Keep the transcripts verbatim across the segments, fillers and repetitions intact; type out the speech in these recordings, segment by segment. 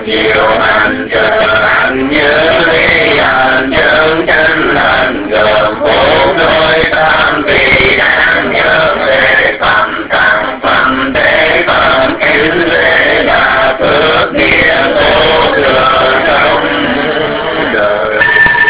diệu hành trợ hành như ly hành chân chân hành gồm bốn đôi tam vị đáng nhân lễ phẩm tăng phẩm thế phẩm kính lễ là phước nghĩa vô thường trong đời.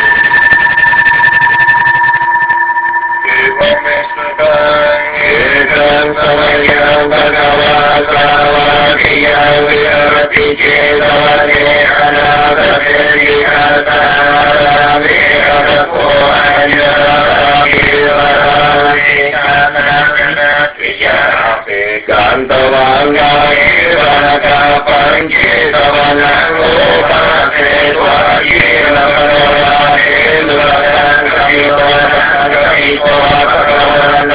Ekam samayam bhagava savakiyam virati cetavane anagate vihata vihatapo anyavarami kananatviyape kantavangaya panchetavanam upase tvajena manolane durakam kamitvanam kamitvanam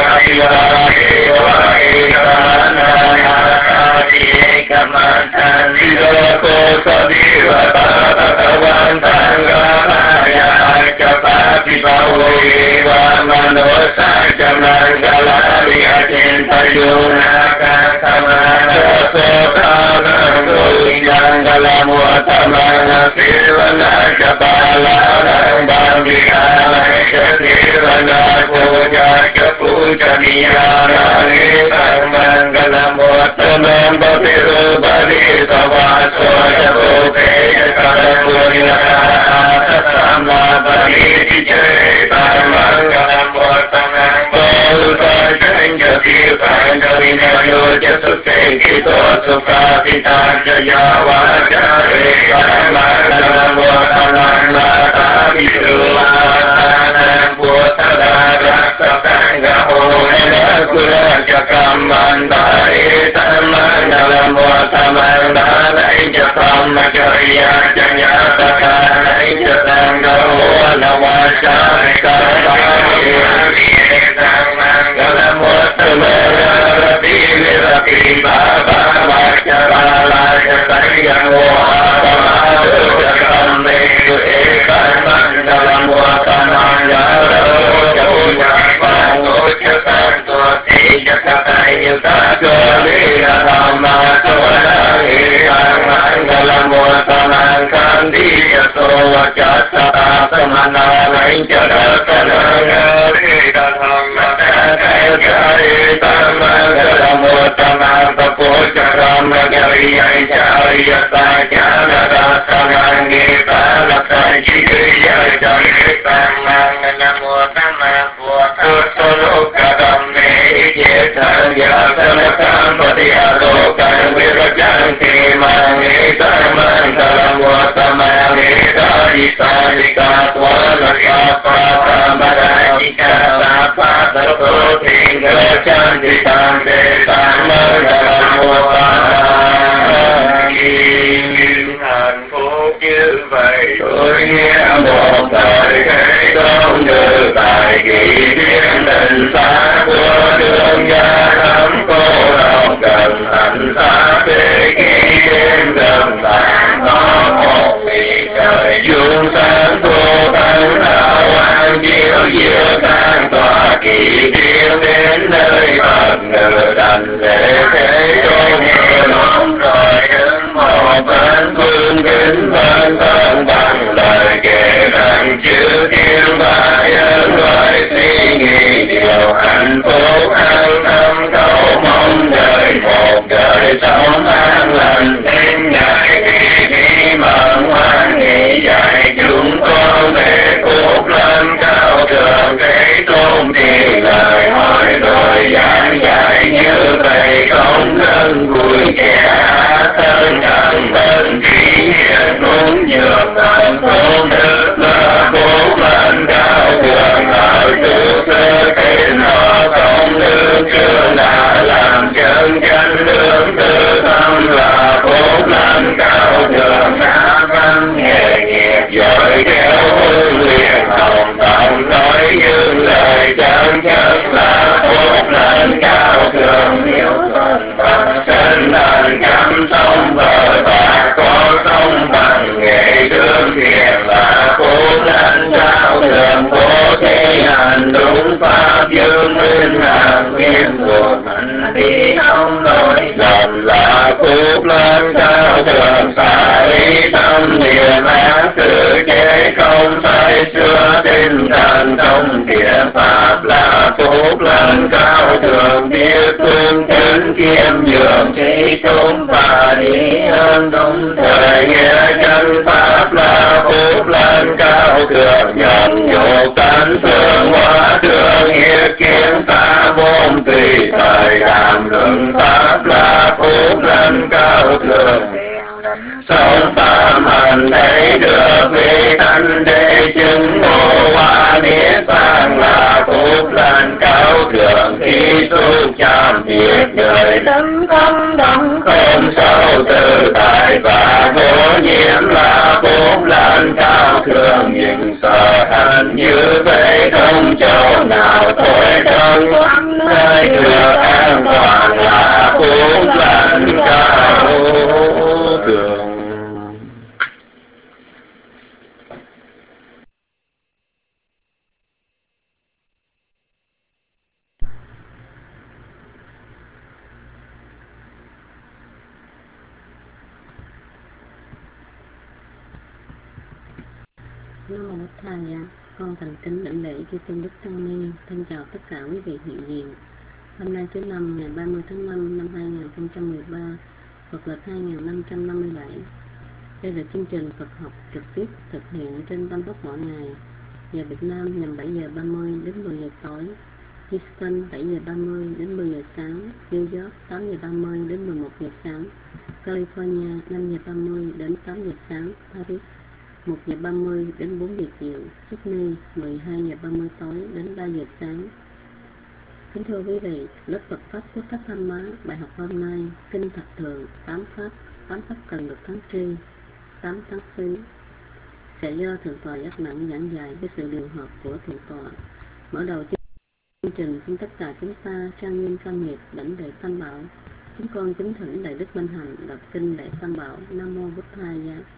Ko sadiva tatavan tanggaya capati bauva manosa jamangala vihatintayuna kasamana sotana govinangala muatamana sirvana capala bambikala sirvana puja puja niyana mangala muatamana bhaviru bhavi savaso jabote karamurina sama bhavi jeta mangala muatamana bhavuta janjati panjavina yoja sutekito sukhatita jaya vajare mangala muatamana bhaviru Kamandai tamangala muatamandai jatamajaya janyatakana jatangala wajai kamandai tamangala muatamandala bivirapi baba vajarala jatayang wabamadu jatamedu ekamandala muatamandala hạnh phúc như vậy tôi nghe một thời thế công như tại kỳ thiên đình xa của đường gia thấm cô độc cần hạnh xa thế khi đêm gần tàn có một vị trời dương sáng vô tăng đạo an chiếu diệu tan tòa kỳ thiên đến nơi Phật ngự đành lễ thế tôn nghe nón rồi đứng một bên phương kính bên thân bằng lời kể rằng chữ thiên và nhân loại suy nghĩ điều hạnh phúc an tâm cầu mong đời một đời sống an lành đến ngày khi đi mận hoan nghỉ dạy chúng con về cuộc lên cao thượng thế tôn thì lời hỏi rồi giảng dạy như vậy không ngừng nguyên hàng nguyên của mình đi không nổi dần là phúc lên cao thượng xả lý tâm niệm ác sự chế không say xưa tinh thần trong thiện pháp là phúc lên cao thượng biết phương chân kiêm nhường trí chúng và đi hơn đúng thời nghĩa chân pháp là phúc lên cao thượng nhận nhục tấn xương hóa thương nghĩa kiến xa vốn tùy thời đàm luận pháp là phúc lên cao thượng sống phạm hành thấy được vị thanh đế chứng ngộ hóa niết bàn là phúc lên cao thượng khi xúc chạm việc đời tâm không động không sâu tự tại và vô nhiễm là phúc lên cao thượng nhưng sợ hạnh như vậy không chỗ nào thôi trong nơi được an toàn là phúc lên cao thượng. Nam mô Bổn Thầy, con thành kính đảnh lễ chư tôn đức tăng ni. Thân chào tất cả quý vị hiện diện. Hôm nay thứ năm ngày ba mươi tháng năm năm hai nghìn không trăm mười ba, Phật lịch hai nghìn năm trăm năm mươi bảy. Đây là chương trình Phật học trực tiếp thực hiện trên Tam Tốc mỗi ngày. Giờ Việt Nam nhằm bảy giờ ba mươi đến mười giờ tối, Houston bảy giờ ba mươi đến mười giờ sáng, New York tám giờ ba mươi đến mười một giờ sáng, California năm giờ ba mươi đến tám giờ sáng, Paris một giờ ba mươi đến bốn giờ chiều, Sydney mười hai giờ ba mươi tối đến ba giờ sáng. Kính thưa quý vị, lớp Phật Pháp Quốc Pháp Tham Má, bài học hôm nay, Kinh Thập Thường, tám Pháp, tám Pháp cần được thắng tri, tám tháng xứ, sẽ do Thượng Tọa Giác Nặng giảng dạy với sự điều hợp của Thượng Tọa. Mở đầu chương trình, xin tất cả chúng ta trang nghiêm cam nghiệp đảnh lễ Tam Bảo. Chúng con kính thỉnh Đại Đức Minh Hạnh đọc kinh lễ Tam Bảo. Nam mô Bổn Thầy.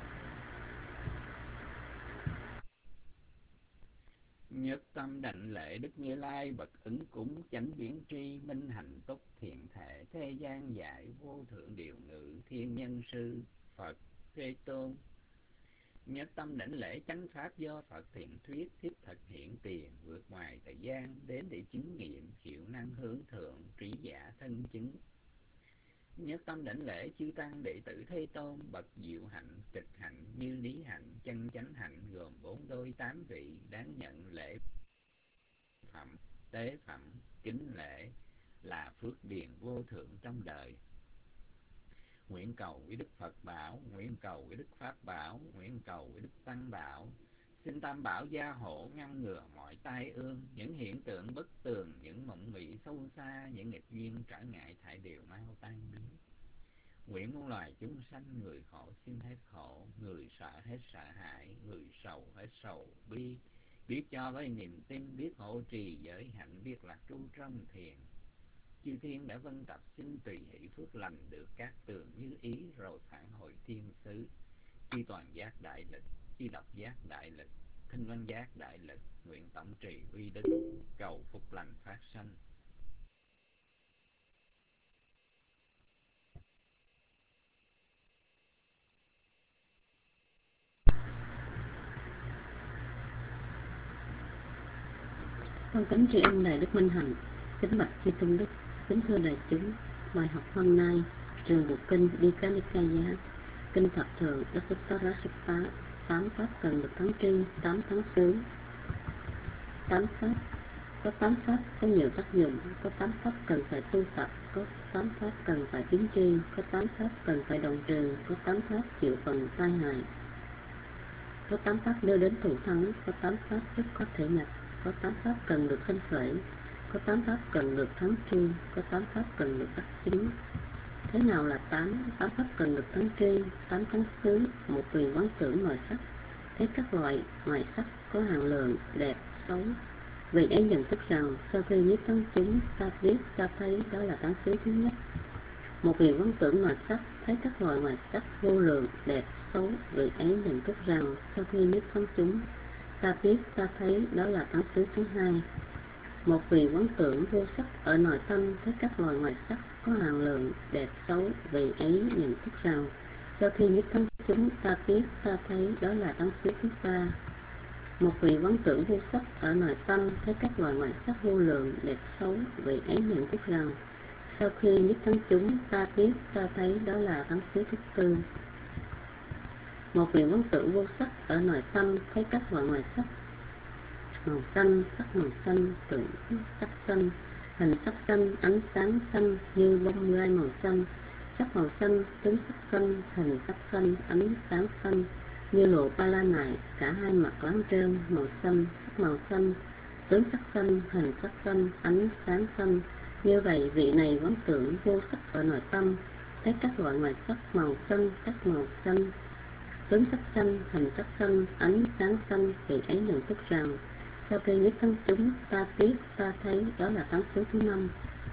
Nhất tâm đảnh lễ Đức Như Lai bậc ứng cúng chánh viễn tri minh hạnh túc thiện thể thế gian giải vô thượng điều ngự thiên nhân sư Phật Thế Tôn. Nhất tâm đảnh lễ chánh pháp do Phật thiện thuyết thiết thực hiện tiền vượt ngoài thời gian đến để chứng nghiệm hiệu năng hướng thượng trí giả thân chứng. Nhất tâm đảnh lễ chư tăng đệ tử Thế Tôn bậc diệu hạnh trực hạnh như lý hạnh chân chánh hạnh gồm bốn đôi tám vị đáng nhận lễ phẩm tế phẩm kính lễ là phước điền vô thượng trong đời. Nguyện cầu với Đức Phật bảo, nguyện cầu với Đức Pháp bảo, nguyện cầu với Đức Tăng bảo. Xin Tam Bảo gia hộ ngăn ngừa mọi tai ương, những hiện tượng bất tường, những mộng mị sâu xa, những nghịch duyên trở ngại thải đều mau tan biến. Nguyện muôn loài chúng sanh, người khổ xin hết khổ, người sợ hết sợ hãi, người sầu hết sầu bi, biết cho với niềm tin, biết hộ trì giới hạnh, biết lạc trú trong thiền. Chư thiên đã vân tập xin tùy hỷ phước lành được các tường như ý rồi phản hồi thiên sứ. Chư toàn giác đại lực, chư độc giác đại lực, thinh văn giác đại lực, nguyện tổng trì uy đức, cầu phúc lành phát sanh. Con kính tri ân Đại Đức Minh Hạnh, kính bạch chư tôn đức, kính thưa đại chúng. Bài học hôm nay, trường bộ kinh Dika Nikaya, kinh Thập Thường Dasutara Sutta, tám pháp cần được thắng tri, tám tháng xứ. Tám pháp, có tám pháp có nhiều tác dụng, có tám pháp cần phải tu tập, có tám pháp cần phải biến tri, có tám pháp cần phải đồng trừ, có tám pháp chịu phần tai hại, có tám pháp đưa đến thù thắng, có tám pháp rất có thể nhập, có tám pháp cần được sanh khởi, có tám pháp cần được thắng tri, có tám pháp cần được đắc chứng. Thế nào là tám? Tám pháp cần được thắng tri, tám tháng xứ, một tùy quán tưởng ngoài sắc, thấy các loại ngoài sắc có hạng lượng, đẹp, xấu. Vì ấy nhận thức rằng sau khi nhiếp thắng chúng, ta biết, ta thấy đó là tán xứ thứ nhất. Một vì quán tưởng ngoài sắc, thấy các loại ngoài sắc vô lượng, đẹp, xấu. Vì ấy nhận thức rằng sau khi nhiếp thắng chúng, ta biết, ta thấy đó là tán xứ thứ hai. Một vị quán tưởng vô sắc ở nội tâm thấy các loài ngoài sắc có hàm lượng đẹp xấu, vị ấy nhận thức rằng sau khi nhất thân chúng ta biết, ta thấy đó là tánh xứ thứ ba. Một vị quán tưởng vô sắc ở nội tâm thấy các loài ngoại sắc vô lượng đẹp xấu, vị ấy nhận thức rằng sau khi nhất thân chúng ta biết, ta thấy đó là tánh xứ thứ tư. Một vị quán tưởng vô sắc ở nội tâm thấy các loài ngoại sắc màu xanh, sắc màu xanh, tưởng sắc xanh, hình sắc xanh, ánh sáng xanh như bông gai màu xanh, sắc màu xanh, tướng sắc xanh, hình sắc xanh, ánh sáng xanh như lụa ba la nại, cả hai mặt láng trơn, màu xanh, sắc màu xanh, tướng sắc xanh, hình sắc xanh, ánh sáng xanh. Như vậy, vị này quán tưởng vô sắc ở nội tâm thấy các loại ngoài sắc màu xanh, sắc màu xanh, tướng sắc xanh, hình sắc xanh, ánh sáng xanh, vị ấy nhận thức rằng sau khi nhất thân chúng ta biết, ta thấy đó là tánh xứ thứ năm.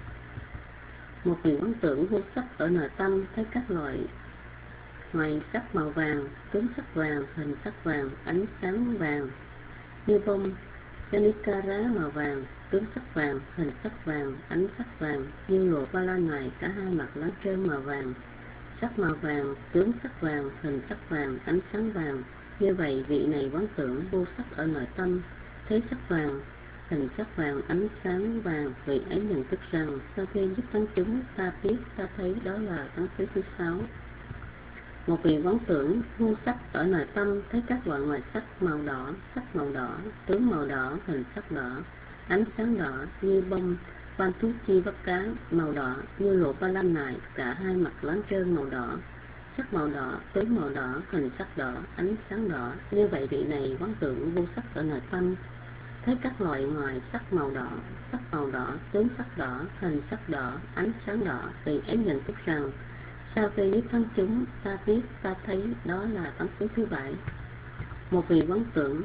Một vị quán tưởng vô sắc ở nội tâm thấy các loại ngoài sắc màu vàng, tướng sắc vàng, hình sắc vàng, ánh sáng vàng như bông Janikara màu vàng, tướng sắc vàng, hình sắc vàng, ánh sắc vàng như lụa ba la nại, cả hai mặt lá trơn màu vàng, sắc màu vàng, tướng sắc vàng, hình sắc vàng, ánh sáng vàng. Như vậy, vị này quán tưởng vô sắc ở nội tâm thấy sắc vàng, hình sắc vàng, ánh sáng vàng, vị ấy nhận thức rằng sau khi giúp tánh chúng ta biết, ta thấy đó là tánh xứ thứ sáu. Một vị quán tưởng vô sắc ở nội tâm thấy các loại ngoài sắc màu đỏ, sắc màu đỏ, tướng màu đỏ, hình sắc đỏ, ánh sáng đỏ như bông van thú chi vắt cá màu đỏ như lụa ba la nại, cả hai mặt láng trơn màu đỏ, sắc màu đỏ, tướng màu đỏ, hình sắc đỏ, ánh sáng đỏ. Như vậy, vị này quán tưởng vô sắc ở nội tâm thấy các loại ngoài sắc màu đỏ, sắc màu đỏ, tướng sắc đỏ, hình sắc đỏ, ánh sáng đỏ, vị ấy nhận thức rằng sau khi nhất thân chúng ta biết, ta thấy đó là tánh xứ thứ bảy. Một vị quán tưởng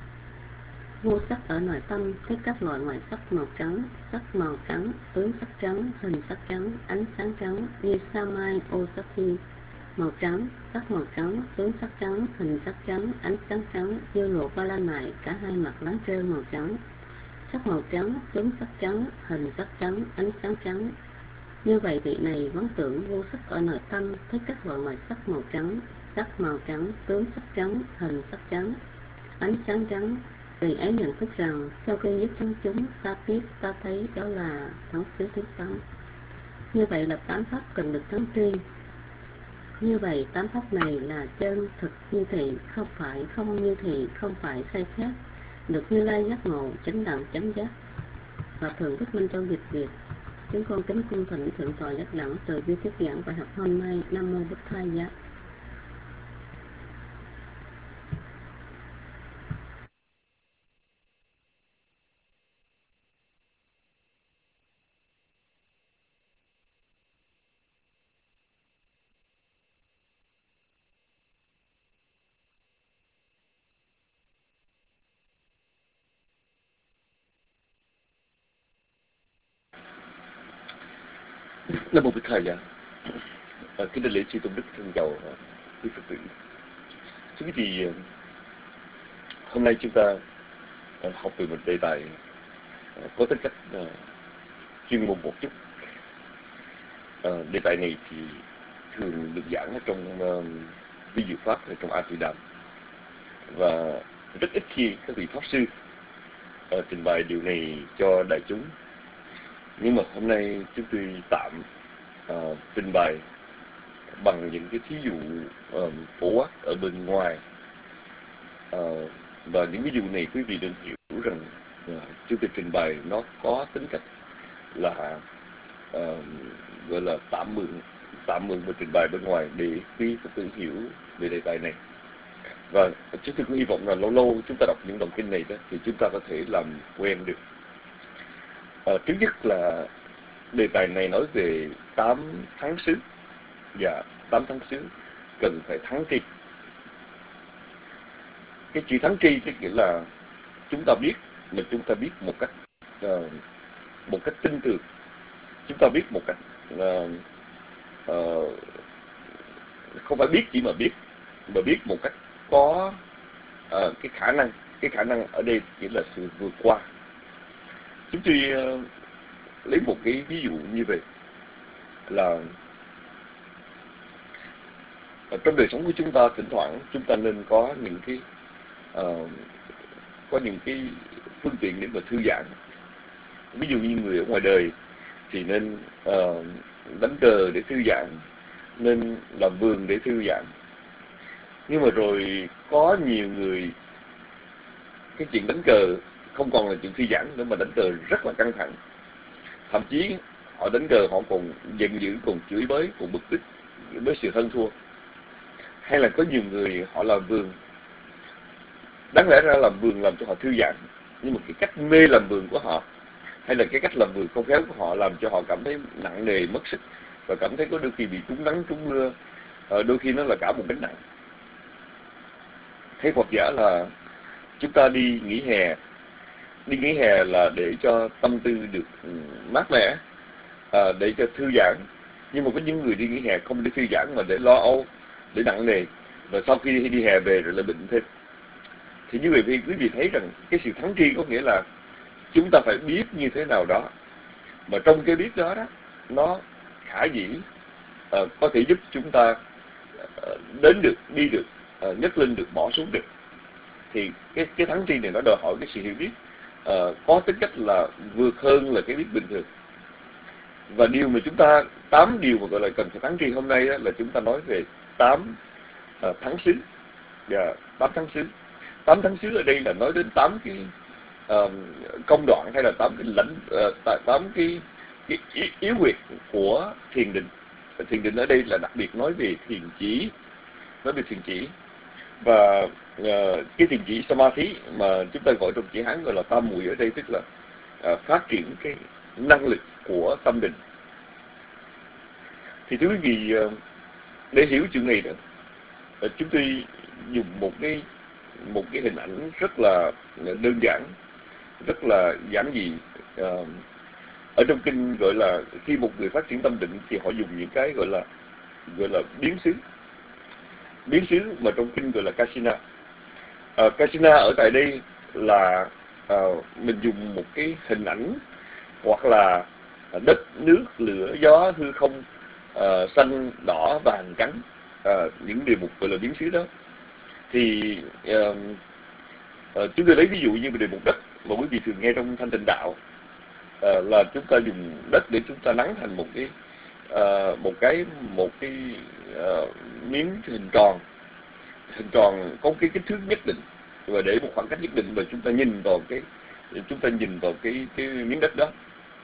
vô sắc ở nội tâm thấy các loại ngoài sắc màu trắng, sắc màu trắng, tướng sắc trắng, hình sắc trắng, ánh sáng trắng như sa mai Osaki màu trắng, sắc màu trắng, tướng sắc trắng, hình sắc trắng, ánh sáng trắng như lụa ba la nại, cả hai mặt láng trơn màu trắng, sắc màu trắng, tướng sắc trắng, hình sắc trắng, ánh sáng trắng. Như vậy, vị này quán tưởng vô sắc ở nội tâm thấy các loại ngoài sắc màu trắng, sắc màu trắng, tướng sắc trắng, hình sắc trắng, ánh sáng trắng, vị ấy nhận thức rằng sau khi nhất thân chúng ta biết, ta thấy đó là tánh xứ thứ sáu. Như vậy là tám pháp cần được tán tri. Như vậy, tám pháp này là chân thực như thị, không phải không như thị, không phải sai khác, được Như Lai giác ngộ, chánh đẳng chánh giác. Và Thượng Thích Minh Châu dịch Việt. Chúng con kính cung thỉnh Thượng tọa giác đẳng từ bi thuyết giảng bài học hôm nay. Nam mô Bụt Thầy Giá. Nam mô Bụt Thầy Giá. À, kính đại lễ sư tôn đức thân chào quý Phật tử. Thưa quý vị, hôm nay chúng ta học về một đề tài có tính cách uh, chuyên môn một chút. Uh, đề tài này thì thường được giảng ở trong uh, vi diệu pháp, ở trong A Tỳ Đàm, và rất ít khi các vị pháp sư uh, trình bày điều này cho đại chúng. Nhưng mà hôm nay chúng tôi tạm uh, trình bày bằng những cái thí dụ uh, phổ quát ở bên ngoài, uh, và những ví dụ này quý vị nên hiểu rằng uh, chúng tôi trình bày nó có tính cách là uh, gọi là tạm mượn tạm mượn và trình bày bên ngoài để quý Phật tử hiểu về đề tài này. Và chúng tôi cũng hy vọng là lâu lâu chúng ta đọc những đoạn kinh này đó thì chúng ta có thể làm quen được. Uh, trước nhất là đề tài này nói về tám tháng xứ, và tám tháng xứ cần phải thắng tri. Cái chữ thắng tri tức nghĩa là chúng ta biết, mà chúng ta biết một cách uh, một cách tin tưởng, chúng ta biết một cách uh, uh, không phải biết chỉ mà biết, mà biết một cách có uh, cái khả năng. Cái khả năng ở đây nghĩa là sự vượt qua. Chúng tôi uh, lấy một cái ví dụ như vậy là ở trong đời sống của chúng ta, thỉnh thoảng chúng ta nên có những cái uh, có những cái phương tiện để mà thư giãn. Ví dụ như người ở ngoài đời thì nên uh, đánh cờ để thư giãn, nên làm vườn để thư giãn. Nhưng mà rồi có nhiều người cái chuyện đánh cờ không còn là chuyện thư giãn nữa, mà đánh cờ rất là căng thẳng. Thậm chí họ đánh cờ họ còn giận dữ, còn chửi bới, còn bực tức với sự hơn thua. Hay là có nhiều người họ làm vườn, đáng lẽ ra làm vườn làm cho họ thư giãn, nhưng mà cái cách mê làm vườn của họ, hay là cái cách làm vườn không khéo của họ làm cho họ cảm thấy nặng nề, mất sức, và cảm thấy có đôi khi bị trúng nắng trúng mưa, đôi khi nó là cả một gánh nặng. Hay hoặc giả là chúng ta đi nghỉ hè, đi nghỉ hè là để cho tâm tư được mát mẻ, à, để cho thư giãn. Nhưng mà có những người đi nghỉ hè không để thư giãn mà để lo âu, để nặng nề, và sau khi đi hè về rồi lại bệnh thêm. Thì như vậy thì quý vị thấy rằng cái sự thắng tri có nghĩa là chúng ta phải biết như thế nào đó, mà trong cái biết đó đó nó khả dĩ uh, có thể giúp chúng ta uh, đến được, đi được, uh, nhấc lên được, bỏ xuống được. Thì cái cái thắng tri này nó đòi hỏi cái sự hiểu biết uh, có tính cách là vượt hơn là cái biết bình thường. Và điều mà chúng ta, tám điều mà gọi là cần phải thắng tri hôm nay đó, là chúng ta nói về tám uh, thắng xứ. Và tám thắng xứ, tám thắng xứ ở đây là nói đến tám cái uh, công đoạn, hay là tám cái lãnh, uh, tám cái, cái yếu huyệt của thiền định. Thiền định ở đây là đặc biệt nói về thiền chỉ, nói về thiền chỉ. Và uh, cái thiền chỉ Samadhi mà chúng ta gọi trong chữ Hán gọi là tam muội ở đây, tức là uh, phát triển cái năng lực của tâm định. Thì thưa quý vị, uh, để hiểu chuyện này đó, uh, chúng tôi dùng một cái một cái hình ảnh rất là đơn giản, rất là giản dị. Uh, ở trong kinh gọi là khi một người phát triển tâm định thì họ dùng những cái gọi là gọi là biến xứ, biến xứ mà trong kinh gọi là kasina. Uh, kasina ở tại đây là uh, mình dùng một cái hình ảnh hoặc là đất, nước, lửa, gió, hư không, uh, xanh, đỏ, vàng, trắng, uh, những điều mục gọi là biến xứ đó. Thì uh, uh, chúng tôi lấy ví dụ như về đề mục đất mà quý vị thường nghe trong Thanh Tịnh Đạo, uh, là chúng ta dùng đất để chúng ta nắn thành một cái uh, một cái một cái uh, miếng hình tròn, hình tròn có cái kích thước nhất định, và để một khoảng cách nhất định, và chúng ta nhìn vào cái chúng ta nhìn vào cái cái miếng đất đó.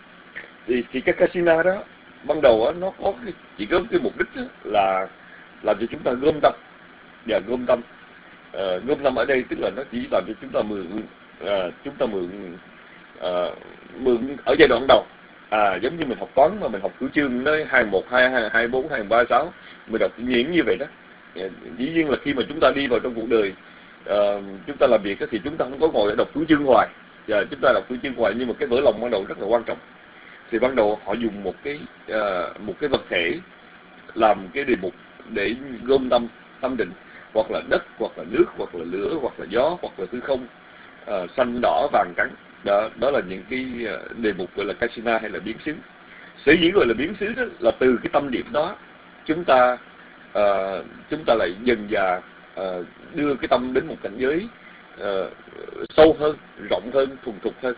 Thì thì cái kasina đó ban đầu đó, nó có cái, chỉ có cái mục đích đó là làm cho chúng ta gom tâm. Và gom tâm, uh, gom tâm ở đây tức là nó chỉ làm cho chúng ta mượn, uh, chúng ta mượn uh, mượn ở giai đoạn đầu. À, giống như mình học toán mà mình học cửu chương nói hai một, hai hai, hai bốn, hai ba, sáu, mình đọc những như vậy đó. Dĩ nhiên là khi mà chúng ta đi vào trong cuộc đời, uh, chúng ta làm việc đó, thì chúng ta không có ngồi để đọc cửu chương hoài. Và chúng ta đọc cửu chương hoài, nhưng mà cái vỡ lòng ban đầu rất là quan trọng. Thì ban đầu họ dùng một cái uh, một cái vật thể làm cái đề mục để gom tâm, tâm định, hoặc là đất, hoặc là nước, hoặc là lửa, hoặc là gió, hoặc là hư không, uh, xanh, đỏ, vàng, trắng. Đó, đó là những cái đề mục gọi là kasina hay là biến xứ. Sở dĩ gọi là biến xứ đó là từ cái tâm điểm đó chúng ta uh, chúng ta lại dần dà uh, đưa cái tâm đến một cảnh giới uh, sâu hơn, rộng hơn, thuần thục hơn.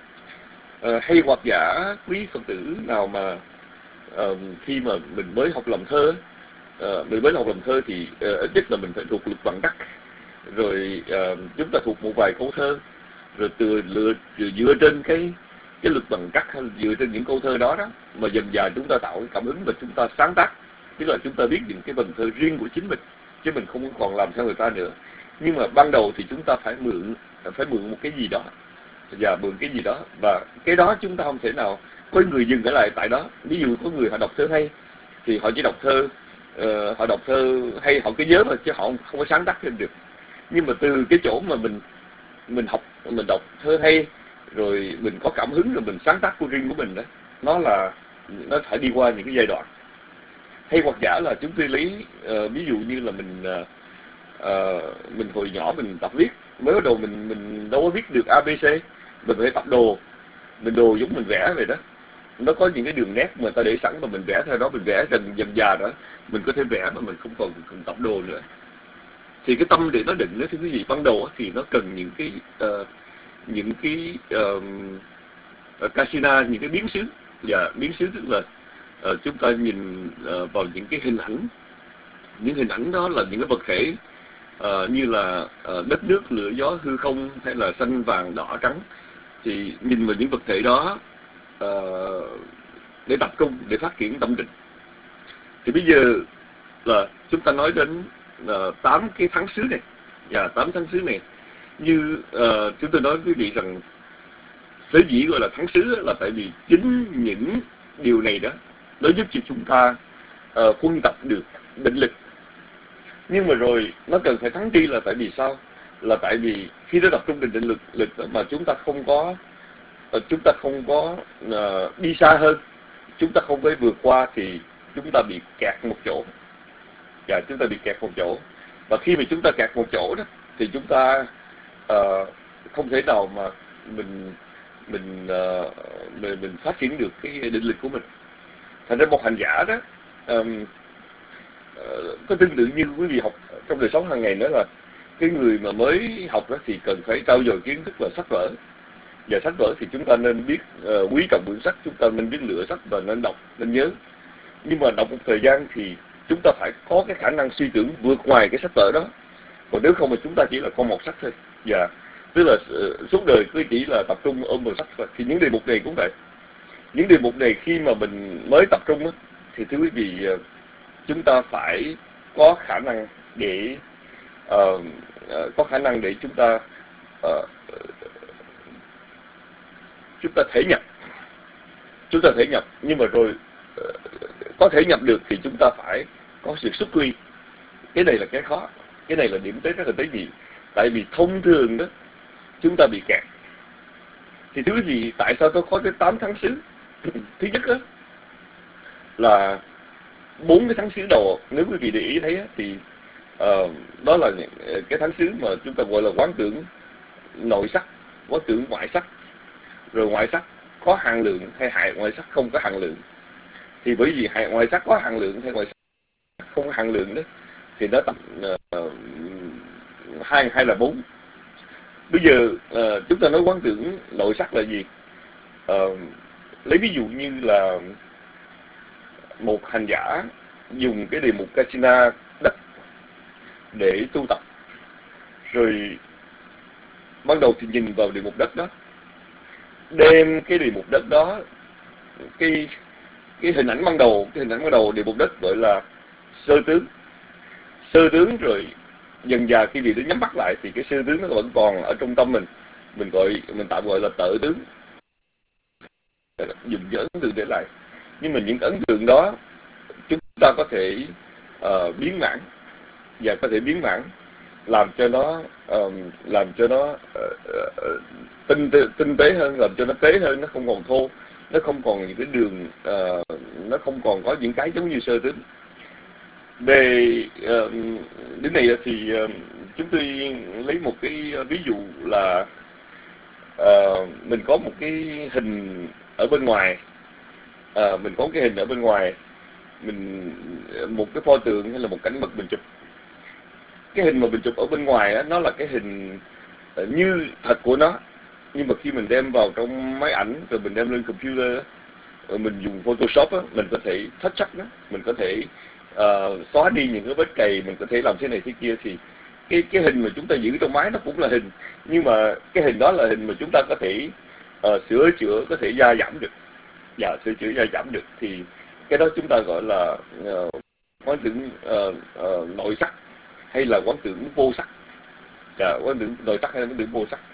Uh, hay hoặc giả quý Phật tử nào mà uh, khi mà mình mới học làm thơ, uh, mình mới học làm thơ thì uh, ít nhất là mình phải thuộc lực bằng đắc, rồi uh, chúng ta thuộc một vài câu thơ, rồi từ lựa dựa trên cái cái lực bằng cắt, hay dựa trên những câu thơ đó đó mà dần dà chúng ta tạo cái cảm hứng và chúng ta sáng tác, tức là chúng ta viết những cái vần thơ riêng của chính mình, chứ mình không còn làm theo người ta nữa. Nhưng mà ban đầu thì chúng ta phải mượn phải mượn một cái gì đó, và mượn cái gì đó, và cái đó chúng ta không thể nào có người dừng ở lại tại đó. Ví dụ có người họ đọc thơ hay thì họ chỉ đọc thơ, uh, họ đọc thơ hay họ cứ nhớ thôi, chứ họ không, không có sáng tác thêm được. Nhưng mà từ cái chỗ mà mình mình học, mình đọc thơ hay, rồi mình có cảm hứng, rồi mình sáng tác của riêng của mình đó, nó là nó phải đi qua những cái giai đoạn. Hay hoặc giả là chúng tôi lấy uh, ví dụ như là mình uh, uh, mình hồi nhỏ mình tập viết, mới bắt đầu mình mình đâu có viết được a bê xê, mình phải tập đồ, mình đồ giống mình vẽ vậy đó. Nó có những cái đường nét mà ta để sẵn mà mình vẽ theo đó, mình vẽ dần dần già đó, mình có thể vẽ mà mình không còn cần tập đồ nữa. Thì cái tâm để nó định đó, thưa quý vị, ban đầu thì nó cần những cái uh, những cái uh, kasina, những cái biến xứ. Và biến xứ tức là uh, chúng ta nhìn uh, vào những cái hình ảnh. Những hình ảnh đó là những cái vật thể uh, như là uh, đất nước, lửa gió, hư không, hay là xanh vàng đỏ trắng. Thì nhìn vào những vật thể đó uh, để tập trung, để phát triển tâm định. Thì bây giờ là chúng ta nói đến tám uh, cái tháng xứ này, và tám tháng xứ này như uh, chúng tôi nói với quý vị rằng sở dĩ gọi là tháng xứ là tại vì chính những điều này đó nó giúp cho chúng ta uh, huân tập được định lực. Nhưng mà rồi nó cần phải thắng đi là tại vì sao? Là tại vì khi nó tập trung định định lực lực mà chúng ta không có uh, chúng ta không có uh, đi xa hơn, chúng ta không có vượt qua thì chúng ta bị kẹt một chỗ. Và chúng ta bị kẹt một chỗ. Và khi mà chúng ta kẹt một chỗ đó thì chúng ta uh, không thể nào mà mình mình, uh, mình mình phát triển được cái định lực của mình. Thành ra một hành giả đó um, uh, có tương tự như quý vị học trong đời sống hàng ngày nữa, là cái người mà mới học đó thì cần phải trau dồi kiến thức là sách vở. Và sách vở thì chúng ta nên biết uh, quý trọng quyển sách, chúng ta nên biết lựa sách và nên đọc, nên nhớ. Nhưng mà đọc một thời gian thì chúng ta phải có cái khả năng suy tưởng vượt ngoài cái sách vở đó. Còn nếu không mà chúng ta chỉ là con một sách thôi. Và tức là uh, suốt đời cứ chỉ là tập trung ôm vào sách thôi. Thì những đề mục này cũng vậy. Những đề mục này khi mà mình mới tập trung đó, thì thưa quý vị, uh, chúng ta phải có khả năng để uh, uh, có khả năng để chúng ta uh, chúng ta thể nhập, chúng ta thể nhập. Nhưng mà rồi uh, có thể nhập được thì chúng ta phải có sự xuất quy. Cái này là cái khó, cái này là điểm tới rất là tế nhị. Tại vì thông thường đó chúng ta bị kẹt. Thì thứ gì tại sao tôi có tới tám tháng xứ? Thứ nhất đó là bốn cái tháng xứ đầu, nếu quý vị để ý thấy thì uh, đó là cái tháng xứ mà chúng ta gọi là quán tưởng nội sắc, quán tưởng ngoại sắc. Rồi ngoại sắc có hằng lượng hay hại ngoại sắc không có hằng lượng. Thì bởi vì hại ngoại sắc có hằng lượng hay ngoại sắc không có hằng lượng đó, thì nó tầm uh, hai hay là bốn. Bây giờ uh, chúng ta nói quán tưởng nội sắc là gì? Uh, lấy ví dụ như là một hành giả dùng cái đề mục Kasina đất để tu tập. Rồi ban đầu thì nhìn vào đề mục đất đó, đem cái đề mục đất đó, cái cái hình ảnh ban đầu, cái hình ảnh ban đầu đề mục đất gọi là sơ tướng. Sơ tướng rồi dần dà khi vị đó nhắm mắt lại thì cái sơ tướng nó vẫn còn ở trong tâm mình. Mình gọi mình tạm gọi là tự tướng. Dùng cái ấn tượng để lại. Nhưng mà những ấn tượng đó chúng ta có thể uh, biến mãn, và có thể biến mãn làm cho nó uh, làm cho nó uh, uh, tinh tinh tế hơn, làm cho nó tế hơn, nó không còn thô, nó không còn những cái đường uh, nó không còn có những cái giống như sơ tướng. Về uh, đến này thì uh, chúng tôi lấy một cái ví dụ là uh, mình có một cái hình ở bên ngoài, à, mình có cái hình ở bên ngoài, mình một cái pho tượng hay là một cảnh vật mình chụp. Cái hình mà mình chụp ở bên ngoài đó, nó là cái hình như thật của nó, nhưng mà khi mình đem vào trong máy ảnh rồi mình đem lên computer, rồi mình dùng Photoshop đó, mình có thể touch up nó, mình có thể uh, xóa đi những cái vết cày, mình có thể làm thế này thế kia. Thì cái cái hình mà chúng ta giữ trong máy nó cũng là hình, nhưng mà cái hình đó là hình mà chúng ta có thể uh, sửa chữa, có thể gia giảm được. Và sửa chữa gia giảm được thì cái đó chúng ta gọi là uh, quán tưởng uh, uh, nội sắc hay là quán tưởng vô sắc. Và quán tưởng nội sắc hay là quán tưởng vô sắc.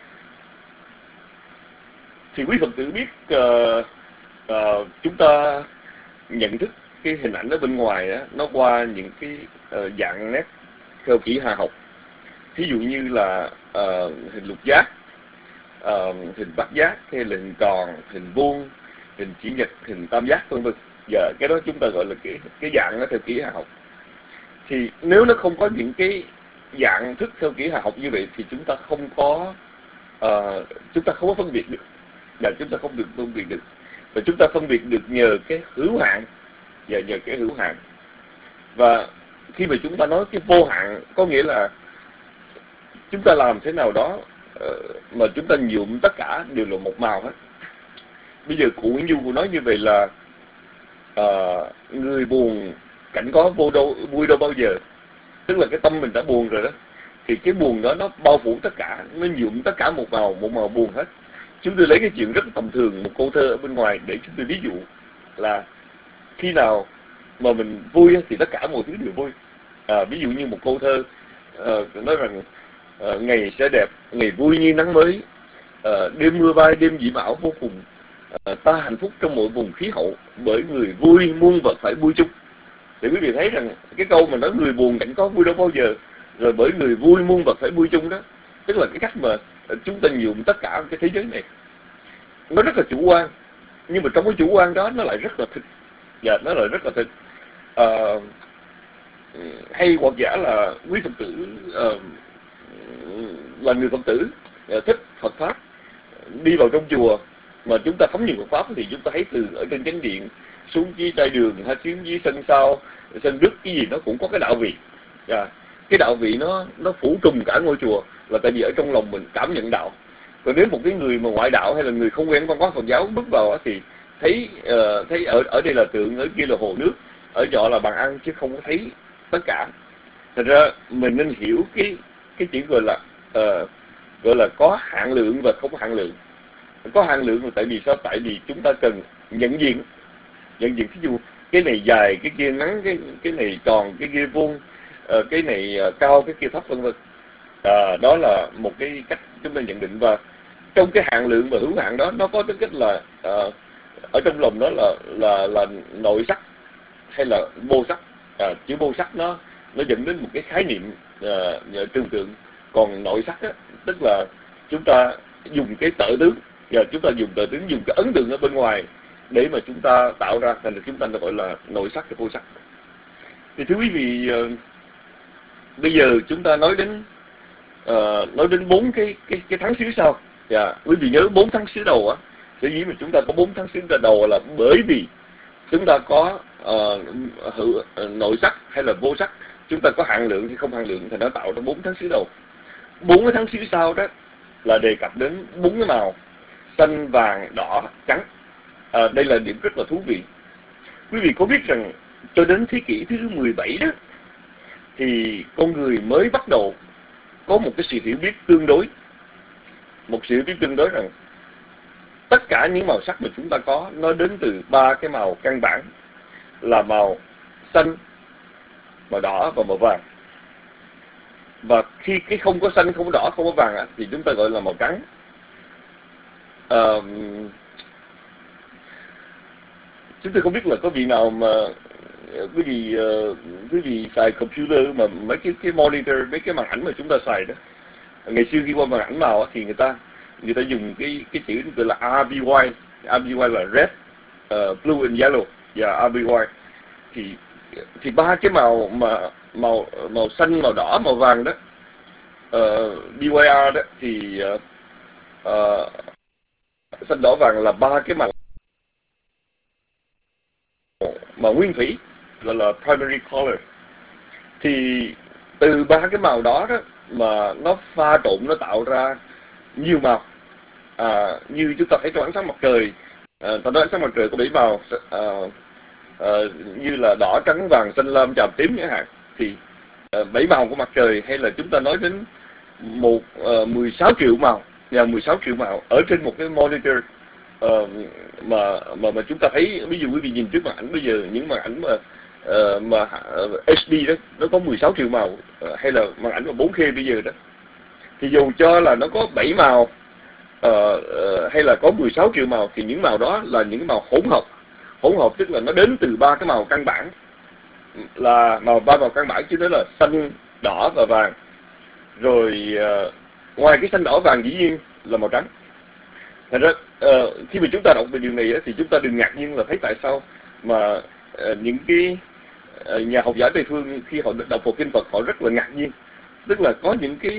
Thì quý Phật tử biết uh, uh, chúng ta nhận thức cái hình ảnh ở bên ngoài đó, nó qua những cái uh, dạng nét theo kỹ hà học. Thí dụ như là uh, hình lục giác, uh, hình bát giác, hay là hình tròn, hình vuông, hình chỉ nhật, hình tam giác vân vân. Giờ cái đó chúng ta gọi là cái cái dạng nó theo kỹ hà học. Thì nếu nó không có những cái dạng thức theo kỹ hà học như vậy thì chúng ta không có uh, chúng ta không có phân biệt được. và chúng ta không được phân biệt được, và chúng ta phân biệt được nhờ cái hữu hạn và nhờ cái hữu hạn. Và khi mà chúng ta nói cái vô hạn, có nghĩa là chúng ta làm thế nào đó mà chúng ta nhuộm tất cả đều là một màu hết. Bây giờ cụ Nguyễn Du cũng nói như vậy là uh, người buồn cảnh có vô đâu vui đâu bao giờ, tức là cái tâm mình đã buồn rồi đó, thì cái buồn đó nó bao phủ tất cả, nó nhuộm tất cả một màu, một màu buồn hết. Chúng tôi lấy cái chuyện rất tầm thường, một câu thơ ở bên ngoài để chúng tôi ví dụ là khi nào mà mình vui thì tất cả mọi thứ đều vui. À, ví dụ như một câu thơ uh, nói rằng uh, ngày sẽ đẹp, ngày vui như nắng mới, uh, đêm mưa bay, đêm dĩ bão vô cùng, uh, ta hạnh phúc trong mỗi vùng khí hậu, bởi người vui muôn vật phải vui chung. Thì quý vị thấy rằng cái câu mà nói người buồn cảnh có vui đâu bao giờ, rồi bởi người vui muôn vật phải vui chung đó, tức là cái cách mà chúng ta nhuộm tất cả cái thế giới này. Nó rất là chủ quan, nhưng mà trong cái chủ quan đó nó lại rất là thực. Dạ, nó lại rất là thực. À, hay hoặc giả là quý Phật tử uh, là người Phật tử uh, thích Phật Pháp, đi vào trong chùa mà chúng ta thấm nhiều Phật Pháp thì chúng ta thấy từ ở trên chánh điện xuống dưới trai đường hay xuống dưới sân sau, sân đức cái gì nó cũng có cái đạo vị. Yeah. Cái đạo vị nó nó phủ trùm cả ngôi chùa, là tại vì ở trong lòng mình cảm nhận đạo. Còn nếu một cái người mà ngoại đạo hay là người không quen văn hóa Phật giáo bước vào thì thấy uh, thấy ở ở đây là tượng, ở kia là hồ nước, ở chỗ là bàn ăn, chứ không có thấy tất cả. Thật ra mình nên hiểu cái cái chữ gọi là uh, gọi là có hạn lượng và không hạn lượng. Có hạn lượng là tại vì sao? Tại vì chúng ta cần nhận diện, nhận diện ví dụ cái này dài, cái kia ngắn, cái cái này tròn, cái kia vuông, uh, cái này uh, cao, cái kia thấp, vân vân. Uh, đó là một cái cách chúng ta nhận định. Và trong cái hạn lượng và hữu hạn đó, nó có tính cách là uh, ở trong lòng đó là là là nội sắc hay là vô sắc. À, chữ vô sắc nó nó dẫn đến một cái khái niệm uh, trừu tượng. Còn nội sắc á, tức là chúng ta dùng cái tợ tướng, và chúng ta dùng tợ tướng, dùng cái ấn tượng ở bên ngoài để mà chúng ta tạo ra, thành ra chúng ta gọi là nội sắc và vô sắc. Thì thưa quý vị, uh, bây giờ chúng ta nói đến uh, nói đến bốn cái cái cái tháng xứ sau. Dạ, quý vị nhớ bốn tháng xứ đầu á, sở dĩ mà chúng ta có bốn tháng xứ đầu là bởi vì chúng ta có uh, hữu, uh, nội sắc hay là vô sắc, chúng ta có hạn lượng hay không hạn lượng, thì nó tạo ra bốn tháng xứ đầu. Bốn cái tháng xứ sau đó là đề cập đến bốn cái màu xanh, vàng, đỏ, trắng. À, đây là điểm rất là thú vị. Quý vị có biết rằng cho đến thế kỷ thứ mười bảy đó thì con người mới bắt đầu có một cái sự hiểu biết tương đối, một sự hiểu biết tương đối rằng tất cả những màu sắc mà chúng ta có nó đến từ ba cái màu căn bản là màu xanh, màu đỏ và màu vàng. Và khi cái không có xanh, không có đỏ, không có vàng thì chúng ta gọi là màu trắng. À, chúng tôi không biết là có vị nào mà quý vị uh, quý vị xài computer mà mấy cái cái monitor, mấy cái màn ảnh mà chúng ta xài đó. Ngày xưa khi qua màn ảnh màu thì người ta người ta dùng cái cái chữ gọi là R B Y, R B Y là red, uh, blue and yellow, và R B Y thì thì ba cái màu mà màu màu xanh, màu đỏ, màu vàng đó, uh, B Y R đó thì uh, uh, xanh, đỏ, vàng là ba cái màu mà nguyên thủy, gọi là primary color. Thì từ ba cái màu đó đó mà nó pha trộn, nó tạo ra nhiều màu. À, như chúng ta thấy trong ánh sáng mặt trời, à, ta nói ánh sáng mặt trời có bảy màu, à, à, như là đỏ, trắng, vàng, xanh, lam, chàm, tím chẳng hạn. Thì à, bảy màu của mặt trời, hay là chúng ta nói đến một à, mười sáu triệu màu, và mười sáu triệu màu ở trên một cái monitor. Uh, mà mà mà chúng ta thấy, ví dụ quý vị nhìn trước màn ảnh bây giờ, những màn ảnh mà uh, mà uh, H D đó, nó có mười sáu triệu màu, uh, hay là màn ảnh mà bốn K bây giờ đó, thì dù cho là nó có bảy màu uh, uh, hay là có mười sáu triệu màu, thì những màu đó là những màu hỗn hợp. Hỗn hợp tức là nó đến từ ba cái màu căn bản, là màu ba màu căn bản chứ, đó là xanh, đỏ và vàng. Rồi uh, ngoài cái xanh, đỏ, vàng dĩ nhiên là màu trắng. Thật ra uh, khi mà chúng ta đọc về điều này thì chúng ta đừng ngạc nhiên là thấy tại sao mà uh, những cái uh, nhà học giả Tây phương khi họ đọc một kinh Phật họ rất là ngạc nhiên. Tức là có những cái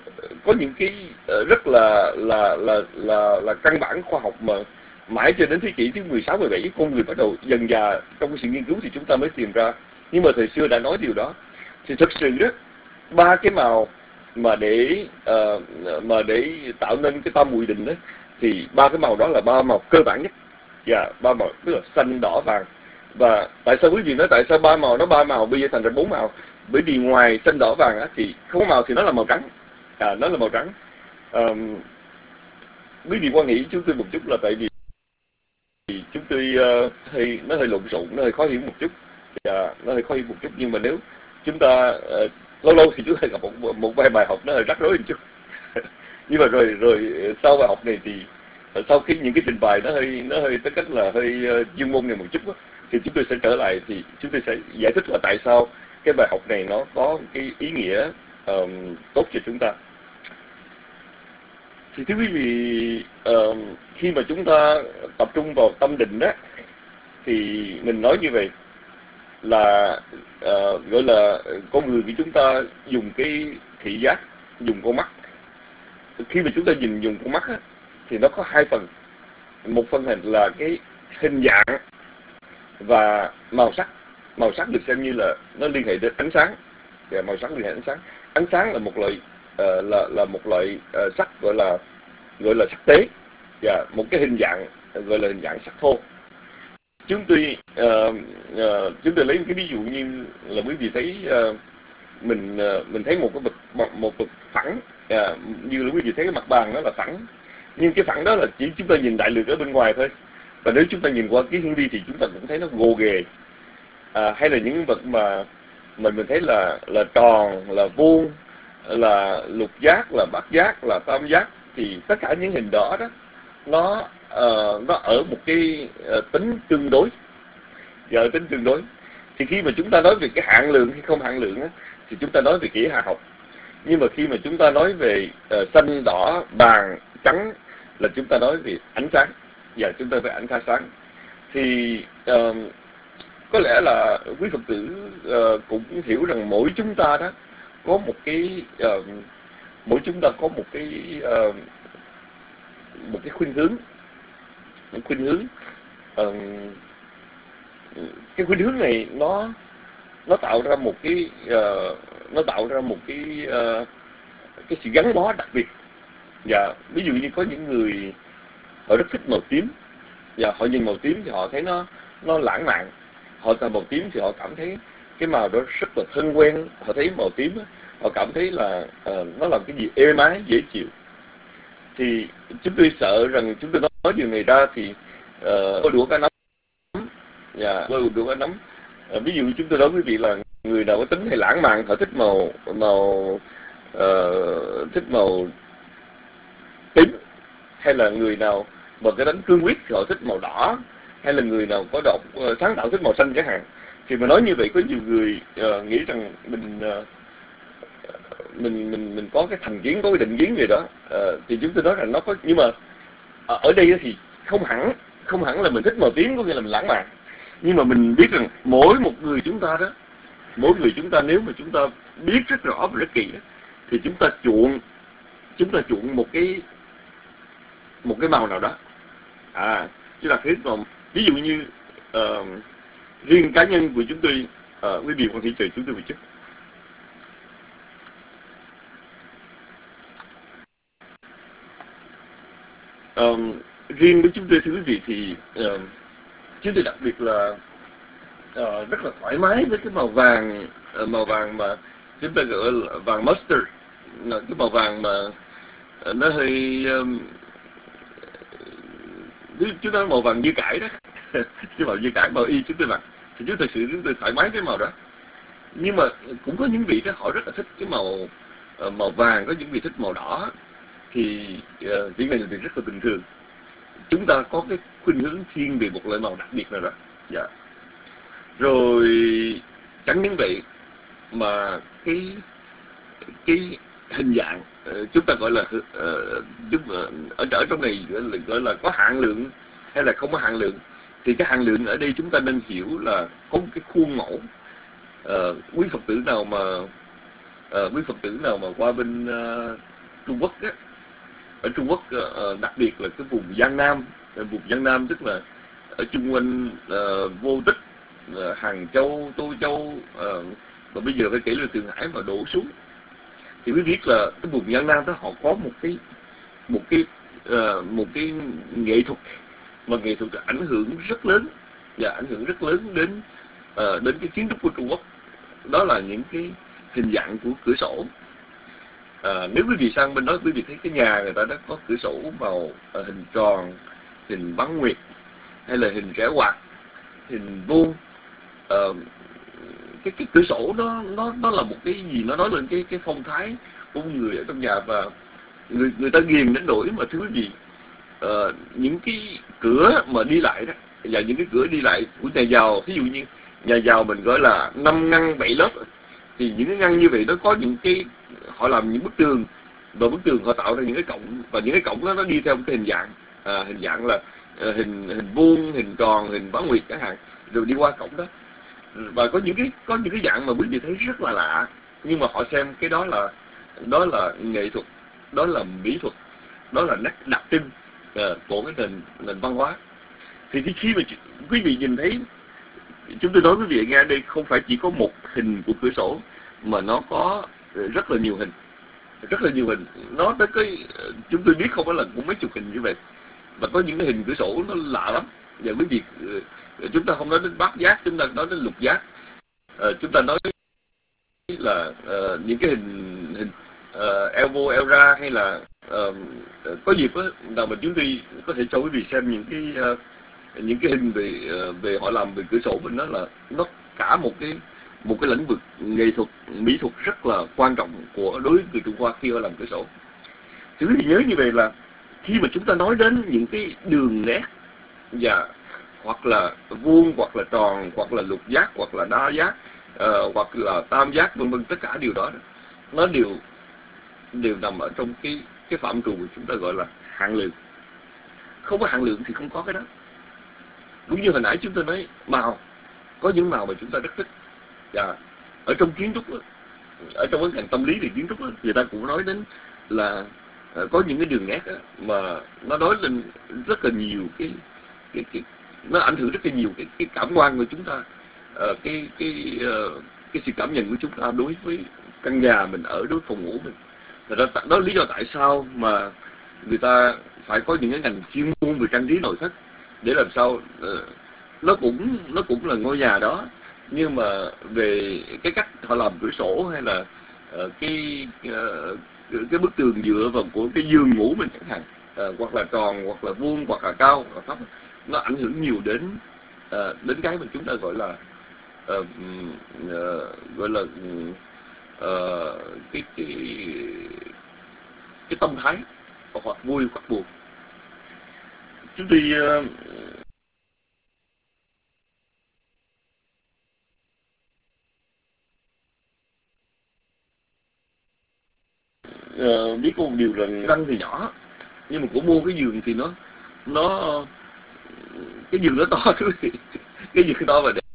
có những cái uh, rất là là là là là căn bản khoa học mà mãi cho đến thế kỷ thứ mười sáu, mười bảy con người bắt đầu dần dà trong cái sự nghiên cứu thì chúng ta mới tìm ra. Nhưng mà thời xưa đã nói điều đó. Thì thực sự đó, ba cái màu mà để uh, mà để tạo nên cái tam muội định đó, thì ba cái màu đó là ba màu cơ bản nhất. Dạ, yeah, ba màu tức là xanh, đỏ, vàng. Và tại sao quý vị nói tại sao ba màu nó ba màu bây giờ thành ra bốn màu? Bởi vì ngoài xanh, đỏ, vàng á, thì không có màu thì nó là màu trắng. À, nó là màu trắng. Um, quý vị quan nghĩ chúng tôi một chút là tại vì thì chúng tôi uh, hơi nó hơi lộn xộn, nó hơi khó hiểu một chút. Dạ, nó hơi khó hiểu một chút, nhưng mà nếu chúng ta uh, lâu lâu thì chúng ta gặp một, một vài bài học nó hơi rắc rối một chút. Nhưng mà rồi rồi sau bài học này thì sau khi những cái trình bày nó hơi nó hơi tới cách là hơi uh, chuyên môn này một chút đó, thì chúng tôi sẽ trở lại thì chúng tôi sẽ giải thích là tại sao cái bài học này nó có cái ý nghĩa um, tốt cho chúng ta. Thì thưa quý vị, uh, khi mà chúng ta tập trung vào tâm định đó, thì mình nói như vậy là uh, gọi là con người của chúng ta dùng cái thị giác, dùng con mắt. Khi mà chúng ta nhìn dùng con mắt á, thì nó có hai phần. Một phần hình là cái hình dạng và màu sắc. Màu sắc được xem như là nó liên hệ đến ánh sáng. Và màu sắc liên hệ đến ánh sáng. Ánh sáng là một loại uh, là là một loại uh, sắc gọi là gọi là sắc tế. Và một cái hình dạng gọi là hình dạng sắc thô. Chúng tôi uh, uh, chúng tôi lấy cái ví dụ như là quý vị thấy uh, mình uh, mình thấy một cái vật một, một vật phẳng, uh, như là quý vị thấy cái mặt bàn nó là phẳng, nhưng cái phẳng đó là chỉ chúng ta nhìn đại lược ở bên ngoài thôi. Và nếu chúng ta nhìn qua cái hướng đi thì chúng ta cũng thấy nó gồ ghề. À, hay là những vật mà mình mình thấy là là tròn, là vuông, là lục giác, là bát giác, là tam giác, thì tất cả những hình đó đó nó uh, nó ở một cái uh, tính tương đối. Giờ tính tương đối thì khi mà chúng ta nói về cái hạng lượng hay không hạng lượng á, thì chúng ta nói về kỹ hạ học. Nhưng mà khi mà chúng ta nói về uh, xanh, đỏ, vàng, trắng là chúng ta nói về ánh sáng. Và chúng ta về ánh sáng sáng thì uh, có lẽ là quý Phật tử uh, cũng hiểu rằng mỗi chúng ta đó có một cái uh, mỗi chúng ta có một cái uh, một cái khuynh hướng một khuynh hướng uh, cái khuynh hướng này nó nó tạo ra một cái uh, nó tạo ra một cái uh, cái sự gắn bó đặc biệt. Và ví dụ như có những người họ rất thích màu tím, và họ nhìn màu tím thì họ thấy nó nó lãng mạn. Họ cầm màu tím thì họ cảm thấy cái màu đó rất là thân quen. Họ thấy màu tím họ cảm thấy là uh, nó làm cái gì êm ái, dễ chịu. Thì chúng tôi sợ rằng chúng tôi nói điều này ra thì uh, đũa cá nắm. Dạ, tôi đũa cá nắm. Uh, ví dụ chúng tôi nói quý vị là người nào có tính hay lãng mạn, họ thích màu màu uh, thích màu tím, hay là người nào mà cái đánh cương quyết thì họ thích màu đỏ, hay là người nào có độc uh, sáng tạo thích màu xanh chẳng hạn. Thì mà nói như vậy có nhiều người uh, nghĩ rằng mình uh, mình mình mình có cái thành kiến, có cái định kiến gì đó. Uh, thì chúng tôi nói rằng nó có, nhưng mà uh, ở đây thì không hẳn không hẳn là mình thích màu tím có nghĩa là mình lãng mạn. Nhưng mà mình biết rằng mỗi một người chúng ta đó, mỗi người chúng ta nếu mà chúng ta biết rất rõ và rất kỹ đó, thì chúng ta chuộng chúng ta chuộng một cái một cái màu nào đó. À, chúng ta thích màu. Ví dụ như uh, riêng cá nhân của chúng tôi, uh, quý vị quan thị trời chúng tôi một chút. Um, riêng với chúng tôi thưa quý vị thì uh, chúng tôi đặc biệt là uh, rất là thoải mái với cái màu vàng, uh, màu vàng mà chúng ta gọi là vàng mustard, là cái màu vàng mà uh, nó hơi um, chúng ta màu vàng dưa cải đó. Cái màu dưa cải, màu y chúng tôi mặc thì chúng thực sự chúng tôi thoải mái với màu đó. Nhưng mà cũng có những vị đó họ rất là thích cái màu uh, màu vàng, có những vị thích màu đỏ. Thì uh, chuyện này là rất là bình thường. Chúng ta có cái khuynh hướng thiên về một loại màu đặc biệt nào đó. Dạ. Rồi chẳng những vậy mà cái cái hình dạng uh, chúng ta gọi là uh, chúng, uh, ở, ở trong này gọi là, gọi là có hạn lượng hay là không có hạn lượng. Thì cái hạn lượng ở đây chúng ta nên hiểu là có một cái khuôn mẫu. Uh, quý Phật tử nào mà uh, quý Phật tử nào mà qua bên uh, Trung Quốc á, ở Trung Quốc uh, đặc biệt là cái vùng Giang Nam, vùng Giang Nam tức là ở chung quanh uh, Vô Tích, uh, Hàng Châu, Tô Châu, uh, và bây giờ phải kể là Thượng Hải mà đổ xuống, thì quý biết là cái vùng Giang Nam đó họ có một cái một cái uh, một cái nghệ thuật mà nghệ thuật ảnh hưởng rất lớn và ảnh hưởng rất lớn đến uh, đến cái kiến trúc của Trung Quốc. Đó là những cái hình dạng của cửa sổ. À, nếu quý vị sang bên đó, quý vị thấy cái nhà người ta đã có cửa sổ màu uh, hình tròn, hình bán nguyệt, hay là hình rẽ quạt, hình vuông. Uh, cái cái cửa sổ nó nó nó là một cái gì, nó nói lên cái cái phong thái của người ở trong nhà, và người người ta ghiền đến nỗi mà thưa quý vị, uh, những cái cửa mà đi lại đó, và những cái cửa đi lại của nhà giàu, ví dụ như nhà giàu mình gọi là năm ngăn bảy lớp, thì những cái ngăn như vậy nó có những cái, họ làm những bức tường, và bức tường họ tạo ra những cái cổng, và những cái cổng đó nó đi theo một cái hình dạng, à, hình dạng là uh, hình hình vuông, hình tròn, hình bán nguyệt chẳng hạn, rồi đi qua cổng đó. Và có những cái có những cái dạng mà quý vị thấy rất là lạ, nhưng mà họ xem cái đó là đó là nghệ thuật, đó là mỹ thuật, đó là nét đặc trưng uh, của cái nền nền văn hóa. Thì khi mà quý vị nhìn thấy, chúng tôi nói quý vị nghe đây, không phải chỉ có một hình của cửa sổ, mà nó có rất là nhiều hình, rất là nhiều hình. Nó tới cái chúng tôi biết không phải là cũng mấy chục hình như vậy, và có những cái hình cửa sổ nó lạ lắm. Và quý vị, chúng ta không nói đến bát giác, chúng ta nói đến lục giác, à, chúng ta nói là uh, những cái hình hình uh, eo vô eo ra, hay là uh, có dịp đó, nào mà chúng tôi có thể cho quý vị xem những cái uh, những cái hình về uh, về họ làm về cửa sổ mình, đó là nó cả một cái một cái lĩnh vực nghệ thuật mỹ thuật rất là quan trọng của đối với người Trung Hoa khi họ làm cửa sổ. Thì quý vị nhớ như vậy là khi mà chúng ta nói đến những cái đường nét, và hoặc là vuông, hoặc là tròn, hoặc là lục giác, hoặc là đa giác, uh, hoặc là tam giác, vân vân, tất cả điều đó nó đều đều nằm ở trong cái cái phạm trù của chúng ta gọi là hạng lượng. Không có hạng lượng thì không có cái đó. Đúng như hồi nãy chúng tôi nói màu, có những màu mà chúng ta rất thích. Và ở trong kiến trúc đó, ở trong cái ngành tâm lý về kiến trúc đó, người ta cũng nói đến là uh, có những cái đường nét đó, mà nó nói lên rất là nhiều cái cái cái nó ảnh hưởng rất là nhiều cái cái cảm quan của chúng ta, uh, cái cái uh, cái sự cảm nhận của chúng ta đối với căn nhà mình ở, đối với phòng ngủ mình. Thật ra đó là lý do tại sao mà người ta phải có những cái ngành chuyên môn về trang trí nội thất, để làm sao uh, nó cũng nó cũng là ngôi nhà đó, nhưng mà về cái cách họ làm cửa sổ, hay là uh, cái uh, cái bức tường dựa vào của cái giường ngủ mình chẳng hạn, uh, hoặc là tròn, hoặc là vuông, hoặc là cao, hoặc là thấp, nó ảnh hưởng nhiều đến uh, đến cái mà chúng ta gọi là uh, uh, gọi là uh, cái cái cái tâm thái, hoặc vui hoặc buồn. Chúng tôi uh, uh, biết có một điều rằng răng thì nhỏ, nhưng mà của mua cái giường thì nó nó cái giường nó to thứ cái giường to, và để,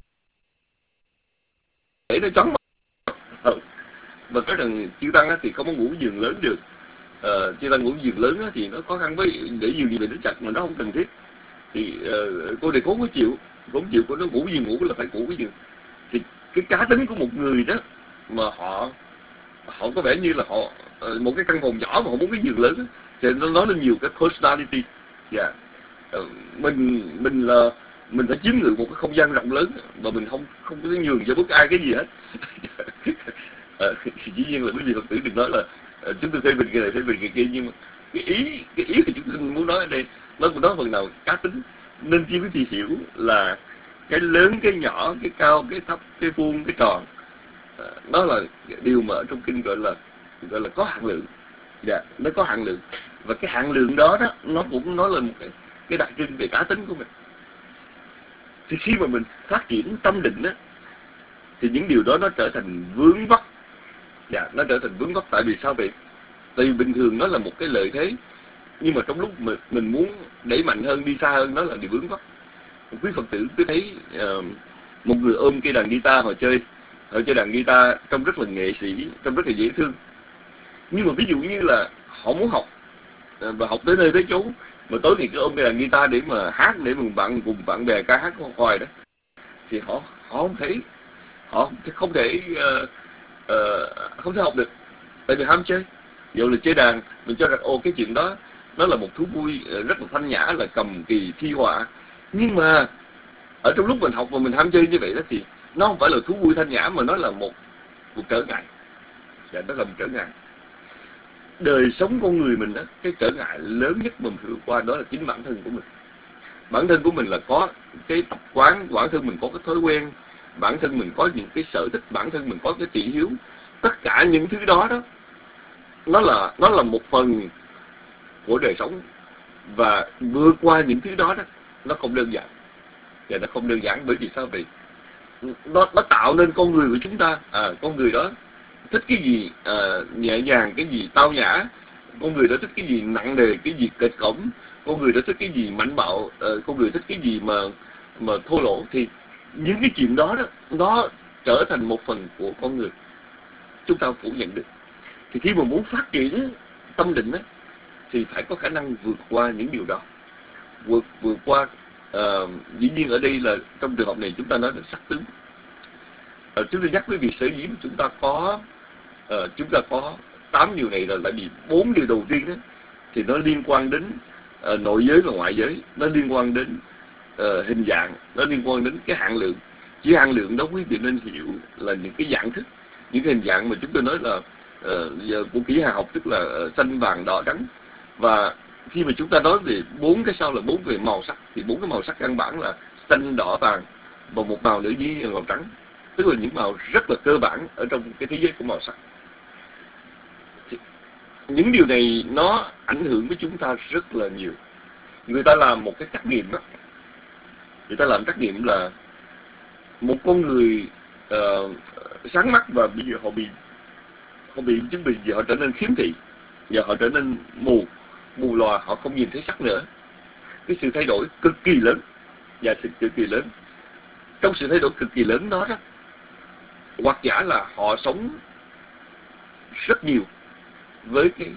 để nó chóng mặt. Và cái thằng Chư Tăng á, thì không có ngủ giường lớn được. uh, Chư Tăng ngủ giường lớn á, thì nó khó khăn, với để giường gì mà nó chặt mà nó không cần thiết, thì uh, cô này cố có chịu cố chịu cô nó ngủ giường ngủ là phải ngủ cái giường. Thì cái cá tính của một người đó mà họ họ có vẻ như là họ uh, một cái căn phòng nhỏ mà họ muốn cái giường lớn á, thì nó nói lên nhiều cái personality. Yeah. Uh, mình mình là mình phải chiếm ngự một cái không gian rộng lớn, mà mình không không có nhường cho bất cứ ai cái gì hết. uh, dĩ nhiên là quý vị Phật tử đừng nói là uh, chúng tôi phê bình cái này phê bình cái kia, nhưng mà cái ý cái ý mà chúng tôi muốn nói ở đây nó cũng nói phần nào cá tính, nên chi quý vị hiểu là cái lớn, cái nhỏ, cái cao, cái thấp, cái vuông, cái tròn, uh, đó là điều mà ở trong kinh gọi là gọi là có hạng lượng. Dạ, yeah, nó có hạng lượng, và cái hạng lượng đó đó nó cũng nói lên một cái cái đặc trưng về cá tính của mình. Thì khi mà mình phát triển tâm định á, thì những điều đó nó trở thành vướng vắt. Dạ, nó trở thành vướng vắt. Tại vì sao vậy? Tại vì bình thường nó là một cái lợi thế, nhưng mà trong lúc mình, mình muốn đẩy mạnh hơn, đi xa hơn, nó là điều vướng vắt. Quý Phật tử cứ thấy uh, một người ôm cây đàn guitar họ chơi, họ chơi đàn guitar trông rất là nghệ sĩ, trông rất là dễ thương. Nhưng mà ví dụ như là họ muốn học và học tới nơi tới chốn, mà tối thì cứ ôm cái đàn guitar để mà hát, để mà bạn cùng bạn bè ca hát hoài đó, thì họ họ không thể họ không thể uh, uh, không thể học được, tại vì ham chơi. Dù là chơi đàn, mình cho rằng ô cái chuyện đó nó là một thú vui rất là thanh nhã, là cầm kỳ thi họa, nhưng mà ở trong lúc mình học và mình ham chơi như vậy đó thì nó không phải là thú vui thanh nhã, mà nó là một một trở ngại. Dạ, nó là một trở ngại. Đời sống con người mình đó, cái trở ngại lớn nhất mình vượt qua đó là chính bản thân của mình. Bản thân của mình là có cái tập quán, bản thân mình có cái thói quen, bản thân mình có những cái sở thích, bản thân mình có cái thị hiếu. Tất cả những thứ đó đó nó là nó là một phần của đời sống, và vượt qua những thứ đó đó nó không đơn giản. Và nó không đơn giản bởi vì sao vậy? Nó nó tạo nên con người của chúng ta. À, con người đó thích cái gì à, nhẹ nhàng, cái gì tao nhã, con người đó thích cái gì nặng nề, cái gì kịch cổng, con người đó thích cái gì mạnh bạo, uh, con người thích cái gì mà mà thô lỗ. Thì những cái chuyện đó đó nó trở thành một phần của con người, chúng ta phủ nhận được. Thì khi mà muốn phát triển tâm định đó, thì phải có khả năng vượt qua những điều đó, vượt vượt qua uh, dĩ nhiên ở đây là trong trường hợp này chúng ta nói là sắc tướng. Uh, chúng tôi nhắc quý vị sở dĩ mà chúng ta có uh, chúng ta có tám điều này, là tại vì bốn điều đầu tiên đó thì nó liên quan đến uh, nội giới và ngoại giới, nó liên quan đến uh, hình dạng, nó liên quan đến cái hạng lượng. Chỉ hạng lượng đó quý vị nên hiểu là những cái dạng thức, những cái hình dạng mà chúng tôi nói là uh, của kỹ hà học, tức là uh, xanh vàng đỏ trắng. Và khi mà chúng ta nói về bốn cái sau là bốn về màu sắc, thì bốn cái màu sắc căn bản là xanh đỏ vàng và một màu nữa với màu trắng, tức là những màu rất là cơ bản ở trong cái thế giới của màu sắc. Thì những điều này nó ảnh hưởng với chúng ta rất là nhiều. Người ta làm một cái trắc nghiệm đó, người ta làm trắc nghiệm là một con người uh, sáng mắt, và bây giờ họ bị họ bị chứng bị gì, họ trở nên khiếm thị, và họ trở nên mù mù lòa, họ không nhìn thấy sắc nữa. Cái sự thay đổi cực kỳ lớn, và sự cực kỳ lớn. Trong sự thay đổi cực kỳ lớn đó, đó hoặc giả là họ sống rất nhiều với cái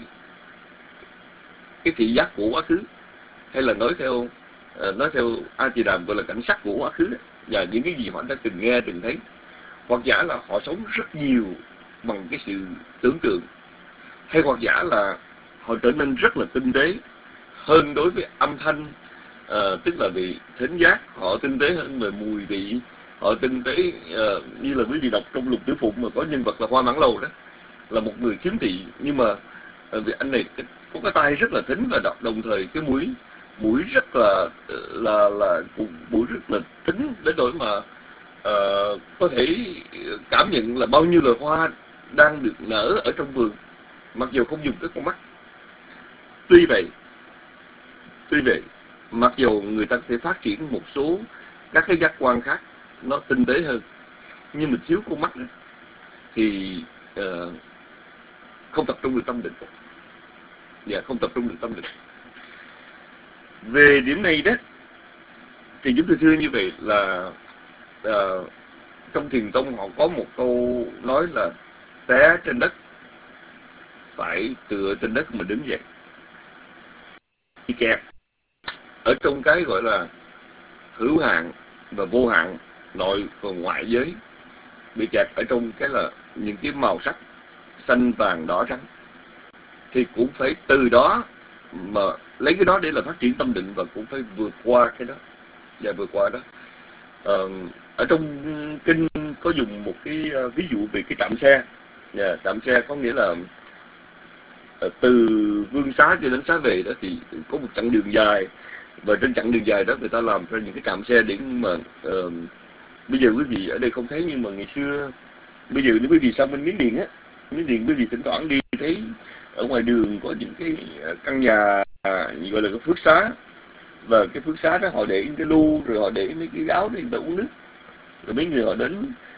cái thị giác của quá khứ, hay là nói theo uh, nói theo A Tỳ Đàm gọi là cảnh sắc của quá khứ đó, và những cái gì họ đã từng nghe từng thấy. Hoặc giả là họ sống rất nhiều bằng cái sự tưởng tượng, hay hoặc giả là họ trở nên rất là tinh tế hơn đối với âm thanh, uh, tức là về thính giác, họ tinh tế hơn về mùi vị, họ tinh tế uh, như là quý vị đọc trong Lục Tử Phụng mà có nhân vật là Hoa Mãn Lâu đó, là một người khiếm thị, nhưng mà uh, vì anh này có cái tai rất là thính, và đồng thời cái mũi mũi rất là là là mũi rất là thính đến nỗi mà uh, có thể cảm nhận là bao nhiêu loài hoa đang được nở ở trong vườn, mặc dù không dùng cái con mắt. Tuy vậy, tuy vậy, mặc dù người ta có thể phát triển một số các cái giác quan khác nó tinh tế hơn, nhưng mà thiếu con mắt thì uh, không tập trung được tâm định. Dạ, không tập trung được tâm định. Về điểm này đó, thì chúng tôi thưa như vậy là uh, trong thiền tông họ có một câu nói là té trên đất phải tựa trên đất mà đứng dậy. Bị kẹt ở trong cái gọi là hữu hạn và vô hạn, nội và ngoại giới, bị kẹt ở trong cái là những cái màu sắc xanh vàng đỏ trắng, thì cũng phải từ đó mà lấy cái đó để là phát triển tâm định, và cũng phải vượt qua cái đó và vượt qua đó. Uh, ở trong kinh có dùng một cái uh, ví dụ về cái trạm xe. Yeah, trạm xe có nghĩa là uh, từ Vương Xá cho đến Xá Về đó thì có một chặng đường dài, và trên chặng đường dài đó người ta làm ra những cái trạm xe để mà uh, bây giờ quý vị ở đây không thấy, nhưng mà ngày xưa, bây giờ nếu quý vị sang bên Miến Điện á, Miến Điện quý vị thỉnh thoảng đi thấy ở ngoài đường có những cái căn nhà gọi là cái phước xá, và cái phước xá đó họ để cái lu, rồi họ để mấy cái gáo để người ta uống nước, rồi mấy người họ đến.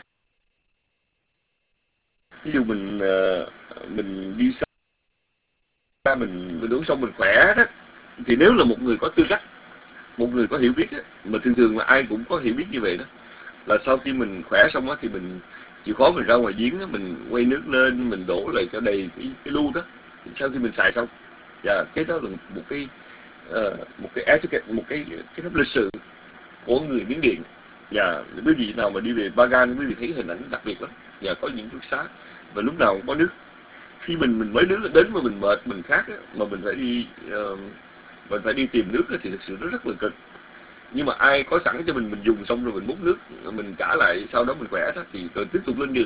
Ví dụ mình mình đi xa, mình mình uống xong mình khỏe đó, thì nếu là một người có tư cách, một người có hiểu biết đó, mà thường thường là ai cũng có hiểu biết như vậy đó, là sau khi mình khỏe xong đó thì mình chịu khó mình ra ngoài giếng đó, mình quay nước lên, mình đổ lại cho đầy cái, cái lu đó, sau khi mình xài xong. Và cái đó là một cái uh, một cái etiquette, một cái cái phép lịch sự của người Miến Điện. Và quý vị nào mà đi về Bagan, quý vị thấy hình ảnh đặc biệt lắm. Và có những ký xá và lúc nào cũng có nước. Khi mình mình mới nước đến mà mình mệt, mình khát á, mà mình phải đi uh, mình phải đi tìm nước á, thì thực sự nó rất là cực. Nhưng mà ai có sẵn cho mình, mình dùng xong rồi mình múc nước, mình trả lại, sau đó mình khỏe đó, thì rồi tiếp tục lên đường.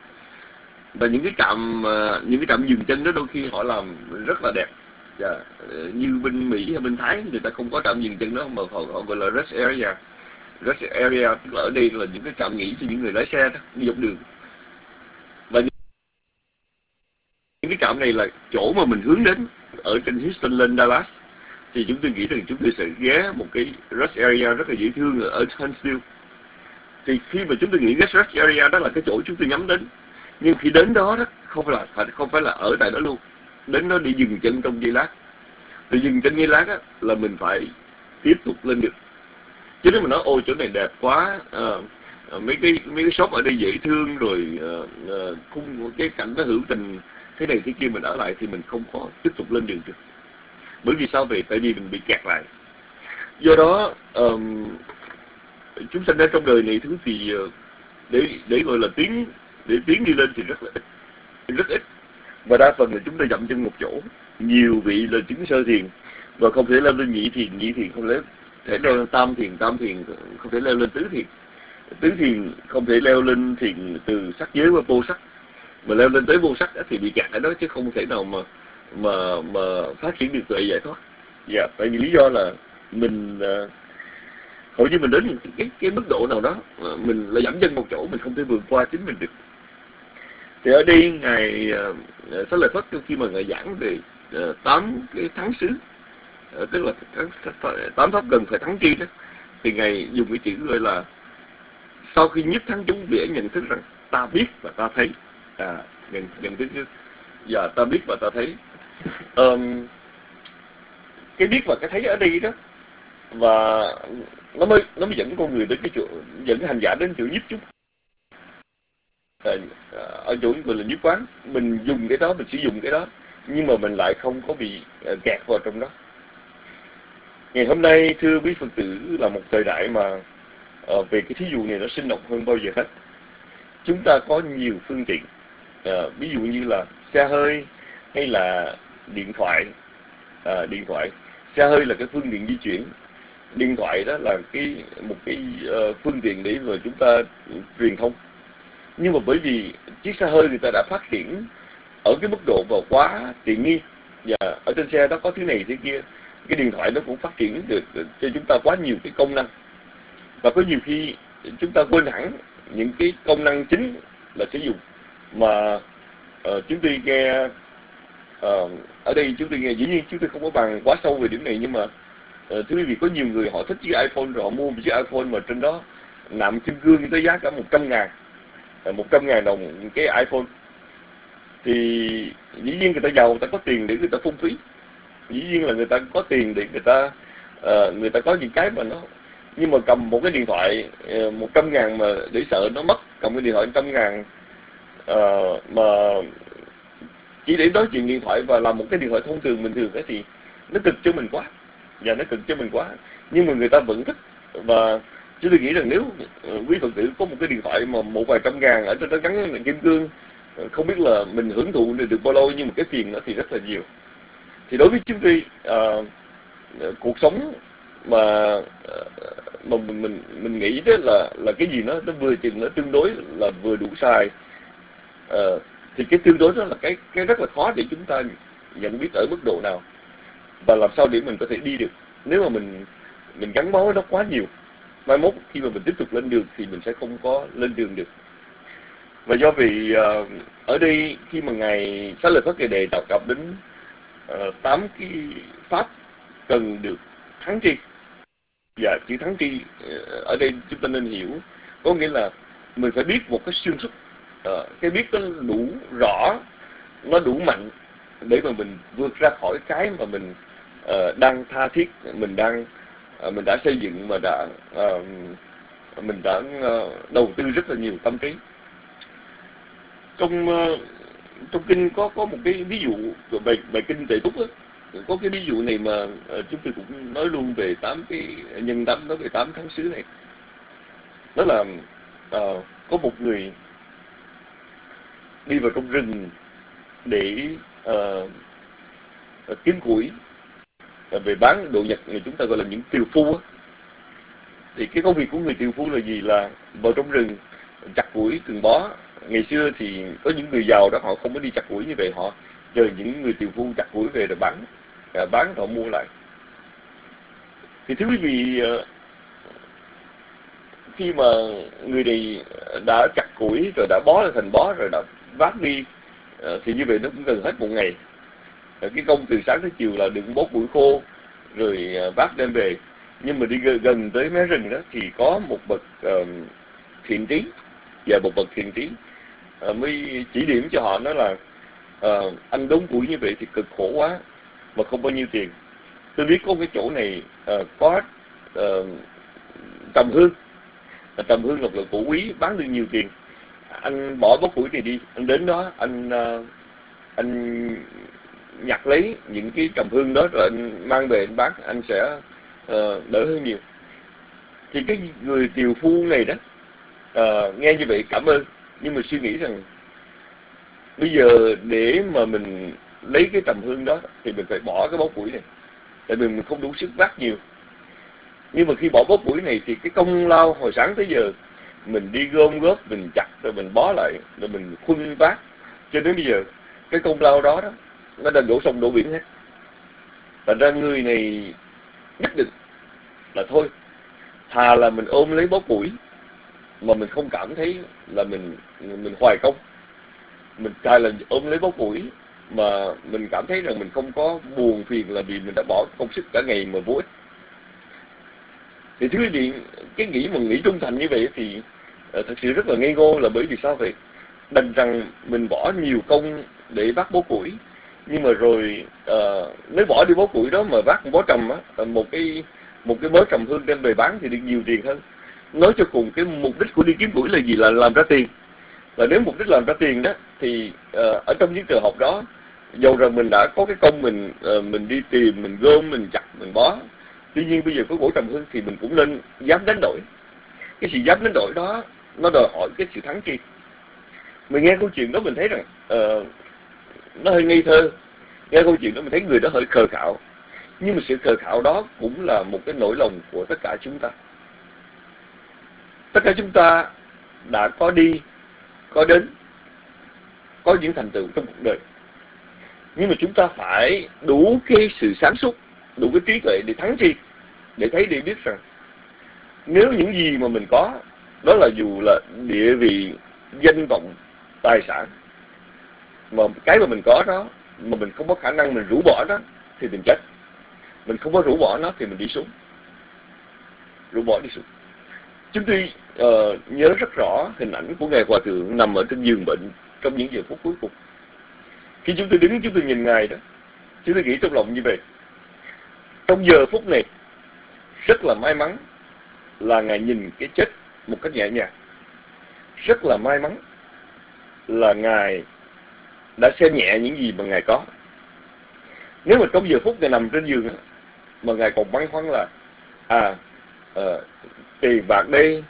Và những cái trạm những cái trạm dừng chân đó đôi khi họ làm rất là đẹp. Yeah. Như bên Mỹ hay bên Thái người ta không có trạm dừng chân đó, mà họ, họ gọi là rest area. Rest area tức là ở đây là những cái trạm nghỉ cho những người lái xe đó, đi dọc đường. Và những cái trạm này là chỗ mà mình hướng đến. Ở trên Houston lên Dallas thì chúng tôi nghĩ rằng chúng tôi sẽ ghé một cái rest area rất là dễ thương ở Huntsville. Thì khi mà chúng tôi nghĩ cái rest area đó là cái chỗ chúng tôi nhắm đến, nhưng khi đến đó đó không phải là không phải là ở tại đó luôn, đến đó đi dừng chân trong giây lát. Thì dừng chân giây lát á, là mình phải tiếp tục lên được. Chứ nếu mà nói ôi chỗ này đẹp quá, à, mấy cái mấy cái shop ở đây dễ thương, rồi à, à, khung cái cảnh nó hữu tình thế này thế kia, mình ở lại thì mình không có tiếp tục lên đường được. Bởi vì sao vậy? Tại vì mình bị kẹt lại. Do đó um, chúng sanh ra trong đời này thứ thì để để gọi là tiến để tiến đi lên thì rất là ít, rất ít. Và đa phần là chúng ta dậm chân một chỗ. Nhiều vị là chứng sơ thiền và không thể leo lên nhị thiền, nhị thiền không leo thể leo lên tam thiền, tam thiền không thể leo lên tứ thiền, tứ thiền không thể leo lên thiền từ sắc giới qua vô sắc, mà leo lên tới vô sắc thì bị kẹt ở đó, chứ không thể nào mà mà mà phát triển được tuệ giải thoát. Dạ, tại vì lý do là mình uh, hầu như mình đến cái, cái cái mức độ nào đó uh, mình là dẫm chân một chỗ, mình không thể vượt qua chính mình được. Thì ở đây ngài uh, Xá Lợi Phất khi mà ngài giảng về uh, tám cái thắng xứ, uh, tức là tám pháp cần phải thắng tri đó, thì ngài dùng cái chữ gọi là sau khi nhất thắng chúng để nhận thức rằng ta biết và ta thấy. À, nhận, nhận thức chứ. Dạ, ta biết và ta thấy. Um, cái biết và cái thấy ở đây đó, và nó mới nó mới dẫn con người đến cái chỗ, dẫn hành giả đến chỗ nhiếp chúng. À, ở chỗ gọi là nhiếp quán, mình dùng cái đó, mình sử dụng cái đó, nhưng mà mình lại không có bị uh, kẹt vào trong đó. Ngày hôm nay thưa quý Phật tử, là một thời đại mà uh, về cái thí dụ này nó sinh động hơn bao giờ hết. Chúng ta có nhiều phương tiện, uh, ví dụ như là xe hơi hay là điện thoại. Uh, điện thoại xe hơi là cái phương tiện di chuyển, điện thoại đó là cái một cái uh, phương tiện để mà chúng ta truyền thông. Nhưng mà bởi vì chiếc xe hơi người ta đã phát triển ở cái mức độ vào quá tiện nghi, và ở trên xe đó có thứ này thứ kia, cái điện thoại nó cũng phát triển được cho chúng ta quá nhiều cái công năng, và có nhiều khi chúng ta quên hẳn những cái công năng chính là sử dụng. Mà uh, chúng tôi nghe uh, ở đây chúng tôi nghe, dĩ nhiên chúng tôi không có bàn quá sâu về điểm này, nhưng mà uh, thưa quý vị, có nhiều người họ thích chiếc iPhone rồi họ mua một chiếc iPhone mà trên đó nạm kim cương tới giá cả một trăm ngàn, một trăm ngàn đồng cái iPhone. Thì dĩ nhiên người ta giàu, người ta có tiền để người ta phung phí, dĩ nhiên là người ta có tiền để người ta uh, người ta có những cái mà nó, nhưng mà cầm một cái điện thoại uh, một trăm ngàn mà để sợ nó mất, cầm cái điện thoại một trăm ngàn uh, mà chỉ để nói chuyện điện thoại và làm một cái điện thoại thông thường bình thường ấy, thì nó cực cho mình quá, và nó cực cho mình quá. Nhưng mà người ta vẫn thích. Và chúng tôi nghĩ rằng nếu quý Phật tử có một cái điện thoại mà một vài trăm ngàn ở trên đó gắn kim cương, không biết là mình hưởng thụ được bao lâu, nhưng mà cái tiền nó thì rất là nhiều. Thì đối với chúng tôi, uh, cuộc sống mà mà mình mình, mình nghĩ đó là là cái gì nó nó vừa chừng, nó tương đối là vừa đủ xài, uh, thì cái tương đối đó là cái cái rất là khó để chúng ta nhận biết ở mức độ nào và làm sao để mình có thể đi được. Nếu mà mình mình gắn bó nó quá nhiều, mai mốt khi mà mình tiếp tục lên đường thì mình sẽ không có lên đường được. Và do vì uh, ở đây khi mà ngài Xá Lợi Phất Ngài đề cập cập đến tám uh, cái pháp cần được thắng tri. Và chữ thắng tri uh, ở đây chúng ta nên hiểu có nghĩa là mình phải biết một cái xuyên suốt, uh, cái biết nó đủ rõ, nó đủ mạnh để mà mình vượt ra khỏi cái mà mình uh, đang tha thiết, mình đang uh, mình đã xây dựng, mà đã uh, mình đã uh, đầu tư rất là nhiều tâm trí. Trong uh, trong kinh có có một cái ví dụ bài bài kinh Tệ Túc á, có cái ví dụ này mà uh, chúng tôi cũng nói luôn về tám cái nhân tám nói về tám tháng xứ này. Đó là uh, có một người đi vào trong rừng để uh, kiếm củi về bán đồ Nhật người chúng ta gọi là những tiều phu á. Thì cái công việc của người tiều phu là gì? Là vào trong rừng chặt củi từng bó. Ngày xưa thì có những người giàu đó họ không có đi chặt củi như vậy, họ chờ những người tiều phu chặt củi về rồi bán, bán họ mua lại. Thì thưa quý vị, khi mà người này đã chặt củi rồi đã bó lên thành bó rồi đã vác đi, thì như vậy nó cũng gần hết một ngày. Cái công từ sáng tới chiều là đựng bó củi khô rồi vác đem về. Nhưng mà đi gần tới mé rừng đó thì có một bậc uh, thiện trí, và một bậc thiện trí uh, mới chỉ điểm cho họ, nói là uh, anh đốn củi như vậy thì cực khổ quá mà không bao nhiêu tiền. Tôi biết có cái chỗ này uh, có uh, trầm hương, trầm hương là loại củ quý bán được nhiều tiền. Anh bỏ bó củi này đi, anh đến đó anh uh, anh nhặt lấy những cái trầm hương đó rồi anh mang về anh bán, anh sẽ uh, đỡ hơn nhiều. Thì cái người tiều phu này đó uh, nghe như vậy cảm ơn, nhưng mà suy nghĩ rằng bây giờ để mà mình lấy cái trầm hương đó thì mình phải bỏ cái bó củi này, tại vì mình không đủ sức vác nhiều. Nhưng mà khi bỏ bó củi này thì cái công lao hồi sáng tới giờ mình đi gom góp, mình chặt rồi mình bó lại, rồi mình khuân vác, cho đến bây giờ cái công lao đó đó nó đã đổ sông đổ biển hết. Thành ra người này nhất định là thôi, thà là mình ôm lấy bó củi mà mình không cảm thấy là mình mình hoài công, mình thà là ôm lấy bó củi mà mình cảm thấy rằng mình không có buồn phiền là vì mình đã bỏ công sức cả ngày mà vô ích. Thì thưa quý vị, cái nghĩ mà nghĩ trung thành như vậy thì uh, thật sự rất là ngây ngô. Là bởi vì sao vậy? Đành rằng mình bỏ nhiều công để vác bó củi, nhưng mà rồi uh, nếu bỏ đi bó củi đó mà vác một bó trầm á, một cái một cái mớ trầm hương đem về bán thì được nhiều tiền hơn. Nói cho cùng cái mục đích của đi kiếm củi là gì? Là làm ra tiền. Và nếu mục đích làm ra tiền đó thì uh, ở trong những trường học đó, dầu rằng mình đã có cái công mình uh, mình đi tìm, mình gom, mình chặt, mình bó, tuy nhiên bây giờ có gỗ trầm hương thì mình cũng nên dám đánh đổi. Cái sự dám đánh đổi đó nó đòi hỏi cái sự thắng kiệt. Mình nghe câu chuyện đó mình thấy rằng uh, nó hơi ngây thơ. Nghe câu chuyện đó mình thấy người đó hơi khờ khạo, nhưng mà sự khờ khạo đó cũng là một cái nỗi lòng của tất cả chúng ta. Tất cả chúng ta đã có đi, có đến, có những thành tựu trong cuộc đời, nhưng mà chúng ta phải đủ cái sự sáng suốt, đủ cái trí tuệ để thắng chi, để thấy, để biết rằng nếu những gì mà mình có, đó là dù là địa vị, danh vọng, tài sản, mà cái mà mình có đó mà mình không có khả năng mình rũ bỏ nó thì mình chết. Mình không có rũ bỏ nó thì mình đi xuống, rũ bỏ đi xuống. Chúng tôi uh, nhớ rất rõ hình ảnh của Ngài Hòa Thượng nằm ở trên giường bệnh trong những giờ phút cuối cùng. Khi chúng tôi đứng, chúng tôi nhìn Ngài đó, chúng tôi nghĩ trong lòng như vậy: trong giờ phút này rất là may mắn là Ngài nhìn cái chết một cách nhẹ nhàng. Rất là may mắn là Ngài đã xem nhẹ những gì mà Ngài có. Nếu mà trong giờ phút Ngài nằm trên giường mà Ngài còn băn khoăn là à uh, tiền bạc đây,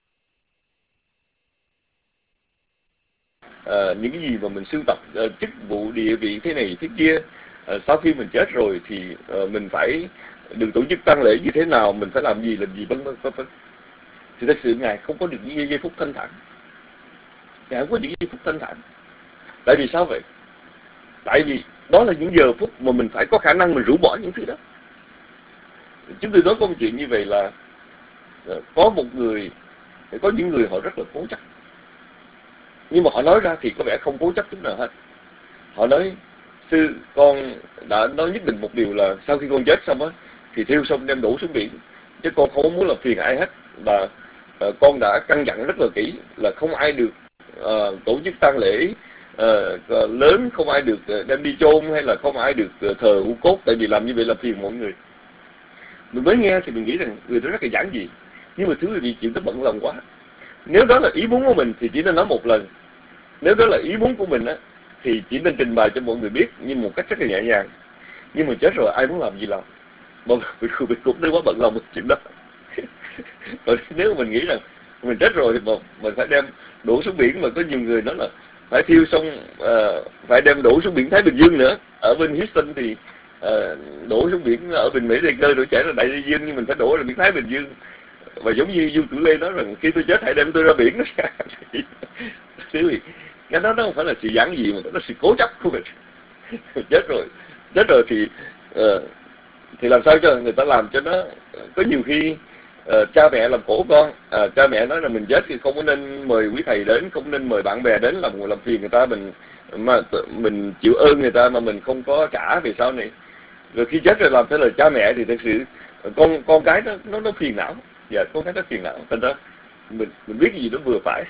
uh, những cái gì mà mình sưu tập, uh, chức vụ địa vị thế này thế kia, uh, sau khi mình chết rồi thì uh, mình phải được tổ chức tang lễ như thế nào, mình phải làm gì làm gì vân vân vân vân, thì thật sự Ngài không có được những giây phút thanh thản. Ngài không có những giây phút thanh thản. Tại vì sao vậy? Tại vì đó là những giờ phút mà mình phải có khả năng mình rũ bỏ những thứ đó. Chúng tôi nói câu chuyện như vậy là có một người, có những người họ rất là cố chấp, nhưng mà họ nói ra thì có vẻ không cố chấp chút nào hết. Họ nói: sư, con đã nói nhất định một điều là sau khi con chết xong á thì thiêu xong đem đổ xuống biển, chứ con không muốn làm phiền ai hết. Và uh, con đã căn dặn rất là kỹ là không ai được uh, tổ chức tang lễ uh, lớn, không ai được uh, đem đi chôn, hay là không ai được uh, thờ u cốt, tại vì làm như vậy là phiền mọi người. Mình mới nghe thì mình nghĩ rằng người đó rất là giản dị, nhưng mà thứ quý vị chịu tới bận lòng quá. Nếu đó là ý muốn của mình thì chỉ nên nói một lần. Nếu đó là ý muốn của mình á thì chỉ nên trình bày cho mọi người biết nhưng một cách rất là nhẹ nhàng. Nhưng mà chết rồi ai muốn làm gì làm, mọi người cũng cũng thấy quá bận lòng một chuyện đó. Còn nếu mà mình nghĩ rằng mình chết rồi thì mình phải đem đổ xuống biển, mà có nhiều người nói là phải thiêu xong uh, phải đem đổ xuống biển Thái Bình Dương nữa. Ở bên Houston thì uh, đổ xuống biển ở bên Mỹ, đây cơ đổ chảy ra Đại Tây Dương, nhưng mình phải đổ ra biển Thái Bình Dương. Và giống như Du Tử Lê nói rằng khi tôi chết hãy đem tôi ra biển đó. Thì cái đó nó không phải là sự giản dị, mà nó là sự cố chấp của mình. Chết rồi, chết rồi thì uh, thì làm sao cho người ta làm cho nó có nhiều khi uh, cha mẹ làm khổ con. Uh, cha mẹ nói là mình chết thì không có nên mời quý thầy đến, không nên mời bạn bè đến làm làm phiền người ta, mình mà mình chịu ơn người ta mà mình không có trả về sau này. Rồi khi chết rồi làm theo lời cha mẹ thì thực sự con con cái nó nó, nó phiền não. Dạ, con cái nó phiền não. Thành ra mình mình biết cái gì nó vừa phải.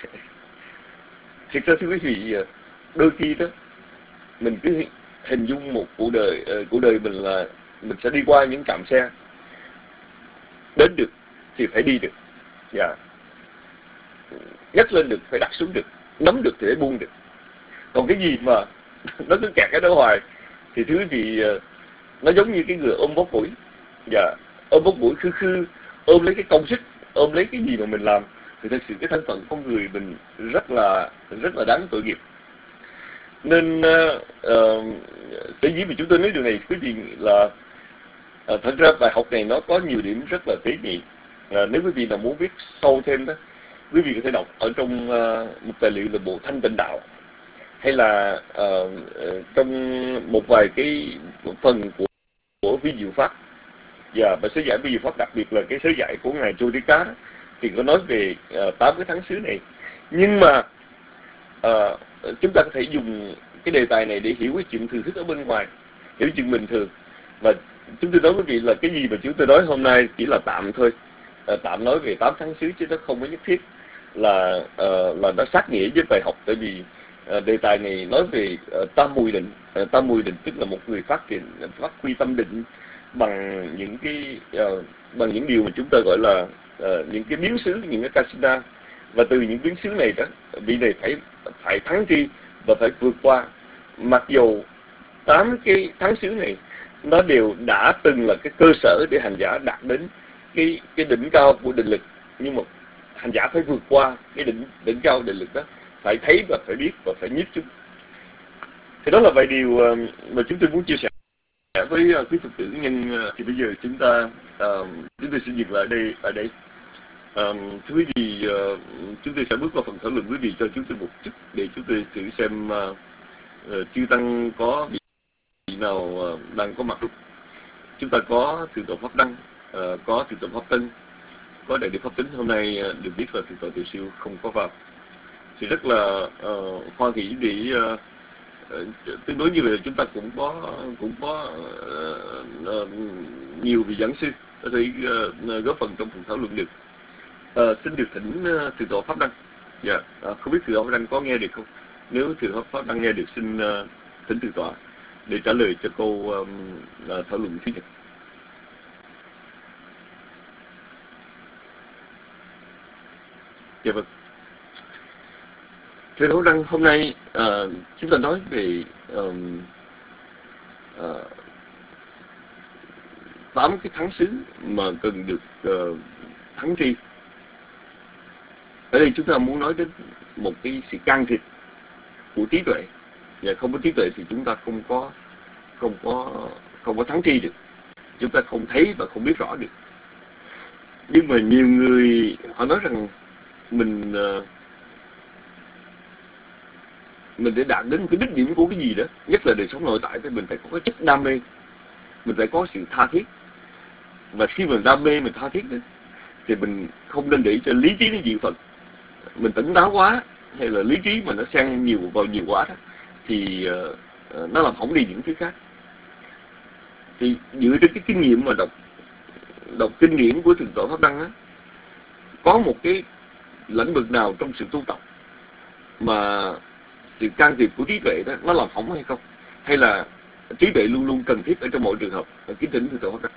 Thực ra thưa quý vị, đôi khi đó mình cứ hình dung một cuộc đời uh, cuộc đời mình là mình sẽ đi qua những trạm xe, đến được thì phải đi được, dạ, nhấc lên được phải đặt xuống được, nắm được thì phải buông được. Còn cái gì mà nó cứ kẹt cái đó hoài thì thứ gì uh, nó giống như cái người ôm bóp mũi, dạ, ôm bóp mũi khư khư, ôm lấy cái công sức, ôm lấy cái gì mà mình làm, thì thật sự cái thân phận con người mình rất là rất là đáng tội nghiệp. Nên uh, uh, sở dĩ mà chúng tôi nói điều này quý vị là uh, thật ra bài học này nó có nhiều điểm rất là tế nhị. Uh, nếu quý vị nào muốn biết sâu thêm đó, quý vị có thể đọc ở trong uh, một tài liệu là bộ Thanh Tịnh Đạo, hay là uh, uh, trong một vài cái phần của, của Vi Diệu Pháp, và yeah, sớ giải Vi Diệu Pháp, đặc biệt là cái sớ giải của ngài Chodica thì có nói về uh, tám cái thắng xứ này. Nhưng mà uh, chúng ta có thể dùng cái đề tài này để hiểu cái chuyện thường thức ở bên ngoài, hiểu chuyện bình thường. Và chúng tôi nói quý vị là cái gì mà chúng tôi nói hôm nay chỉ là tạm thôi, à, tạm nói về tám tháng xứ, chứ nó không có nhất thiết là uh, là nó sát nghĩa với bài học. Tại vì uh, đề tài này nói về uh, tam mùi định. uh, Tam mùi định tức là một người phát triển phát huy tâm định bằng những cái uh, bằng những điều mà chúng ta gọi là uh, những cái biến xứ, những cái kasina. Và từ những biến xứ này đó, vị này phải phải thắng tri và phải vượt qua. Mặc dù tám cái thắng xứ này nó đều đã từng là cái cơ sở để hành giả đạt đến cái cái đỉnh cao của định lực, nhưng mà hành giả phải vượt qua cái đỉnh đỉnh cao định lực đó, phải thấy và phải biết và phải nhiếp chúng. Thì đó là vài điều mà chúng tôi muốn chia sẻ với quý Phật tử nhân. Thì bây giờ chúng ta uh, chúng tôi sẽ dừng lại đây ở đây. Um, thưa quý vị, uh, chúng tôi sẽ bước vào phần thảo luận. Quý vị cho chúng tôi một chút để chúng tôi thử xem uh, uh, chư tăng có vị nào uh, đang có mặt lúc. Chúng ta có thượng tọa Pháp Đăng, uh, có thượng tọa Pháp Tân, có đại đức Pháp Tính. Hôm nay uh, được biết là thượng tọa Tiểu Siêu không có vào, thì rất là uh, hoan hỷ để uh, uh, tương đối như vậy. Chúng ta cũng có cũng có uh, uh, nhiều vị giảng sư có thể uh, góp phần trong phần thảo luận được. Uh, xin được thỉnh uh, thượng tọa Pháp Đăng. Dạ, yeah. uh, không biết thượng tọa Pháp Đăng có nghe được không? Nếu thượng tọa Pháp Đăng nghe được, xin uh, thỉnh thượng tọa để trả lời cho câu um, uh, thảo luận thứ nhất. Dạ vâng. Thưa Pháp Đăng, hôm nay uh, chúng ta nói về um, uh, tám cái thắng xứ mà cần được uh, thắng tri. Ở đây chúng ta muốn nói đến một cái sự can thiệp của trí tuệ, và không có trí tuệ thì chúng ta không có không có không có thắng tri được, chúng ta không thấy và không biết rõ được. Nhưng mà nhiều người họ nói rằng mình mình để đạt đến một cái đích điểm của cái gì đó, nhất là đời sống nội tại, thì mình phải có cái chất đam mê, mình phải có sự tha thiết. Và khi mình đam mê, mình tha thiết đó, thì mình không nên để cho lý trí nó dịu phần. Mình tỉnh táo quá hay là lý trí mà nó xen nhiều vào nhiều quá đó, thì uh, nó làm hỏng đi những thứ khác. Thì dựa trên cái kinh nghiệm mà đọc đọc kinh điển của thượng tọa Pháp Đăng á, có một cái lĩnh vực nào trong sự tu tập mà sự can thiệp của trí tuệ đó nó làm hỏng hay không, hay là trí tuệ luôn luôn cần thiết ở trong mọi trường hợp? Kính thỉnh thượng tọa Pháp Đăng.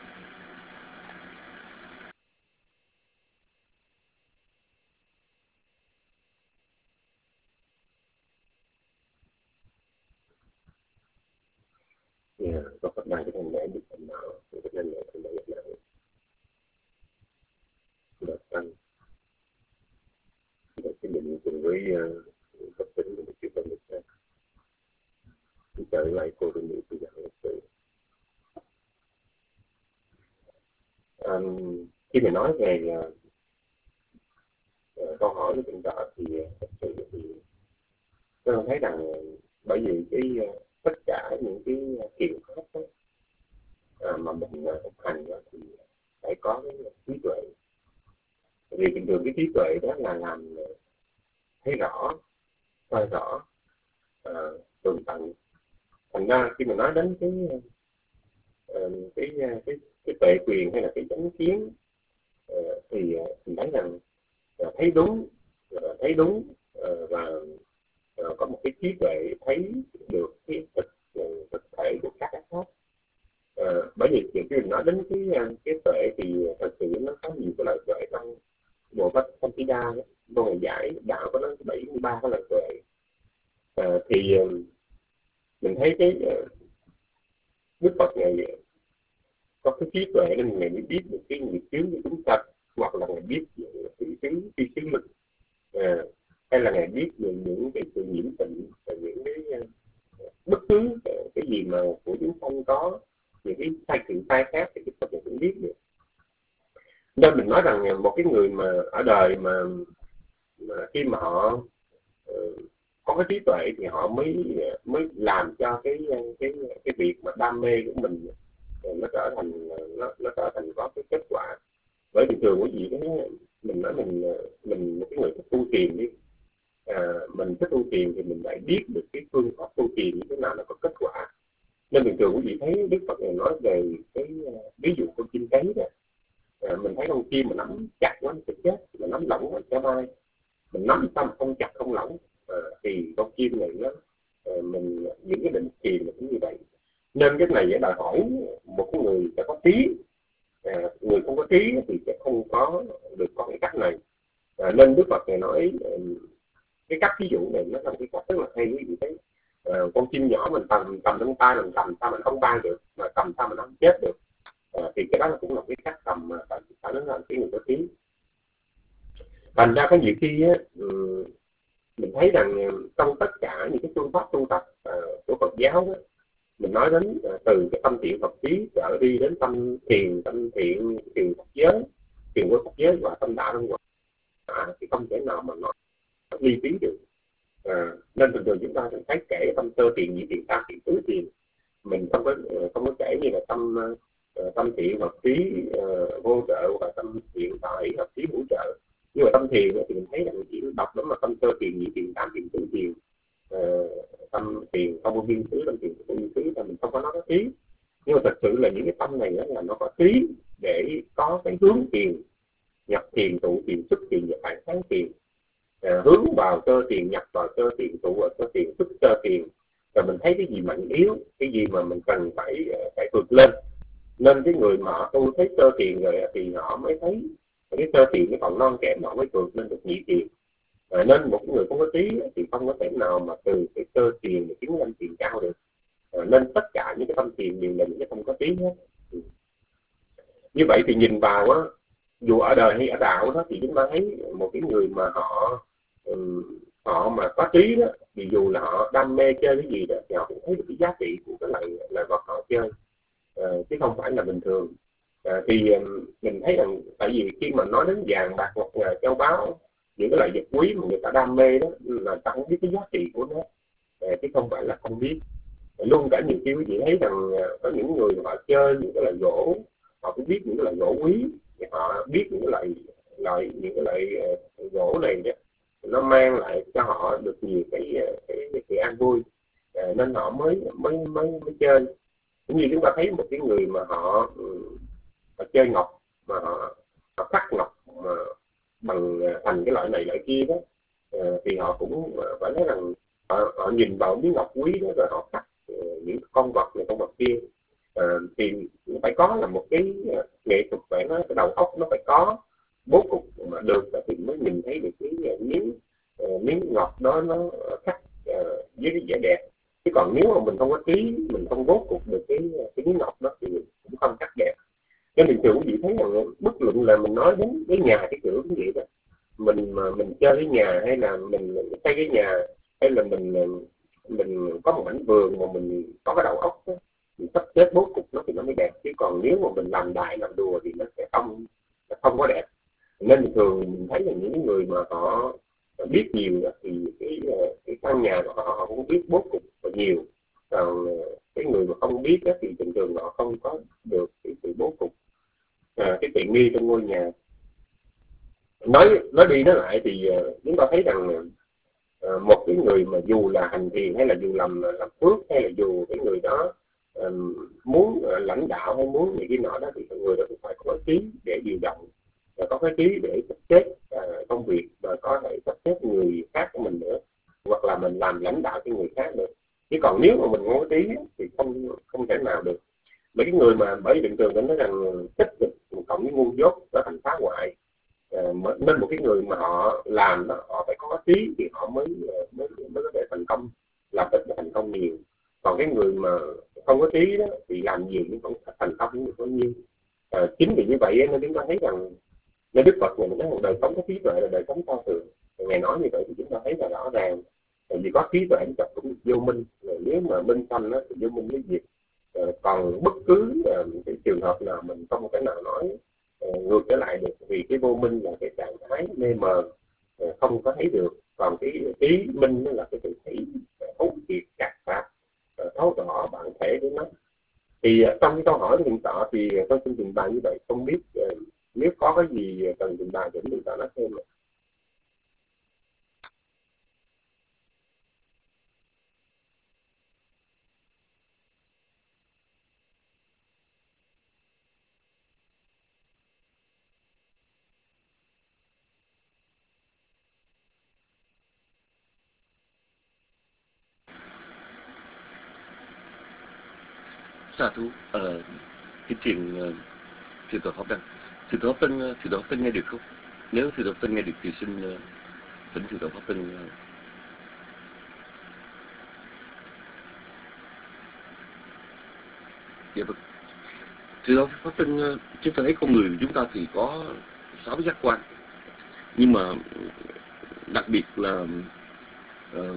Yeah, có cách này cái thành lễ được thành nào cái thành lễ thành lễ nào được tăng được cái định cùng với cấp tính của cái tâm lực thì trở lại cô đơn nữ tự giác lịch sử. Um, khi mình nói về uh, uh, câu hỏi của chúng ta thì thật sự thì tôi thấy rằng bởi vì cái uh, tất cả những cái kiện pháp đó, uh, mà mình uh, thực hành đó, thì phải có cái trí tuệ. Vì bình thường cái trí tuệ đó là làm thấy rõ, soi rõ, uh, tường tận. Thành ra khi mà nói đến cái uh, cái, cái cái cái tuệ quyền hay là cái chánh kiến uh, thì uh, mình thấy rằng uh, thấy đúng, uh, thấy đúng uh, và uh, có một cái trí tuệ thấy được cái thực, uh, thực thể của các cái pháp. Uh, bởi vì khi mình nói đến cái cái tuệ thì thật sự nó có nhiều cái loại tuệ trong bộ phách Thanh Tí Đa, bộ ngày giải đạo có nó bảy mươi ba cái loại tuệ. Uh, thì uh, mình thấy cái uh, Đức Phật này có cái trí tuệ nên người mới biết được cái nghiệp chướng của chúng ta, hoặc là người biết về sự xứ phi xứ lực, à, hay là người biết về những cái sự nhiễm tịnh, những cái uh, bất cứ cái, cái gì mà của chúng không có những cái sai sự sai khác thì Đức Phật cũng biết được. Nên mình nói rằng một cái người mà ở đời mà, mà khi mà họ uh, có cái trí tuệ thì họ mới mới làm cho cái cái cái việc mà đam mê của mình nó trở thành nó, nó trở thành có cái kết quả. Bởi bình thường quý vị thấy mình nói mình mình một cái người thích tu tiền đi, à, mình thích tu tiền thì mình phải biết được cái phương pháp tu tiền như thế nào nó có kết quả. Nên bình thường quý vị thấy Đức Phật này nói về cái ví dụ con chim cấy đó, à, mình thấy con chim mà nắm chặt nó sẽ chết, mà nắm lỏng nó sẽ bay. Mình nắm xong không chặt không lỏng à, thì con chim này nó à, mình những cái định tiền là cũng như vậy. Nên cái này đòi hỏi một cái người sẽ có trí, à, người không có trí thì sẽ không có được có cái cách này. À, nên Đức Phật này nói cái cách ví dụ này nó là cái cách rất là hay. Quý vị thấy à, con chim nhỏ mình cầm cầm trong tay mình cầm sao mình không bay được, mà cầm sao mình không chết được, à, thì cái đó cũng là cái cách cầm mà phải phải nói là cái người có trí. Thành ra có nhiều khi á, mình thấy rằng trong tất cả những cái phương pháp tu tập uh, của Phật giáo đó, mình nói đến uh, từ cái tâm thiện Phật trí trở đi đến tâm thiền, tâm thiện thiền Phật giới, thiền của Phật giới và tâm đạo trong quả, thì không thể nào mà nó ly trí được. À, nên thường thường chúng ta thấy kể tâm sơ thiền, nhị thiền, tam thiền, tứ thiền, mình không có không có kể như là tâm uh, tâm thiện Phật trí uh, vô trợ và tâm thiện tại Phật trí hữu trợ. Nhưng mà tâm thiền thì mình thấy rằng chỉ đọc đó mà tâm sơ thiền, nhị thiền, tam thiền, tứ thiền, uh, tâm thiền không có biên xứ, tâm thiền không có biên xứ, thì mình không có nói có trí. Nhưng mà thật sự là những cái tâm này đó là nó có trí để có cái hướng thiền, nhập thiền, tụ thiền, xuất thiền và phản sáng thiền, uh, hướng vào cơ thiền, nhập vào cơ thiền, tụ vào cơ thiền, xuất cơ thiền. Rồi mình thấy cái gì mạnh yếu, cái gì mà mình cần phải phải vượt lên. Nên cái người mà tu thấy cơ thiền rồi thì họ mới thấy cái cơ thiền nó còn non kém, họ mới vượt lên được nhị thiền. À, nên một người không có trí thì không có thể nào mà từ cái cơ thiền để tiến lên thiền cao được. À, nên tất cả những cái tâm thiền đều là những cái không có trí hết. Như vậy thì nhìn vào á, dù ở đời hay ở đạo đó, thì chúng ta thấy một cái người mà họ um, họ mà có trí đó, thì dù là họ đam mê chơi cái gì đó thì họ cũng thấy được cái giá trị của cái loại loại vật họ chơi, à, chứ không phải là bình thường. À, thì um, mình thấy rằng tại vì khi mà nói đến vàng bạc ngọc ngà châu báu, những cái loại vật quý mà người ta đam mê đó là ta không biết cái giá trị của nó, à, chứ không phải là không biết. À, luôn cả nhiều khi quý vị thấy rằng à, có những người họ chơi những cái loại gỗ, họ cũng biết những cái loại gỗ quý, họ biết những cái loại loại những cái loại uh, gỗ này đó, nó mang lại cho họ được nhiều cái cái, cái, cái an vui, à, nên họ mới mới mới mới chơi. Cũng như chúng ta thấy một cái người mà họ, họ chơi ngọc mà họ, họ khắc ngọc mà bằng thành cái loại này loại kia đó, à, thì họ cũng phải nói rằng họ, họ nhìn vào miếng ngọc quý đó rồi họ khắc uh, những con vật này con vật kia, à, thì phải có là một cái nghệ thuật, phải nói cái đầu óc nó phải có bố cục mà được thì mới nhìn thấy được cái miếng uh, miếng ngọc đó nó khắc uh, với cái vẻ đẹp. Chứ Chứ còn nếu mà mình không có trí, mình không bố cục được cái cái miếng ngọc đó thì cũng không cắt đẹp. Nên bình thường quý vị thấy rằng bất luận là mình nói đến cái nhà cái cửa cũng vậy đó, mình mà mình chơi cái nhà hay là mình xây cái nhà hay là mình mình có một mảnh vườn mà mình có cái đầu óc đó, mình sắp xếp bố cục nó thì nó mới đẹp. Chứ còn nếu mà mình làm đại làm đùa thì nó sẽ không nó không có đẹp. Nên thường mình thấy là những người mà họ biết nhiều thì cái cái căn nhà của họ, họ cũng biết bố cục nhiều. Còn cái người mà không biết đó, thì thường thường họ không có được cái sự bố cục, à, cái tiện nghi trong ngôi nhà. nói nói đi nói lại thì uh, chúng ta thấy rằng uh, một cái người mà dù là hành thiền hay là dù làm làm phước hay là dù cái người đó uh, muốn uh, lãnh đạo hay muốn gì cái nọ đó thì người đó cũng phải có trí để điều động và có cái trí để sắp xếp uh, công việc và có thể sắp xếp người khác của mình nữa, hoặc là mình làm lãnh đạo cho người khác được. Chứ còn nếu mà mình không có trí thì không không thể nào được. Mấy cái người mà bởi bình thường nói rằng tích cực cộng với ngu dốt nó thành phá hoại. Ờ, nên một cái người mà họ làm đó, họ phải có trí thì họ mới mới, mới có thể thành công, làm ít thành công nhiều. Còn cái người mà không có trí đó thì làm nhiều nhưng không thành công nhưng có nhiêu. À, chính vì như vậy nên chúng ta thấy rằng nên Đức Phật này nói rằng đời sống có trí tuệ là đời sống cao thượng. Ngài nói như vậy thì chúng ta thấy là rõ ràng, vì có trí tuệ thì cũng vô minh, nếu mà minh sanh đó, thì vô minh mới diệt. À, còn bất cứ à, cái trường hợp nào mình không thể nào nói uh, ngược trở lại được, vì cái vô minh là cái trạng thái mê mờ, uh, không có thấy được. Còn cái trí minh là cái sự thấy thấu triệt các pháp, uh, thấu tỏ bản thể của nó. Thì uh, trong cái câu hỏi của thượng tọa thì tôi xin trình bày như vậy, không biết uh, nếu có cái gì cần trình bày thì thượng tọa nói thêm. Sa thú, ờ, cái chuyện uh, thượng tọa Pháp Đăng, thượng tọa Pháp Đăng, uh, thượng tọa Pháp Đăng nghe được không? Nếu thượng tọa Pháp Đăng nghe được thì xin uh, thỉnh thượng tọa Pháp Đăng. Uh, dạ vâng. Thượng tọa Pháp Đăng, uh, chúng ta thấy con người chúng ta thì có sáu giác quan, nhưng mà đặc biệt là uh,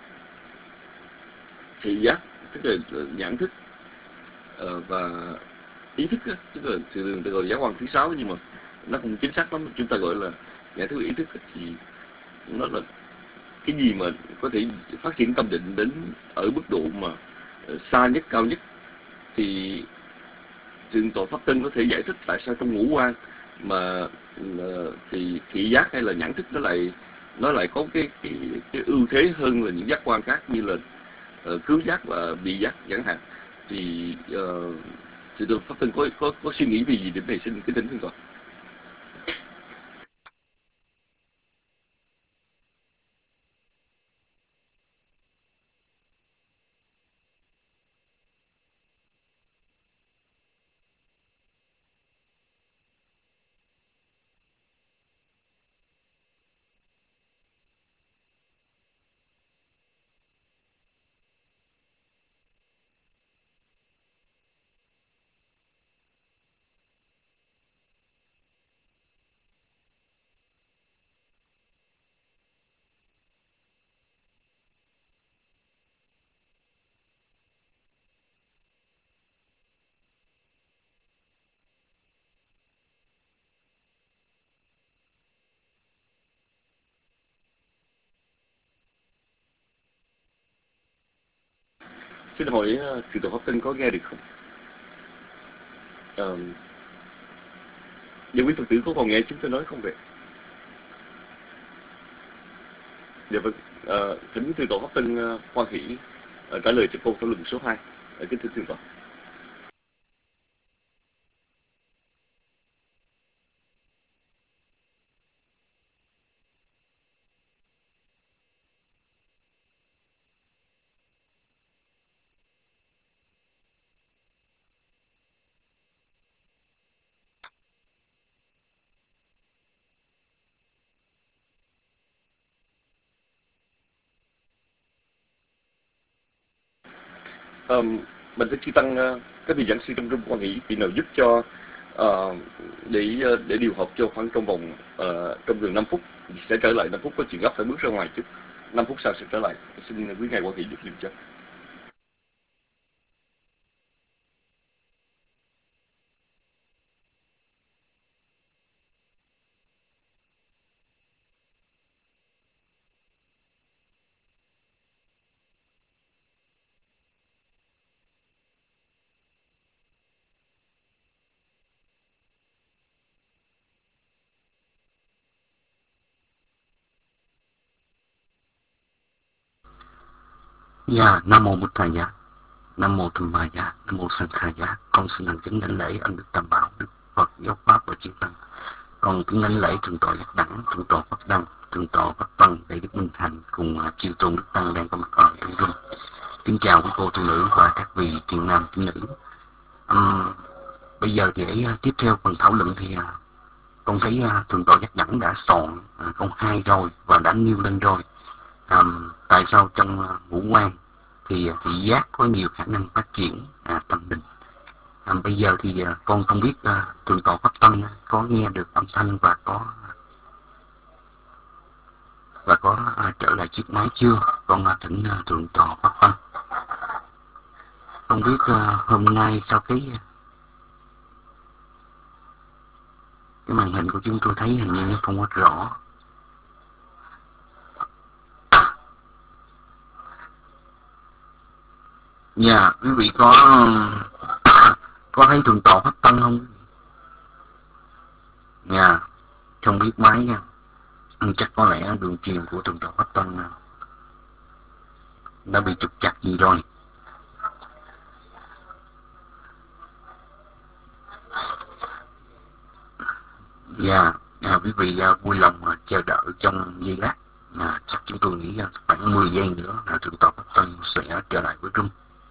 thị giác, tức là nhãn thức, uh, và ý thức á, tức là thường gọi là giác quan thứ sáu, nhưng mà nó không chính xác lắm, chúng ta gọi là nhãn thức ý thức. Thì nó là cái gì mà có thể phát triển tâm định đến ở mức độ mà xa nhất, cao nhất. Thì thượng tọa Pháp Tân có thể giải thích tại sao trong ngũ quan mà uh, thì thị giác hay là nhãn thức nó lại nó lại có cái cái, cái ưu thế hơn là những giác quan khác, như là uh, khứu giác và vị giác chẳng hạn. Thì uh, thượng tọa Pháp Tân có, có có suy nghĩ về gì đến này, xin kính thỉnh thượng tọa. Xin hỏi uh, thượng tọa Pháp Tân có nghe được không? Uh, Những quý Phật tử có còn nghe chúng tôi nói không vậy? Dạ vâng. Uh, thỉnh thượng tọa Pháp Tân uh, hoan hỷ uh, trả lời cho câu thảo luận số hai. Uh, kính thưa thượng tọa. um, mình sẽ chư tăng uh, các vị giảng sư trong room quan nghĩ vị nào giúp cho uh, để uh, để điều hợp cho khoảng trong vòng uh, trong vòng năm phút, sẽ trở lại năm phút, có chuyện gấp phải bước ra ngoài chút, năm phút sau sẽ trở lại. Xin quý ngài quan nghĩ giúp dùm cho. Dạ, Nam Mô Bụt Thầy Giá, Nam Mô Tham Ma Giá, Nam Mô Sang Khai Giá. Con xin thành kính đảnh lễ ân đức Tam Bảo, Đức Phật, Giáo Pháp và Chư Tăng. Con kính đảnh lễ Thượng tọa Giác Đẳng, Thượng tọa Pháp Đăng, Thượng tọa Pháp Tân, Đại Đức Minh Thành cùng uh, chư tôn Đức Tăng đang có mặt ở trong room. Kính chào quý cô tu nữ và các vị thiện nam tín nữ. Um, bây giờ thì uh, tiếp theo phần thảo luận thì uh, con thấy uh, Thượng tọa Giác Đẳng đã soạn uh, câu hai rồi và đã nêu lên rồi. Um, tại sao trong uh, ngũ quan thì thị giác có nhiều khả năng phát triển à, tâm định. À, bây giờ thì à, con không biết à, Thượng tọa Pháp Tân có nghe được âm thanh và có và có à, trở lại chiếc máy chưa? Con à, thỉnh à, Thượng tọa Pháp Tân. Không biết à, hôm nay sau cái cái màn hình của chúng tôi thấy hình như nó không có rõ. Dạ, quý vị có có thấy Thượng tọa Pháp Tân không? Dạ, không biết máy nha. Chắc có lẽ đường truyền của Thượng tọa Pháp Tân đã bị trục trặc gì rồi. Dạ, à, quý vị à, vui lòng à, chờ đợi trong giây lát. À, chắc chúng tôi nghĩ à, khoảng mười giây nữa là Thượng tọa Pháp Tân sẽ trở lại với room.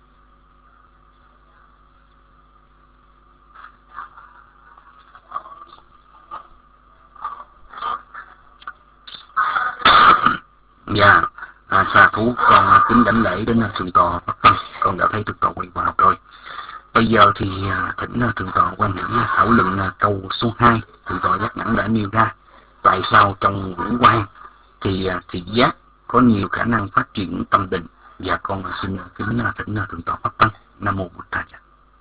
Dạ, à, xa thú con à, kính đảnh lễ đến à, Thượng tọa Pháp Tân. Con đã thấy Thượng tọa quay vào rồi. Bây giờ thì à, thỉnh à, Thượng tọa quan nghĩ à, thảo luận à, câu số hai. Thượng tọa Giác Đẳng đã nêu ra tại sao trong ngũ quan thì à, thị giác có nhiều khả năng phát triển tâm định. Và con à, xin à, kính à, thỉnh à, Thượng tọa Pháp Tân. Nam Mô Bụt Thầy.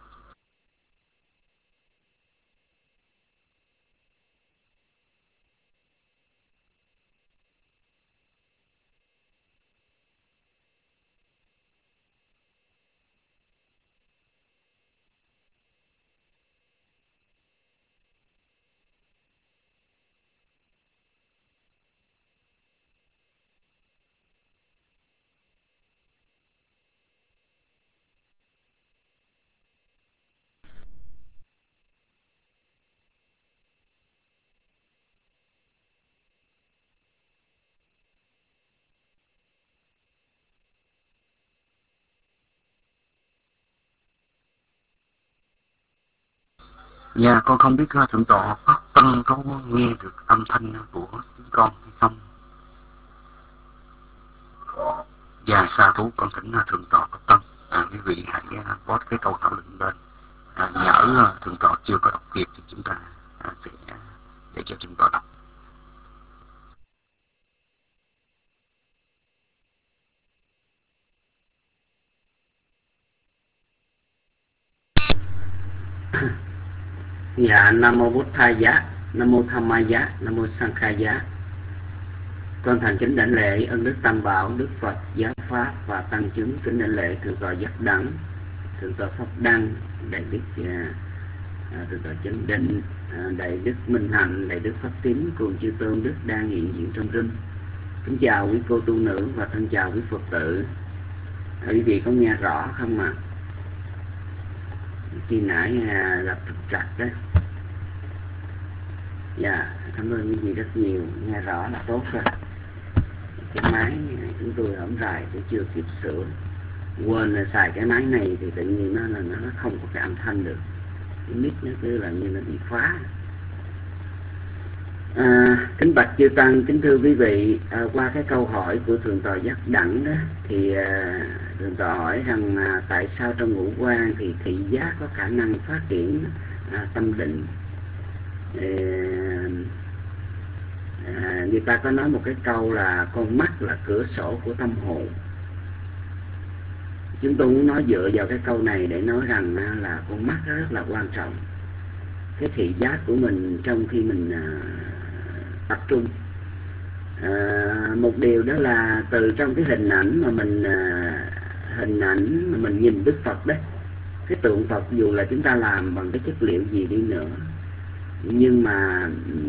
Dạ, con không biết uh, Thượng tọa Pháp Tân có nghe được âm thanh của chúng con hay không? Dạ, xa thú con thỉnh uh, Thượng tọa Pháp Tân. À, quý vị hãy uh, post cái câu thảo luận lên. À, nhỡ uh, Thượng tọa chưa có đọc kịp thì chúng ta uh, sẽ uh, để cho Thượng tọa đọc. Dạ, Nam Mô Bụt Thầy Giá, Nam Mô Tham Ma Giá, Nam Mô Sang Khai Giá. Con thành kính đảnh lễ ân đức Tam Bảo, Đức Phật, Giáo Pháp và Tăng Chứng. Kính đảnh lễ Thượng tọa Giác Đẳng, Thượng tọa Pháp Đăng, Đại Đức uh, Thượng tọa Chánh Định, uh, Đại Đức Minh Hạnh, Đại Đức Pháp Tín cùng chư tôn đức đang hiện diện trong room. Kính chào quý cô tu nữ và thân chào quý Phật tử. À, quý vị có nghe rõ không ạ? À? Khi nãy uh, gặp trục trặc đó. Dạ, cảm ơn quý vị rất nhiều, nghe rõ là tốt rồi. Cái máy chúng tôi hổng rài tôi chưa kịp sửa, quên là xài cái máy này thì tự nhiên nó là nó không có cái âm thanh được, cái mic nó cứ là như nó bị khóa. À, kính bạch chư tăng, kính thưa quý vị, à, qua cái câu hỏi của thượng tọa Giác Đẳng đó thì à, thượng tọa hỏi rằng à, tại sao trong ngũ quan thì thị giác có khả năng phát triển à, tâm định. à, à, người ta có nói một cái câu là con mắt là cửa sổ của tâm hồn. Chúng tôi muốn nói dựa vào cái câu này để nói rằng à, là con mắt rất là quan trọng. Cái thị giác của mình trong khi mình à, tập trung à, một điều đó là từ trong cái hình ảnh mà mình à, hình ảnh mà mình nhìn Đức Phật đấy, cái tượng Phật dù là chúng ta làm bằng cái chất liệu gì đi nữa, nhưng mà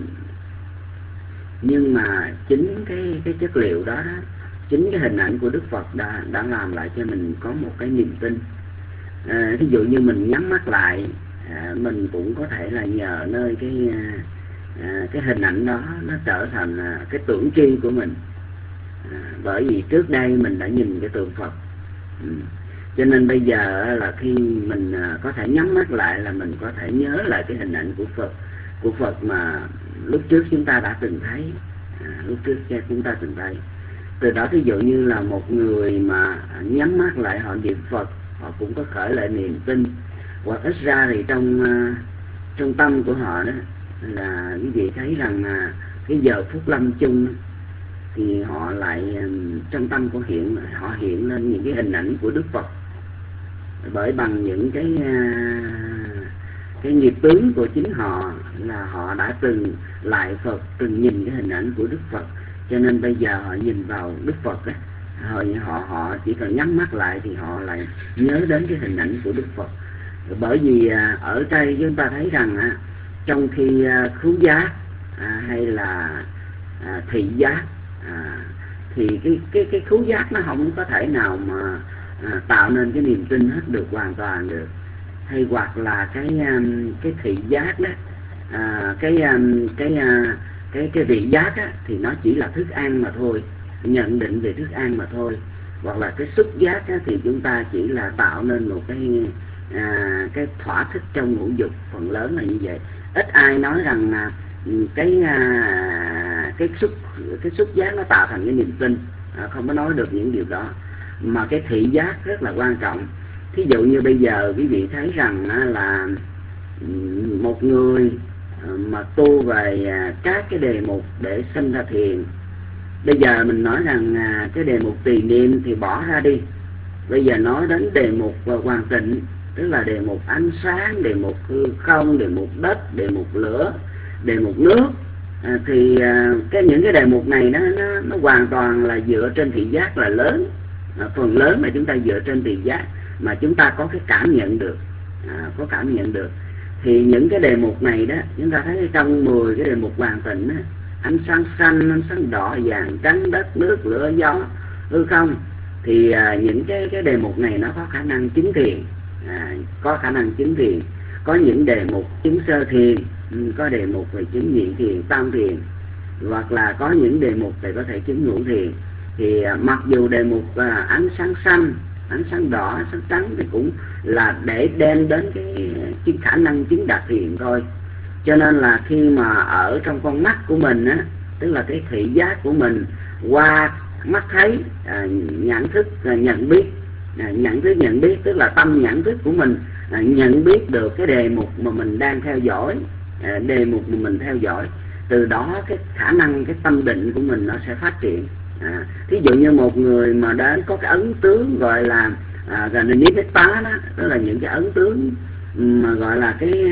nhưng mà chính cái cái chất liệu đó, đó chính cái hình ảnh của Đức Phật đã đã làm lại cho mình có một cái niềm tin. à, ví dụ như mình nhắm mắt lại, à, mình cũng có thể là nhờ nơi cái À, cái hình ảnh đó nó trở thành à, cái tưởng tri của mình, à, bởi vì trước đây mình đã nhìn cái tượng Phật. ừ. Cho nên bây giờ là khi mình à, có thể nhắm mắt lại là mình có thể nhớ lại cái hình ảnh của Phật của Phật mà lúc trước chúng ta đã từng thấy, à, lúc trước chúng ta từng thấy. Từ đó ví dụ như là một người mà nhắm mắt lại họ niệm Phật, họ cũng có khởi lại niềm tin, hoặc ít ra thì trong à, trong tâm của họ đó là quý vị thấy rằng à, cái giờ phút lâm chung thì họ lại trong tâm của hiện họ hiện lên những cái hình ảnh của Đức Phật, bởi bằng những cái à, cái nghiệp tướng của chính họ là họ đã từng lại Phật, từng nhìn cái hình ảnh của Đức Phật, cho nên bây giờ họ nhìn vào Đức Phật ấy, họ họ họ chỉ cần nhắm mắt lại thì họ lại nhớ đến cái hình ảnh của Đức Phật. Bởi vì à, ở đây chúng ta thấy rằng à, trong khi à, khứu giác à, hay là à, thị giác à, thì cái cái cái khứu giác nó không có thể nào mà à, tạo nên cái niềm tin hết được hoàn toàn được, hay hoặc là cái um, cái thị giác đó, à, cái um, cái uh, cái cái vị giác á, thì nó chỉ là thức ăn mà thôi, nhận định về thức ăn mà thôi, hoặc là cái xúc giác á, thì chúng ta chỉ là tạo nên một cái à, cái thỏa thích trong ngũ dục, phần lớn là như vậy. Ít ai nói rằng là cái à, cái xúc cái xúc giác nó tạo thành cái niềm tin, à, không có nói được những điều đó. Mà cái thị giác rất là quan trọng. Thí dụ như bây giờ quý vị thấy rằng à, là một người mà tu về à, các cái đề mục để sinh ra thiền. Bây giờ mình nói rằng à, cái đề mục tỳ niệm thì bỏ ra đi, bây giờ nói đến đề mục hoàn tịnh, tức là đề mục ánh sáng, đề mục hư không, đề mục đất, đề mục lửa, đề mục nước, à, thì à, cái những cái đề mục này nó, nó nó hoàn toàn là dựa trên thị giác là lớn, à, phần lớn là chúng ta dựa trên thị giác mà chúng ta có cái cảm nhận được, à, có cảm nhận được. Thì những cái đề mục này đó chúng ta thấy trong mười cái đề mục hoàn tịnh đó, ánh sáng xanh, ánh sáng đỏ, vàng, trắng, đất, nước, lửa, gió, hư không, thì à, những cái cái đề mục này nó có khả năng chứng thiền, à, có khả năng chứng thiền. Có những đề mục chứng sơ thiền, có đề mục về chứng nhị thiền, tam thiền, hoặc là có những đề mục để có thể chứng ngũ thiền. Thì à, mặc dù đề mục à, ánh sáng xanh, ánh sáng đỏ, ánh sáng trắng thì cũng là để đem đến cái, cái khả năng chứng đạt thiền thôi. Cho nên là khi mà ở trong con mắt của mình á, tức là cái thị giác của mình qua mắt thấy, à, nhận thức, à, nhận biết, à, nhận thức nhận biết tức là tâm nhận thức của mình à, nhận biết được cái đề mục mà mình đang theo dõi, à, đề mục mà mình theo dõi. Từ đó cái khả năng, cái tâm định của mình nó sẽ phát triển. À, thí dụ như một người mà đã có cái ấn tướng gọi là à, gần như niết tá đó, tức là những cái ấn tướng mà gọi là cái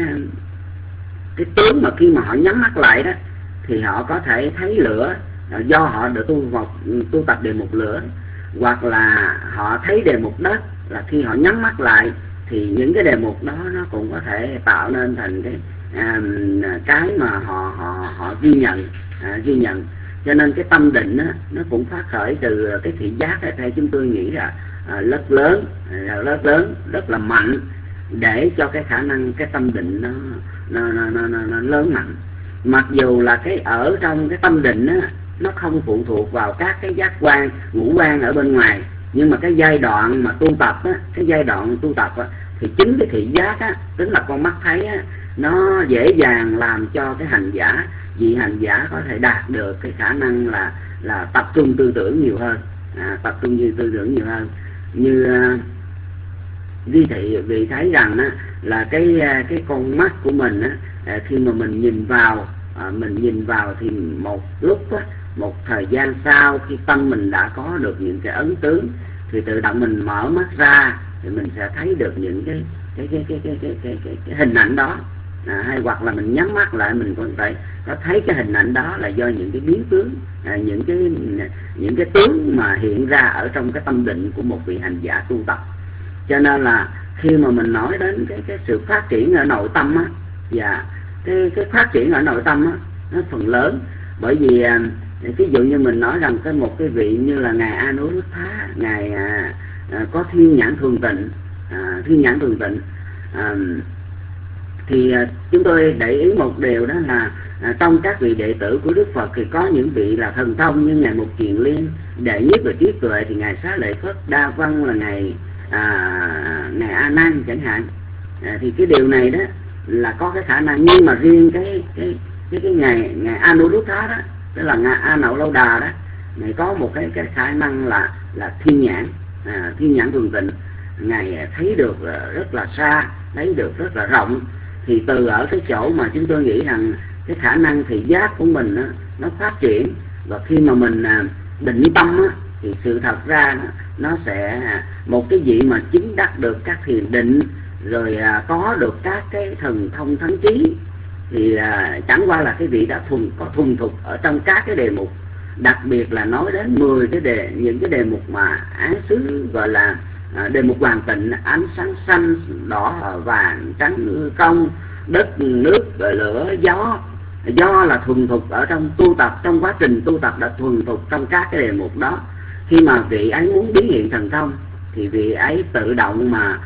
cái tướng mà khi mà họ nhắm mắt lại đó thì họ có thể thấy lửa, do họ được tu học tu tập đề mục lửa, hoặc là họ thấy đề mục đất, là khi họ nhắm mắt lại thì những cái đề mục đó nó cũng có thể tạo nên thành cái à, cái mà họ họ họ ghi nhận, à, ghi nhận. Cho nên cái tâm định đó, nó cũng phát khởi từ cái thị giác ấy, theo chúng tôi nghĩ là à, rất lớn, à, rất lớn, rất là mạnh, để cho cái khả năng cái tâm định nó nó, nó, nó, nó, nó lớn mạnh. Mặc dù là cái ở trong cái tâm định á, nó không phụ thuộc vào các cái giác quan, ngũ quan ở bên ngoài, nhưng mà cái giai đoạn mà tu tập á, cái giai đoạn tu tập á, thì chính cái thị giác á, tức là con mắt thấy á, nó dễ dàng làm cho cái hành giả, vị hành giả có thể đạt được cái khả năng là là tập trung tư tưởng nhiều hơn, à, tập trung như tư tưởng nhiều hơn. Như uh, quý thị vị thấy rằng á, là cái cái con mắt của mình á, khi mà mình nhìn vào à, mình nhìn vào thì một lúc á, một thời gian sau khi tâm mình đã có được những cái ấn tướng thì tự động mình mở mắt ra thì mình sẽ thấy được những cái cái cái cái cái cái, cái, cái, cái hình ảnh đó, à, hay hoặc là mình nhắm mắt lại mình có thể có thấy cái hình ảnh đó là do những cái biến tướng, à, những cái những cái tướng mà hiện ra ở trong cái tâm định của một vị hành giả tu tập. Cho nên là khi mà mình nói đến cái cái sự phát triển ở nội tâm á, và cái cái phát triển ở nội tâm á, nó phần lớn bởi vì à, ví dụ như mình nói rằng cái một cái vị như là ngài Anuruddha, ngài à, à, có thiên nhãn thường tịnh, à, thiên nhãn thường tịnh, à, thì à, chúng tôi để ý một điều đó là à, trong các vị đệ tử của Đức Phật thì có những vị là thần thông như ngài Mục Kiền Liên, đệ nhất về trí tuệ thì ngài Xá Lợi Phất, đa văn là ngài à, ngài A Nan chẳng hạn, à, thì cái điều này đó là có cái khả năng. Nhưng mà riêng cái cái cái cái ngài ngài Anuruddha đó, tức là ngài A Nậu Lâu Đà đó, ngài có một cái cái khả năng là là thiên nhãn, à, thiên nhãn thường tịnh, ngài thấy được rất là xa, thấy được rất là rộng. Thì từ ở cái chỗ mà chúng tôi nghĩ rằng cái khả năng thị giác của mình đó, nó phát triển, và khi mà mình à, định tâm á, thì sự thật ra nó, nó sẽ một cái vị mà chứng đắc được các thiền định rồi à, có được các cái thần thông thắng trí thì à, chẳng qua là cái vị đã thuần có thuần thục ở trong các cái đề mục, đặc biệt là nói đến mười cái đề, những cái đề mục mà án xứ gọi là à, đề mục hoàn tịnh, ánh sáng xanh đỏ vàng trắng công, đất nước lửa gió. Do là thuần thục ở trong tu tập, trong quá trình tu tập đã thuần thục trong các cái đề mục đó. Khi mà vị ấy muốn biến hiện thần thông thì vị ấy tự động mà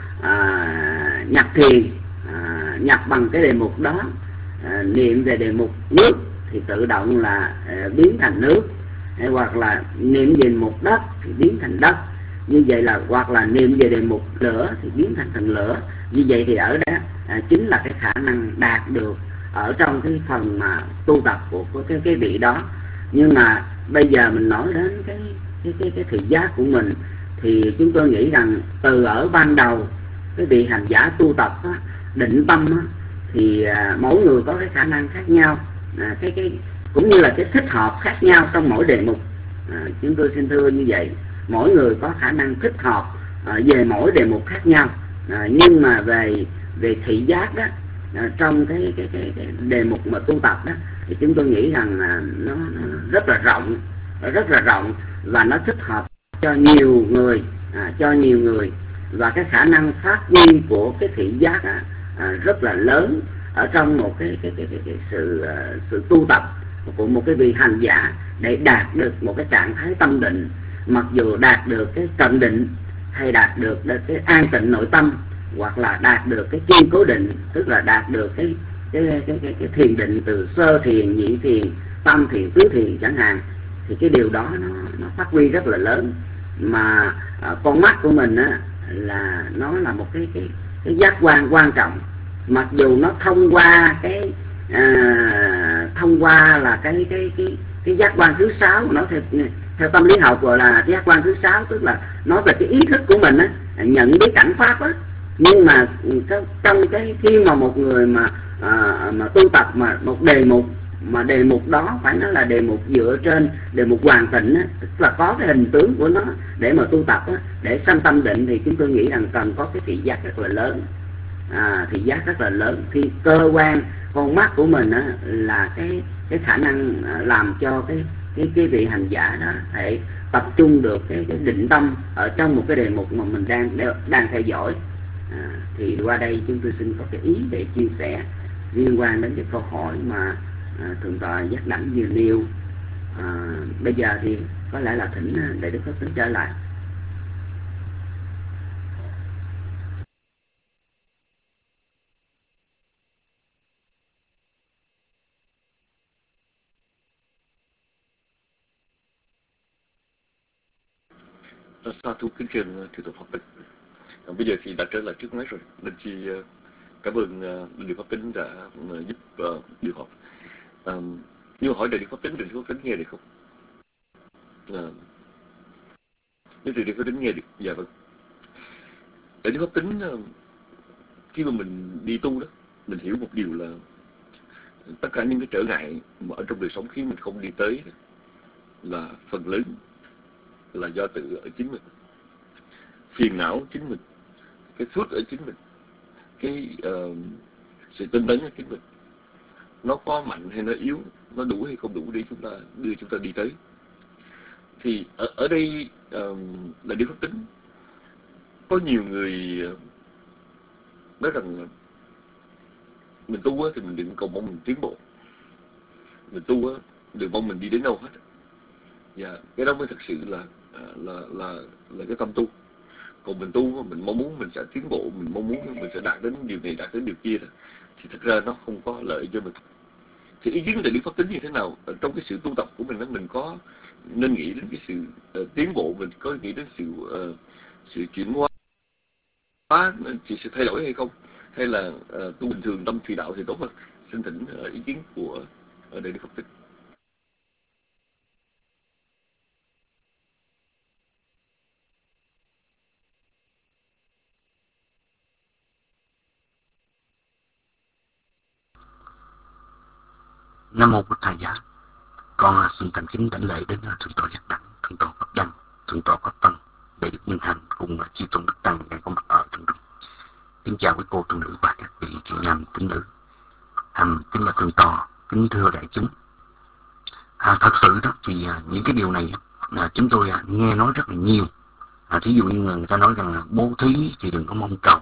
à, nhập thiền, à, nhập bằng cái đề mục đó, à, niệm về đề mục nước thì tự động là à, biến thành nước, hay hoặc là niệm về một đất thì biến thành đất. Như vậy là hoặc là niệm về đề mục lửa thì biến thành thành lửa. Như vậy thì ở đó à, chính là cái khả năng đạt được ở trong cái phần mà tu tập của, của cái cái vị đó. Nhưng mà bây giờ mình nói đến cái cái cái cái thị giác của mình thì chúng tôi nghĩ rằng từ ở ban đầu cái vị hành giả tu tập á, định tâm á, thì à, mỗi người có cái khả năng khác nhau, à, cái cái cũng như là cái thích hợp khác nhau trong mỗi đề mục. À, chúng tôi xin thưa như vậy, mỗi người có khả năng thích hợp à, về mỗi đề mục khác nhau. À, nhưng mà về về thị giác đó, à, trong cái cái, cái cái đề mục mà tu tập đó thì chúng tôi nghĩ rằng là nó, nó rất là rộng, rất là rộng và nó thích hợp cho nhiều người, à, cho nhiều người và cái khả năng phát huy của cái thị giác á, à, rất là lớn ở trong một cái cái cái, cái, cái sự uh, sự tu tập của một cái vị hành giả để đạt được một cái trạng thái tâm định. Mặc dù đạt được cái cận định hay đạt được cái an tịnh nội tâm, hoặc là đạt được cái kiên cố định, tức là đạt được cái cái cái cái, cái thiền định từ sơ thiền, nhị thiền, tam thiền, tứ thiền chẳng hạn, thì cái điều đó nó, nó phát huy rất là lớn. Mà à, con mắt của mình á, là nó là một cái cái cái giác quan quan trọng. Mặc dù nó thông qua cái à, thông qua là cái cái cái cái giác quan thứ sáu, nó theo theo tâm lý học gọi là giác quan thứ sáu, tức là nói về cái ý thức của mình á, nhận biết cảnh pháp á. Nhưng mà trong cái khi mà một người mà à, mà tu tập mà một đề mục mà đề mục đó phải nói là đề mục dựa trên đề mục hoàn tịnh á, tức là có cái hình tướng của nó để mà tu tập á, để sanh tâm định, thì chúng tôi nghĩ rằng cần có cái thị giác rất là lớn, à, thị giác rất là lớn. Thì cơ quan con mắt của mình á, là cái cái khả năng làm cho cái cái cái vị hành giả đó thể tập trung được cái, cái định tâm ở trong một cái đề mục mà mình đang đang theo dõi. À, thì qua đây chúng tôi xin có cái ý để chia sẻ liên quan đến cái câu hỏi mà à, thượng tọa Giác Đẳng vừa nêu. À, bây giờ thì có lẽ là thỉnh để Đức Phật tính trở lại. Sa thú kính trên thượng tọa Pháp Tịch. Bây giờ thì đã trở lại trước máy rồi, nên chi uh, cảm ơn uh, Điều Pháp Tính đã uh, giúp uh, điều học. Um, nhưng hỏi Đại Điều Pháp Tính, Đại Điều Pháp Tính nghe được không? Uh, nếu Đại Điều Pháp Tính nghe được, dạ vâng. Đại Điều Pháp Tính uh, khi mà mình đi tu đó, mình hiểu một điều là tất cả những cái trở ngại mà ở trong đời sống khiến mình không đi tới là phần lớn là do tự ở chính mình, phiền não chính mình, cái phước ở chính mình, cái uh, sự tinh tấn ở chính mình, nó có mạnh hay nó yếu, nó đủ hay không đủ để chúng ta đưa chúng ta đi tới. Thì ở, ở đây uh, là Điều Pháp Tính. Có nhiều người uh, nói rằng mình tu thì mình đừng cầu mong mình tiến bộ, mình tu đừng mong mình đi đến đâu hết. Và cái đó mới thật sự là là là là cái tâm tu. Còn mình tu mình mong muốn mình sẽ tiến bộ, mình mong muốn mình sẽ đạt đến điều này, đạt đến điều kia đó, thì thật ra nó không có lợi cho mình. Thì ý kiến của Đại Điều Pháp Tính như thế nào trong cái sự tu tập của mình đó, mình có nên nghĩ đến cái sự uh, tiến bộ, mình có nghĩ đến sự uh, sự chuyển hóa, sự, sự thay đổi hay không, hay là uh, tu bình thường tâm thủy đạo thì tốt hơn? Xin thỉnh uh, ý kiến của uh, Đại Điều Pháp Tính. Nam mô Bụt Thầy Giá. Con xin thành kính đảnh lễ đến thượng tọa Giác Đẳng, thượng tọa Pháp Đăng, thượng tọa Pháp Tân, Đại đức Minh Hạnh cùng chư tôn đức tăng đang có mặt ở trong đó. Kính chào quý cô tu nữ và các vị chị nam tín nữ. Hàm kính là thượng tọa, kính thưa đại chúng. À, thật sự đó thì à, những cái điều này à, chúng tôi à, nghe nói rất là nhiều. À, thí dụ như người ta nói rằng là bố thí thì đừng có mong cầu,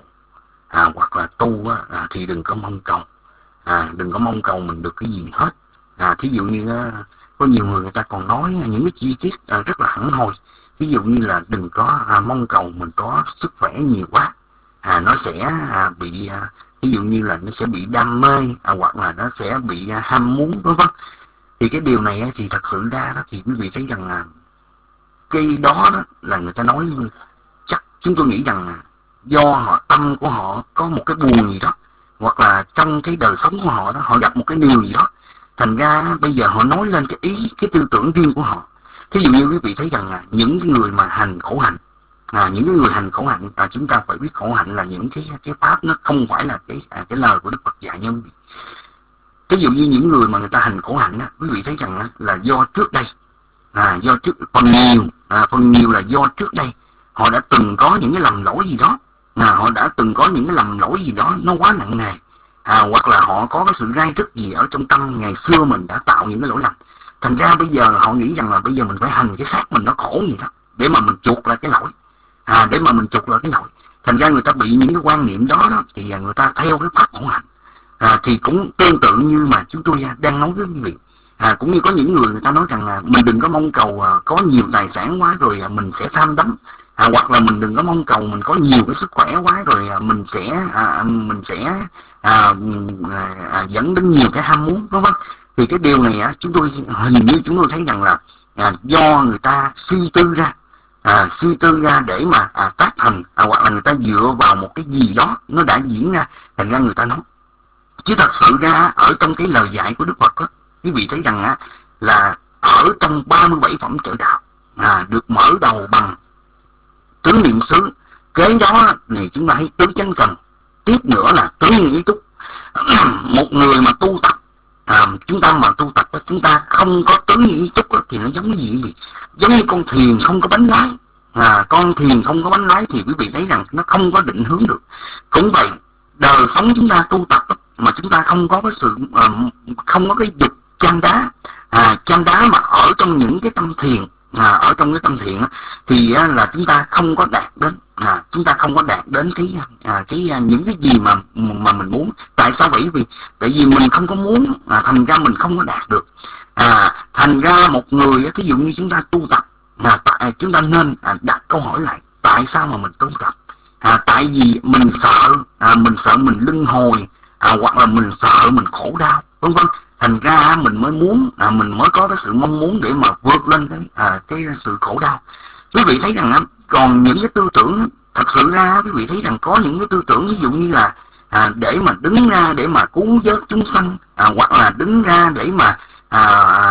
à, hoặc là tu á, à, thì đừng có mong cầu, à, đừng có mong cầu mình được cái gì hết. À, thí dụ như à, có nhiều người người ta còn nói những cái chi tiết à, rất là hẳn hoi. Ví dụ như là đừng có à, mong cầu mình có sức khỏe nhiều quá, à, nó sẽ à, bị à, ví dụ như là nó sẽ bị đam mê, à, hoặc là nó sẽ bị à, ham muốn, vân vân. Thì cái điều này á, thì thật sự ra đó thì quý vị thấy rằng là cái đó, đó là người ta nói, chắc chúng tôi nghĩ rằng là do họ tâm của họ có một cái buồn gì đó, hoặc là trong cái đời sống của họ đó họ gặp một cái điều gì đó, thành ra bây giờ họ nói lên cái ý, cái tư tưởng riêng của họ. Thí dụ như quý vị thấy rằng là những cái người mà hành khổ hạnh, à, những cái người hành khổ hạnh, à, chúng ta phải biết khổ hạnh là những cái cái pháp, nó không phải là cái à, cái lời của Đức Phật dạy nha quý vị. Ví dụ như những người mà người ta hành khổ hạnh á, quý vị thấy rằng á, là do trước đây, à, do trước phần nhiều, à, phần nhiều là do trước đây họ đã từng có những cái lầm lỗi gì đó, à, họ đã từng có những cái lầm lỗi gì đó nó quá nặng nề, à, hoặc là họ có cái sự rai rứt gì ở trong tâm ngày xưa mình đã tạo những cái lỗi lầm. Thành ra bây giờ họ nghĩ rằng là bây giờ mình phải hành cái xác mình nó khổ gì đó để mà mình chuộc lại cái lỗi, à, để mà mình chuộc lại cái lỗi. Thành ra người ta bị những cái quan niệm đó, đó thì người ta theo cái pháp khổ hạnh. À, thì cũng tương tự như mà chúng tôi đang nói với quý vị, à, cũng như có những người người ta nói rằng là mình đừng có mong cầu à, có nhiều tài sản quá rồi à, mình sẽ tham đắm, à, hoặc là mình đừng có mong cầu mình có nhiều cái sức khỏe quá rồi à, mình sẽ à, mình sẽ à, à, à, dẫn đến nhiều cái ham muốn, đúng không? Thì cái điều này á, chúng tôi hình như chúng tôi thấy rằng là à, do người ta suy tư ra, à, suy tư ra để mà à, tác thành, à, hoặc là người ta dựa vào một cái gì đó nó đã diễn ra, thành ra người ta nói. Chứ thật sự ra ở trong cái lời dạy của Đức Phật á, quý vị thấy rằng á, là ở trong ba mươi bảy phẩm trợ đạo, à, được mở đầu bằng tứ niệm xứ, kế đó thì chúng ta thấy tứ chánh cần, tiếp nữa là tứ nghĩ túc. Một người mà tu tập, à, chúng ta mà tu tập chúng ta không có tứ nghĩ túc thì nó giống như gì? Giống như con thuyền không có bánh lái, à, con thuyền không có bánh lái thì quý vị thấy rằng nó không có định hướng được. Cũng vậy, đời sống chúng ta tu tập mà chúng ta không có cái sự uh, không có cái dục chăn đá, à, chăn đá mà ở trong những cái tâm thiền, à, ở trong cái tâm thiền thì uh, là chúng ta không có đạt đến, à, chúng ta không có đạt đến cái à, cái uh, những cái gì mà mà mình muốn. Tại sao vậy? Vì tại vì mình không có muốn, à, thành ra mình không có đạt được. À, thành ra một người ví dụ như chúng ta tu tập, à, tại chúng ta nên à, đặt câu hỏi lại tại sao mà mình tu tập. À, tại vì mình sợ, à, mình sợ mình luân hồi, à, hoặc là mình sợ mình khổ đau, vân vân. Thành ra mình mới muốn, à, mình mới có cái sự mong muốn để mà vượt lên cái, à, cái sự khổ đau. Quý vị thấy rằng còn những cái tư tưởng thật sự ra quý vị thấy rằng có những cái tư tưởng ví dụ như là à, để mà đứng ra để mà cứu vớt chúng sanh, à, hoặc là đứng ra để mà à,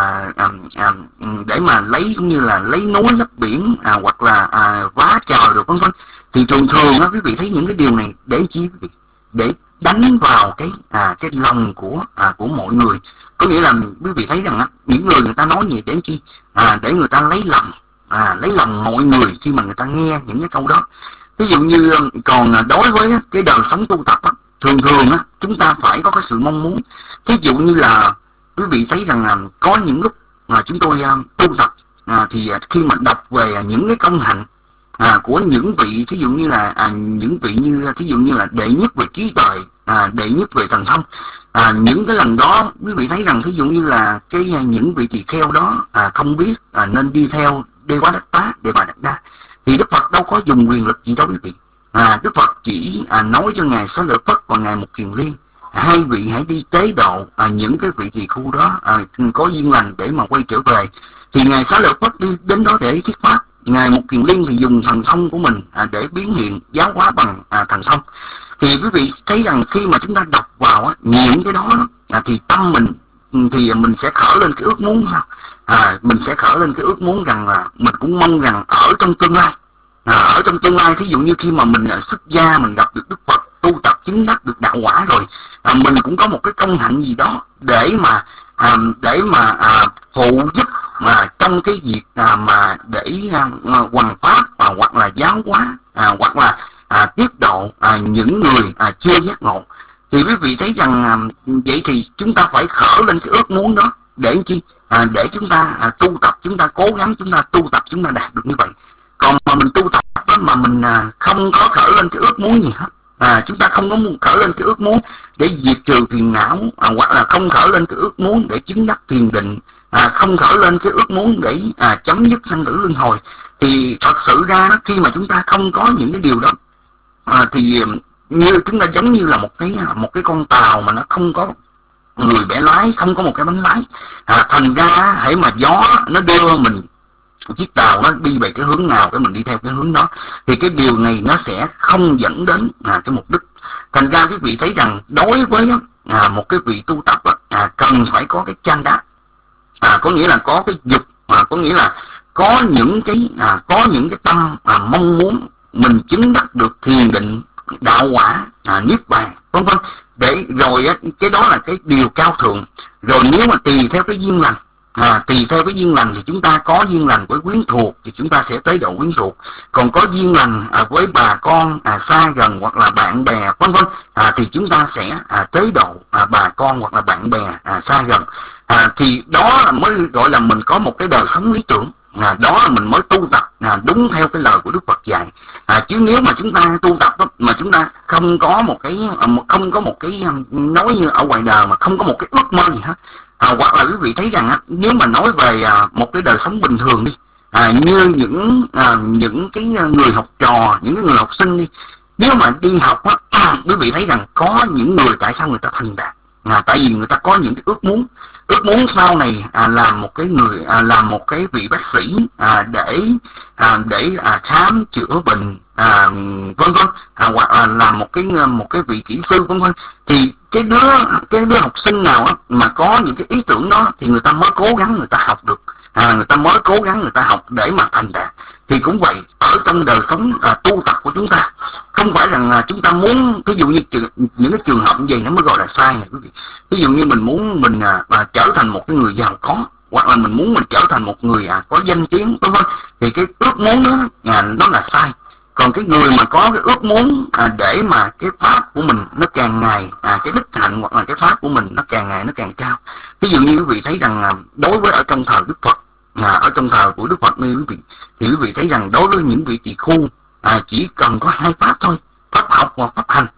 à, à, để mà lấy cũng như là lấy núi lấp biển, à, hoặc là à, vá trời rồi vân vân. Thì thường thường á, quý vị thấy những cái điều này để chi quý vị? Để đánh vào cái à, cái lòng của à, của mọi người. Có nghĩa là quý vị thấy rằng á, những người người ta nói gì để chi? À, để người ta lấy lòng, à, lấy lòng mọi người khi mà người ta nghe những cái câu đó. Ví dụ như còn đối với cái đời sống tu tập á, thường thường á, chúng ta phải có cái sự mong muốn. Ví dụ như là quý vị thấy rằng là có những lúc mà chúng tôi uh, tu tập, à, thì uh, khi mà đọc về những cái công hạnh à, của những vị, ví dụ như là à, những vị như ví dụ như là đệ nhất về trí tuệ, à, đệ nhất về thần thông, à, những cái lần đó quý vị thấy rằng ví dụ như là cái những vị tỳ kheo đó à, không biết à, nên đi theo Đê Quá Đắc Tá, Đề Bà Đạt Đa, thì Đức Phật đâu có dùng quyền lực gì đâu quý vị. À, Đức Phật chỉ à, nói cho ngài Xá Lợi Phất và ngài Mục Kiền Liên, hai vị hãy đi tế độ à, những cái vị tỳ khu đó à, có duyên lành để mà quay trở về. Thì ngài Xá Lợi Phất đi đến đó để thuyết pháp, ngài Mục Kiền Liên thì dùng thần thông của mình à, để biến hiện giáo hóa bằng à, thần thông. Thì quý vị thấy rằng khi mà chúng ta đọc vào á, những cái đó à, thì tâm mình thì mình sẽ khởi lên cái ước muốn sao? À, mình sẽ khởi lên cái ước muốn rằng là mình cũng mong rằng ở trong tương lai, à, ở trong tương lai thí dụ như khi mà mình à, xuất gia, mình gặp được Đức Phật, tu tập chứng đắc được đạo quả rồi, à, mình cũng có một cái công hạnh gì đó để mà à, để mà à, phụ giúp mà trong cái việc à, mà để à, hoằng pháp à, hoặc là giáo hóa à, hoặc là à, tiếp độ à, những người à, chưa giác ngộ. Thì quý vị thấy rằng à, vậy thì chúng ta phải khởi lên cái ước muốn đó để chi? À, để chúng ta à, tu tập, chúng ta cố gắng, chúng ta tu tập, chúng ta đạt được như vậy. Còn mà mình tu tập đó, mà mình à, không có khởi lên cái ước muốn gì hết, à, chúng ta không có khởi lên cái ước muốn để diệt trừ phiền não, à, hoặc là không khởi lên cái ước muốn để chứng đắc thiền định, à, không khởi lên cái ước muốn để à, chấm dứt sanh tử luân hồi, thì thật sự ra khi mà chúng ta không có những cái điều đó, à, thì như chúng ta giống như là một cái một cái con tàu mà nó không có người bẻ lái, không có một cái bánh lái, à, thành ra hãy mà gió nó đưa mình, chiếc tàu nó đi về cái hướng nào cái mình đi theo cái hướng đó, thì cái điều này nó sẽ không dẫn đến à, cái mục đích. Thành ra quý vị thấy rằng đối với à, một cái vị tu tập à, cần phải có cái chan đát, à, có nghĩa là có cái dục, à, có nghĩa là có những cái à, có những cái tâm à, mong muốn mình chứng đắc được thiền định, đạo quả, à, niết bàn, vân vân. Để rồi á, cái đó là cái điều cao thượng. Rồi nếu mà tùy theo cái duyên lành, à, tùy theo cái duyên lành thì chúng ta có duyên lành với quyến thuộc thì chúng ta sẽ tế độ quyến thuộc. Còn có duyên lành à, với bà con à, xa gần hoặc là bạn bè vân vân, à, thì chúng ta sẽ à, tế độ à, bà con hoặc là bạn bè à, xa gần. À, thì đó là mới gọi là mình có một cái đời sống lý tưởng. À, đó là mình mới tu tập à, đúng theo cái lời của Đức Phật dạy. À, chứ nếu mà chúng ta tu tập đó, mà chúng ta không có một cái không có một cái nói như ở ngoài đời mà không có một cái ước mơ gì hết, à, hoặc là quý vị thấy rằng á, nếu mà nói về à, một cái đời sống bình thường đi, à, như những à, những cái người học trò, những cái người học sinh đi, nếu mà đi học á, quý vị thấy rằng có những người tại sao người ta thành đạt, à, tại vì người ta có những cái ước muốn ước muốn sau này à, làm một cái người à, làm một cái vị bác sĩ à, để à, để à, khám chữa bệnh à, vân vân, à, hoặc là làm một cái một cái vị kỹ sư vân vân. Thì cái đứa cái đứa học sinh nào á, mà có những cái ý tưởng đó thì người ta mới cố gắng người ta học được, à, người ta mới cố gắng người ta học để mà thành đạt. Thì cũng vậy, ở trong đời sống à, tu tập của chúng ta, không phải rằng à, chúng ta muốn, ví dụ như những cái trường hợp như vậy nó mới gọi là sai này quý vị. Ví dụ như mình muốn mình à, à, trở thành một cái người giàu có, hoặc là mình muốn mình trở thành một người à, có danh tiếng vân vân, thì cái ước muốn đó à, nó là sai. Còn cái người mà có cái ước muốn à, để mà cái pháp của mình nó càng ngày à, cái đức hạnh hoặc là cái pháp của mình nó càng ngày nó càng cao. Ví dụ như quý vị thấy rằng à, đối với ở trong thời Đức Phật, à, ở trong thời của Đức Phật này quý vị, thì quý vị thấy rằng đối với những vị tỳ khu à, chỉ cần có hai pháp thôi, pháp học và pháp hành,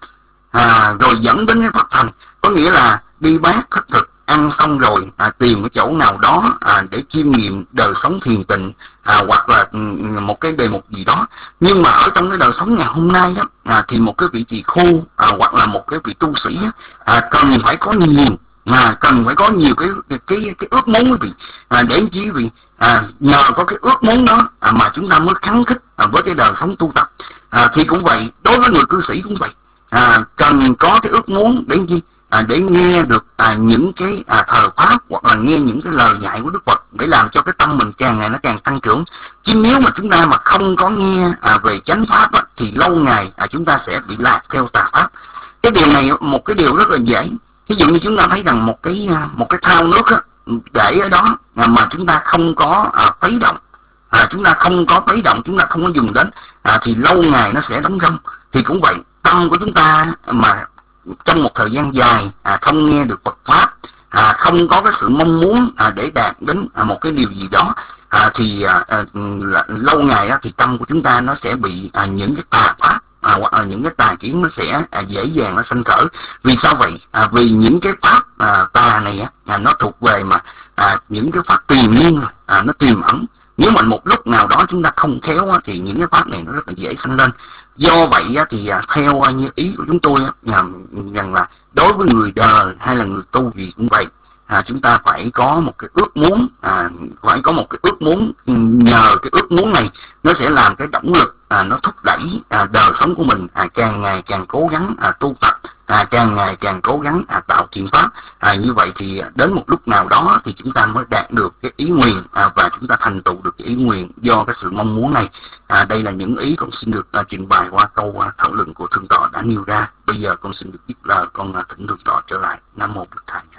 à, rồi dẫn đến cái pháp hành. Có nghĩa là đi bát khất thực, ăn xong rồi à, tìm cái chỗ nào đó à, để chiêm nghiệm đời sống thiền tịnh, à, hoặc là một cái đề mục gì đó. Nhưng mà ở trong cái đời sống ngày hôm nay đó à, thì một cái vị tỳ khu à, hoặc là một cái vị tu sĩ à, cần phải có nhiều mà cần phải có nhiều cái cái cái, cái ước muốn quý vị, à, để chỉ vì à, nhờ có cái ước muốn đó à, mà chúng ta mới kháng khích à, với cái đời sống tu tập. À, thì cũng vậy, đối với người cư sĩ cũng vậy. à, cần có cái ước muốn để gì, à, để nghe được à, những cái à, thờ pháp hoặc là nghe những cái lời dạy của Đức Phật để làm cho cái tâm mình càng ngày nó càng tăng trưởng. Chứ nếu mà chúng ta mà không có nghe à, về chánh pháp á, thì lâu ngày à, chúng ta sẽ bị lạc theo tà pháp. Cái điều này một cái điều rất là dễ. Ví dụ như chúng ta thấy rằng một cái một cái thau nước á, để ở đó mà chúng ta không có à, khuấy động, à, chúng ta không có khuấy động, chúng ta không có dùng đến, à, thì lâu ngày nó sẽ đóng rông. Thì cũng vậy, tâm của chúng ta mà trong một thời gian dài à, không nghe được Phật pháp, à, không có cái sự mong muốn à, để đạt đến à, một cái điều gì đó, à, thì à, à, lâu ngày á, thì tâm của chúng ta nó sẽ bị à, những cái tà pháp à, hoặc là những cái tà kiến nó sẽ à, dễ dàng nó sanh khởi. Vì sao vậy? À, vì những cái pháp à, tà này á, à, nó thuộc về mà à, những cái pháp tùy nhiên, à, nó tiềm ẩn. Nếu mà một lúc nào đó chúng ta không khéo á, thì những cái pháp này nó rất là dễ sanh lên. Do vậy á, thì à, theo à, như ý của chúng tôi á, rằng là đối với người đời hay là người tu gì cũng vậy, à, chúng ta phải có một cái ước muốn, à, phải có một cái ước muốn. Nhờ cái ước muốn này nó sẽ làm cái động lực, à, nó thúc đẩy à, đời sống của mình à, càng ngày càng cố gắng à, tu tập, à, càng ngày càng cố gắng à, tạo thiện pháp. À, như vậy thì đến một lúc nào đó thì chúng ta mới đạt được cái ý nguyện, à, và chúng ta thành tựu được cái ý nguyện do cái sự mong muốn này. À, đây là những ý con xin được à, trình bày qua câu à, thảo luận của thượng tọa đã nêu ra. Bây giờ con xin được dứt lời, con à, thỉnh thượng tọa trở lại. Nam mô Bổn Thầy.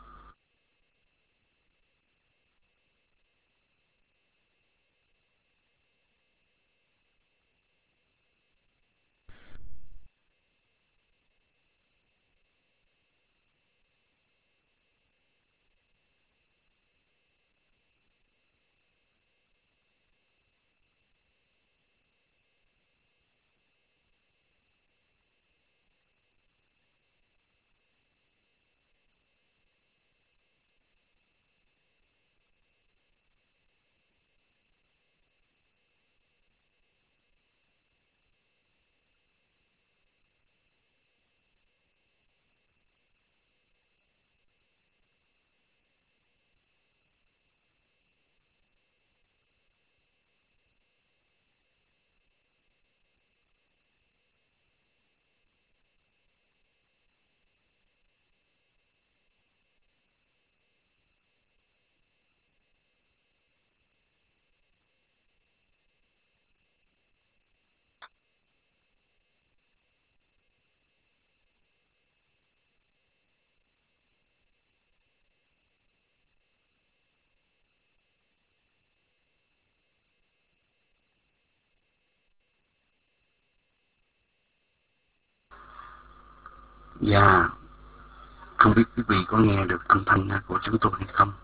Dạ, không biết quý vị có nghe được âm thanh của chúng tôi hay không?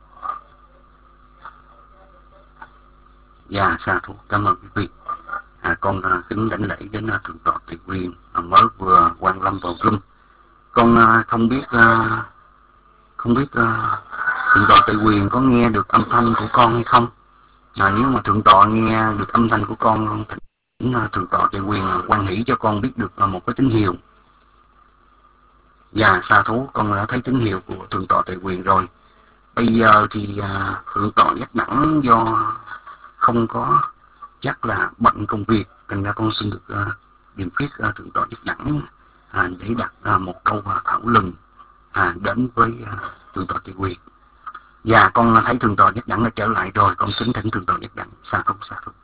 Dạ, sa thú, cảm ơn quý vị. À, con à, kính đảnh lễ đến à, thượng tọa Tề Quyền à, mới vừa quan lâm vào room. Con à, không biết à, không biết à, thượng tọa Tề Quyền có nghe được âm thanh của con hay không? À, nếu mà thượng tọa nghe được âm thanh của con, thỉnh à, thượng tọa Tề Quyền à, quan hỷ cho con biết được à, một cái tín hiệu. Dạ, sa thú, con đã thấy tín hiệu của thượng tọa Tề Quyền rồi. Bây giờ thì à, thượng tọa Giác Đẳng do không có chắc là bận công việc, thành ra con xin được uh, điềm khuyết uh, thượng tọa Giác Đẳng uh, để đặt uh, một câu uh, thảo luận uh, đến với uh, thượng tọa Tề Quyền. Và con uh, thấy thượng tọa Giác Đẳng đã trở lại rồi, con kính thỉnh thượng tọa Giác Đẳng. Sa thú, sa thú.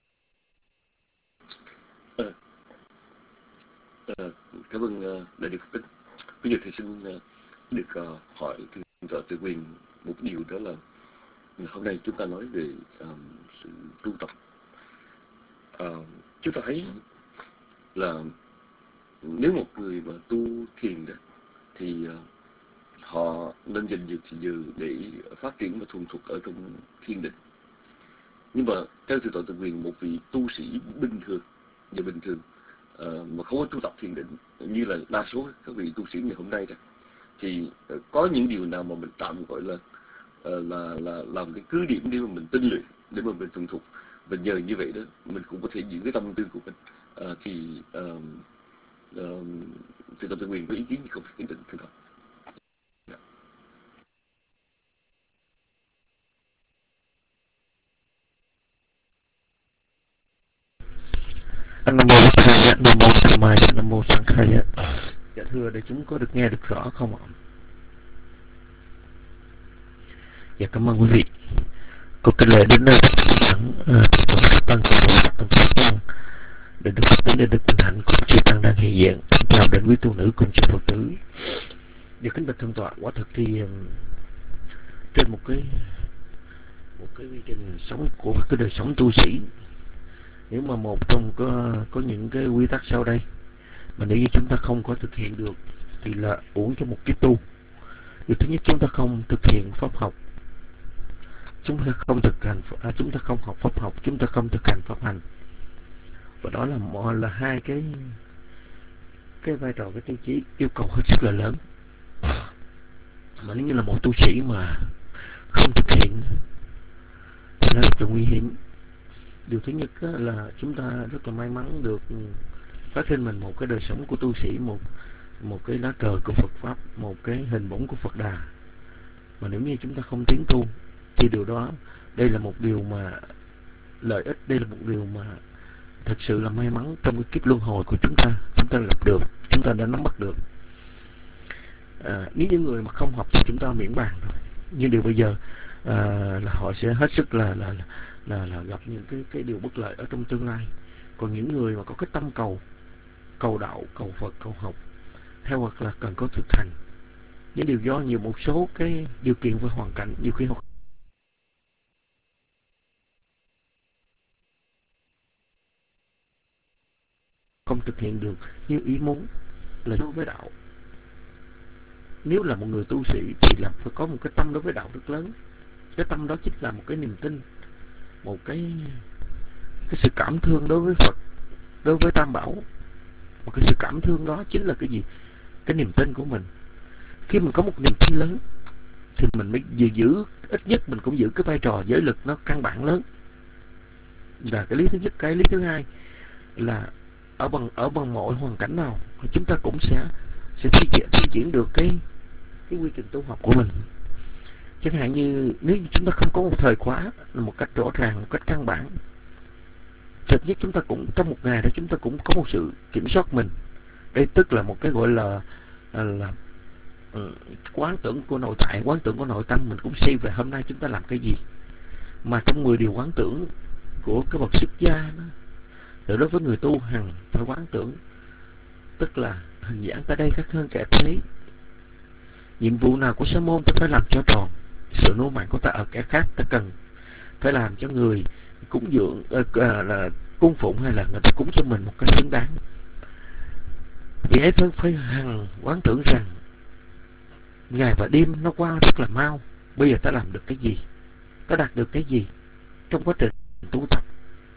À, à, cảm ơn uh, đại đức Phúc Đức. Bây giờ thì xin uh, được uh, hỏi thượng tọa Tề Quyền một điều, đó là hôm nay chúng ta nói về um, sự tu tập. Uh, chúng ta thấy là nếu một người mà tu thiền đó thì uh, họ nên dành nhiều thời giờ để phát triển và thuần thục ở trong thiền định. Nhưng mà theo thượng tọa Tề Quyền, một vị tu sĩ bình thường và bình thường uh, mà không có tu tập thiền định như là đa số các vị tu sĩ ngày hôm nay đó, thì uh, có những điều nào mà mình tạm gọi là uh, là là làm cái cứ điểm để mà mình tinh luyện, để mà mình thuần thục, và nhờ như vậy đó mình cũng có thể giữ cái tâm tư của mình. Uh, thì uh, uh, thượng tọa Tề Quyền có ý kiến gì không? Thiền định thượng tọa. Nam mô Bổn Thầy, Nam mô Tham Mai, Nam mô Sang Khai. Dạ thưa đại chúng có được nghe được rõ không ạ? Dạ cảm ơn quý vị. Cô kính lễ đến nơi sẵn tăng tăng tăng để được phát đến để được bình hạnh cùng chư tăng đang hiện diện. Chào đến quý tu nữ cùng chư Phật tử. Dạ kính bạch thượng tọa, quả thực thì trên một cái một cái quy trình sống của cái đời sống tu sĩ, nếu mà một trong có có những cái quy tắc sau đây mà nếu như chúng ta không có thực hiện được thì là uổng cho một kiếp tu. Điều thứ nhất, chúng ta không thực hiện pháp học, chúng ta không thực hành à, chúng ta không học pháp học, chúng ta không thực hành pháp hành, và đó là một là hai cái cái vai trò, cái tiêu chí yêu cầu hết sức là lớn. Mà nếu như là một tu sĩ mà không thực hiện thì nó rất là nguy hiểm. Điều thứ nhất là chúng ta rất là may mắn được phát trên mình một cái đời sống của tu sĩ, một một cái lá cờ của Phật pháp, một cái hình bóng của Phật Đà. Mà nếu như chúng ta không tiến tu thì điều đó, đây là một điều mà lợi ích, đây là một điều mà thật sự là may mắn trong cái kiếp luân hồi của chúng ta, chúng ta gặp được, chúng ta đã nắm bắt được. À, nếu những người mà không học thì chúng ta miễn bàn rồi. Nhưng điều bây giờ à, là họ sẽ hết sức là là là là gặp những cái cái điều bất lợi ở trong tương lai. Còn những người mà có cái tâm cầu cầu đạo, cầu Phật, cầu học theo hoặc là cần có thực hành, những điều do nhiều một số cái điều kiện và hoàn cảnh nhiều khi họ không thực hiện được như ý muốn là đối với đạo. Nếu là một người tu sĩ thì là phải có một cái tâm đối với đạo rất lớn. Cái tâm đó chính là một cái niềm tin, một cái cái sự cảm thương đối với Phật, đối với Tam Bảo. Một cái sự cảm thương đó chính là cái gì? Cái niềm tin của mình. Khi mình có một niềm tin lớn thì mình mới giữ, giữ ít nhất mình cũng giữ cái vai trò giới lực nó căn bản lớn. Là cái lý thứ nhất. Cái lý thứ hai là ở bằng ở bằng mọi hoàn cảnh nào chúng ta cũng sẽ sẽ thi triển, thi triển được cái cái quy trình tu học của mình. Chẳng hạn như nếu chúng ta không có một thời khóa một cách rõ ràng, một cách căn bản, thật nhất chúng ta cũng trong một ngày đó chúng ta cũng có một sự kiểm soát mình. Đây tức là một cái gọi là là, là uh, quán tưởng của nội tại, quán tưởng của nội tâm. Mình cũng xem về hôm nay chúng ta làm cái gì. Mà trong mười điều quán tưởng của cái bậc xuất gia đó, để đối với người tu hằng phải quán tưởng, tức là hình dạng ta đây khác hơn kẻ thế. Nhiệm vụ nào của sa môn ta phải làm cho tròn. Sự nô mạng của ta ở kẻ khác ta cần phải làm cho người cúng dường uh, là cung phụng hay là người ta cúng cho mình một cách xứng đáng. Vì ấy phải, phải hằng quán tưởng rằng ngày và đêm nó qua rất là mau. Bây giờ ta làm được cái gì, ta đạt được cái gì trong quá trình tu tập.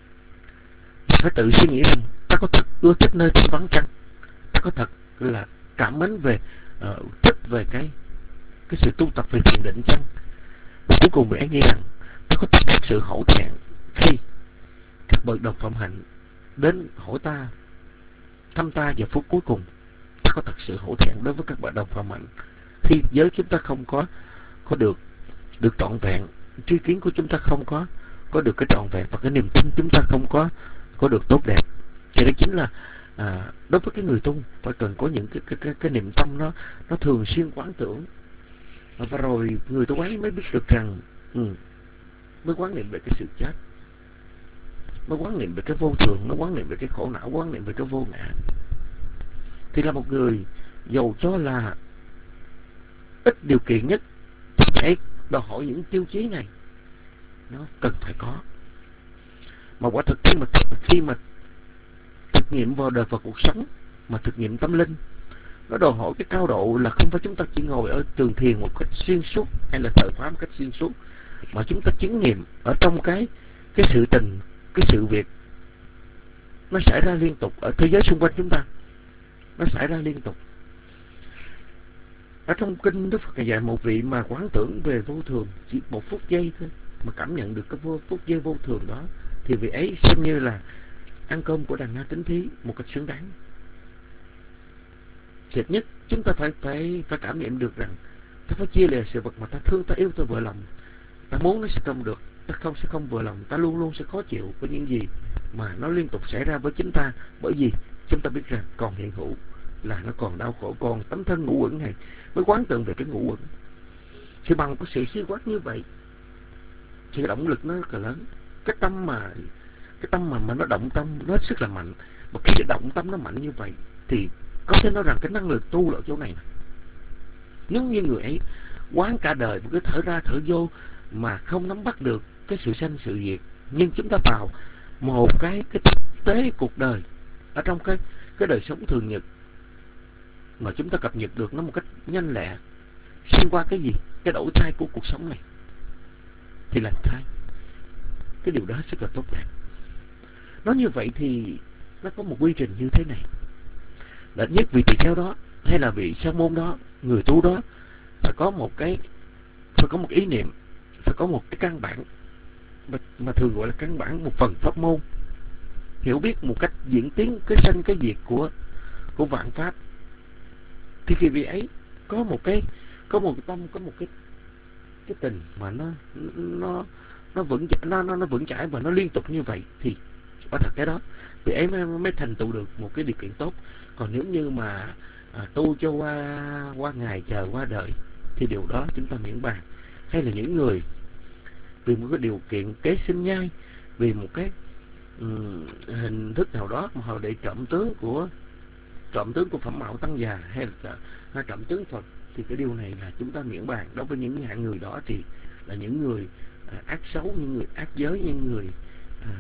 Phải tự suy nghĩ rằng ta có thật ưa thích nơi thanh vắng chăng, ta có thật là cảm mến về uh, thích về cái cái sự tu tập về thiền định chăng. Và cuối cùng mình nghĩ rằng ta có thật sự hổ thẹn khi các bậc đồng phạm hạnh đến hỏi ta, thăm ta giờ phút cuối cùng. Ta có thật sự hổ thẹn đối với các bậc đồng phạm hạnh khi giới chúng ta không có có được được trọn vẹn, tri kiến của chúng ta không có có được cái trọn vẹn, và cái niềm tin chúng ta không có có được tốt đẹp. Thì đó chính là à, đối với cái người tu phải cần có những cái cái cái, cái niềm tâm nó nó thường xuyên quán tưởng, và rồi người tu ấy mới biết được rằng ừ, mới quán niệm về cái sự chết, mới quán niệm về cái vô thường, mới quán niệm về cái khổ não, quán niệm về cái vô ngã. Thì là một người dầu cho là ít điều kiện nhất thì phải đòi hỏi những tiêu chí này nó cần phải có. Mà quả thực khi mà khi mà thực nghiệm vào đời và cuộc sống, mà thực nghiệm tâm linh, nó đòi hỏi cái cao độ là không phải chúng ta chỉ ngồi ở tường thiền một cách xuyên suốt hay là thở pháp một cách xuyên suốt, mà chúng ta chứng nghiệm ở trong cái cái sự tình, cái sự việc nó xảy ra liên tục ở thế giới xung quanh chúng ta, nó xảy ra liên tục. Ở trong kinh Đức Phật dạy một vị mà quán tưởng về vô thường chỉ một phút giây thôi, mà cảm nhận được cái vô, phút giây vô thường đó, thì vị ấy xem như là ăn cơm của đàn na tính thí một cách xứng đáng. Thiệt nhất chúng ta phải phải phải cảm nhận được rằng ta phải chia lìa sự vật mà ta thương, ta yêu, ta vừa lòng, ta muốn nó sẽ trong được ta không sẽ không vừa lòng, ta luôn luôn sẽ khó chịu với những gì mà nó liên tục xảy ra với chính ta, bởi vì chúng ta biết rằng còn hiện hữu là nó còn đau khổ, còn tấm thân ngũ uẩn này mới quán tưởng về cái ngũ uẩn. Thì bằng cái sự suy quát như vậy thì cái động lực nó rất là lớn. Cái tâm mà cái tâm mà mà nó động tâm nó hết sức là mạnh, mà khi cái động tâm nó mạnh như vậy thì có thể nói rằng cái năng lực tu ở chỗ này nè. Nếu như người ấy quán cả đời một cái thở ra thở vô mà không nắm bắt được cái sự sanh sự diệt, nhưng chúng ta vào một cái cái thực tế cuộc đời ở trong cái cái đời sống thường nhật mà chúng ta cập nhật được nó một cách nhanh lẹ, xuyên qua cái gì cái đổi thay của cuộc sống này thì làm thay cái điều đó hết sức là tốt đẹp. Nói như vậy thì nó có một quy trình như thế này. Là nhất vị tỳ kheo đó hay là vị sa môn đó, người tu đó phải có một cái phải có một ý niệm, phải có một cái căn bản mà, mà thường gọi là căn bản, một phần pháp môn, hiểu biết một cách diễn tiến cái sanh cái diệt của của vạn pháp. Thì khi vị ấy có một cái có một cái tâm, có một cái cái tình mà nó nó nó vững nó nó nó vững chãi và nó liên tục như vậy thì quả thật cái đó vị ấy mới, mới thành tựu được một cái điều kiện tốt. Còn nếu như mà à, tu cho qua qua ngày chờ qua đời thì điều đó chúng ta miễn bàn. Hay là những người vì một cái điều kiện kế sinh nhai, vì một cái um, hình thức nào đó mà họ để trộm tướng của trộm tướng của phẩm mạo tăng già hay là, là trộm tướng Phật, thì cái điều này là chúng ta miễn bàn. Đối với những hạng người đó thì là những người à, ác xấu, những người ác giới, những người à,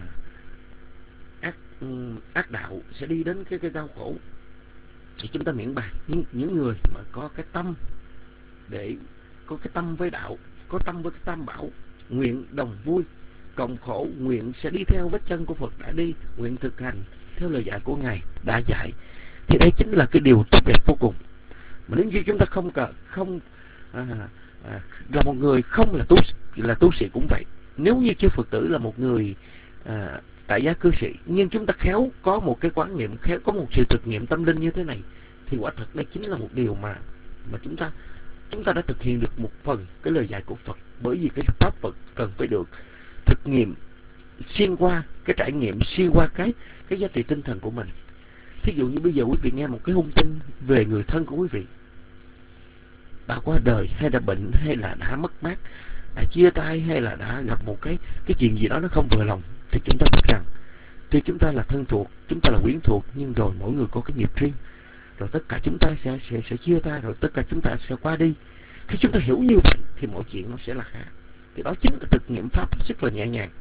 ác um, ác đạo sẽ đi đến cái cái đau khổ, thì chúng ta miễn bàn. Nhưng những người mà có cái tâm để có cái tâm với đạo, có tâm với cái tam bảo, nguyện đồng vui cộng khổ, nguyện sẽ đi theo vết chân của Phật đã đi, nguyện thực hành theo lời dạy của Ngài đã dạy, thì đây chính là cái điều tốt đẹp vô cùng. Mà nếu như chúng ta không cần không à, à, là một người không là tu là tu sĩ cũng vậy. Nếu như chư Phật tử là một người à, tại gia cư sĩ, nhưng chúng ta khéo có một cái quán niệm, khéo có một sự thực nghiệm tâm linh như thế này, thì quả thật đây chính là một điều mà mà chúng ta chúng ta đã thực hiện được một phần cái lời dạy của Phật. Bởi vì cái pháp Phật cần phải được thực nghiệm xuyên qua cái trải nghiệm, xuyên qua cái cái giá trị tinh thần của mình. Thí dụ như bây giờ quý vị nghe một cái hung tin về người thân của quý vị đã qua đời, hay đã bệnh, hay là đã mất mát, đã chia tay, hay là đã gặp một cái cái chuyện gì đó nó không vừa lòng, thì chúng ta biết rằng thì chúng ta là thân thuộc, chúng ta là quyến thuộc, nhưng rồi mỗi người có cái nghiệp riêng, rồi tất cả chúng ta sẽ sẽ sẽ chia tay, rồi tất cả chúng ta sẽ qua đi. Khi chúng ta hiểu như vậy thì mọi chuyện nó sẽ là khác. Thì đó chính là thực nghiệm pháp rất là nhẹ nhàng,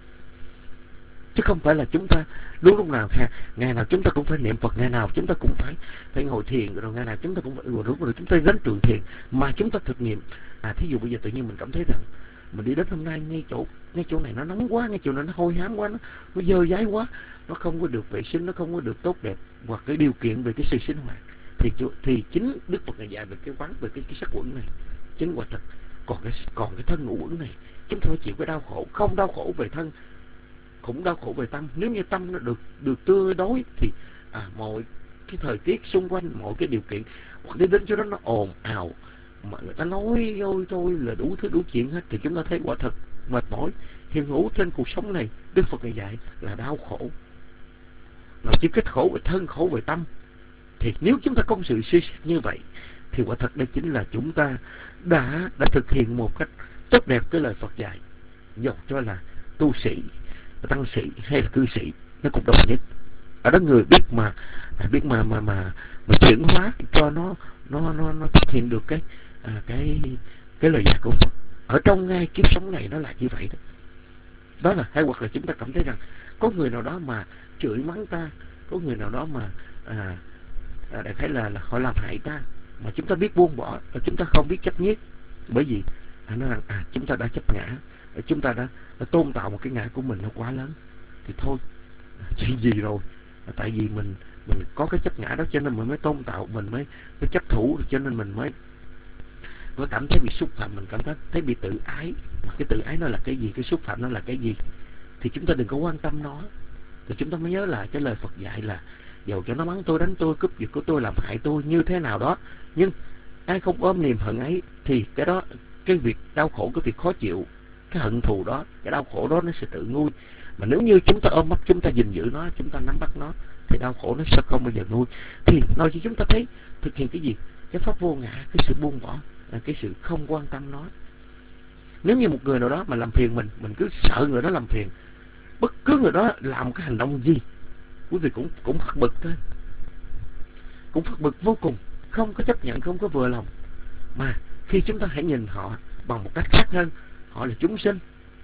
chứ không phải là chúng ta lúc lúc nào ngày nào chúng ta cũng phải niệm Phật, ngày nào chúng ta cũng phải phải ngồi thiền, rồi ngày nào chúng ta cũng phải rồi lúc rồi chúng ta đến trường thiền, mà chúng ta thực nghiệm. À, thí dụ bây giờ tự nhiên mình cảm thấy rằng mình đi đến hôm nay ngay chỗ ngay chỗ này nó nóng quá, ngay chỗ này nó hôi hám quá, nó, nó dơ dáy quá, nó không có được vệ sinh, nó không có được tốt đẹp, hoặc cái điều kiện về cái sự sinh hoạt, thì thì chính Đức Phật này dạy về cái quán về cái, cái sắc uẩn này chính quả thật. Còn cái còn cái thân ngũ uẩn này chúng ta phải chịu cái đau khổ, không đau khổ về thân cũng đau khổ về tâm. Nếu như tâm nó được được tươi đối thì à, mọi cái thời tiết xung quanh, mọi cái điều kiện hoặc đi đến chỗ đó nó ồn ào mà người ta nói ôi thôi là đủ thứ đủ chuyện hết, thì chúng ta thấy quả thật mệt mỏi. Hiện hữu trên cuộc sống này Đức Phật này dạy là đau khổ, là chỉ kết khổ về thân, khổ về tâm. Thì nếu chúng ta có sự suy xét như vậy thì quả thật đây chính là chúng ta đã đã thực hiện một cách tốt đẹp cái lời Phật dạy. Dầu cho là tu sĩ, tăng sĩ hay là cư sĩ, nó cũng đồng nhất. Ở đó người biết mà biết mà mà mà mà chuyển hóa cho nó nó nó nó thực hiện được cái à, cái cái lời dạy của Phật ở trong ngay kiếp sống này, nó là như vậy đó. Đó là hay hoặc là chúng ta cảm thấy rằng có người nào đó mà chửi mắng ta, có người nào đó mà à, à, đại khái là, là họ làm hại ta, mà chúng ta biết buông bỏ, chúng ta không biết chấp nhiết, bởi vì à, nó rằng à chúng ta đã chấp ngã, chúng ta đã, đã tôn tạo một cái ngã của mình nó quá lớn, thì thôi chuyện gì rồi, tại vì mình mình có cái chấp ngã đó cho nên mình mới tôn tạo, mình mới, mới chấp thủ, cho nên mình mới mới cảm thấy bị xúc phạm, mình cảm thấy thấy bị tự ái. Mà cái tự ái nó là cái gì, cái xúc phạm nó là cái gì, thì chúng ta đừng có quan tâm nó. Thì chúng ta mới nhớ là cái lời Phật dạy là dầu cho nó mắng tôi, đánh tôi, cướp giật của tôi, làm hại tôi như thế nào đó, nhưng ai không ôm niềm hận ấy thì cái đó, cái việc đau khổ, cái việc khó chịu cái hận thù đó, cái đau khổ đó nó sẽ tự nguôi. Mà nếu như chúng ta ôm ấp, chúng ta gìn giữ nó, chúng ta nắm bắt nó, thì đau khổ nó sẽ không bao giờ nguôi. Thì nói cho chúng ta thấy thực hiện cái gì? Cái pháp vô ngã, cái sự buông bỏ, là cái sự không quan tâm nó. Nếu như một người nào đó mà làm phiền mình, mình cứ sợ người đó làm phiền, bất cứ người đó làm cái hành động gì, quý vị cũng cũng phật bực thôi, cũng phật bực vô cùng, không có chấp nhận, không có vừa lòng. Mà khi chúng ta hãy nhìn họ bằng một cách khác hơn, họ là chúng sinh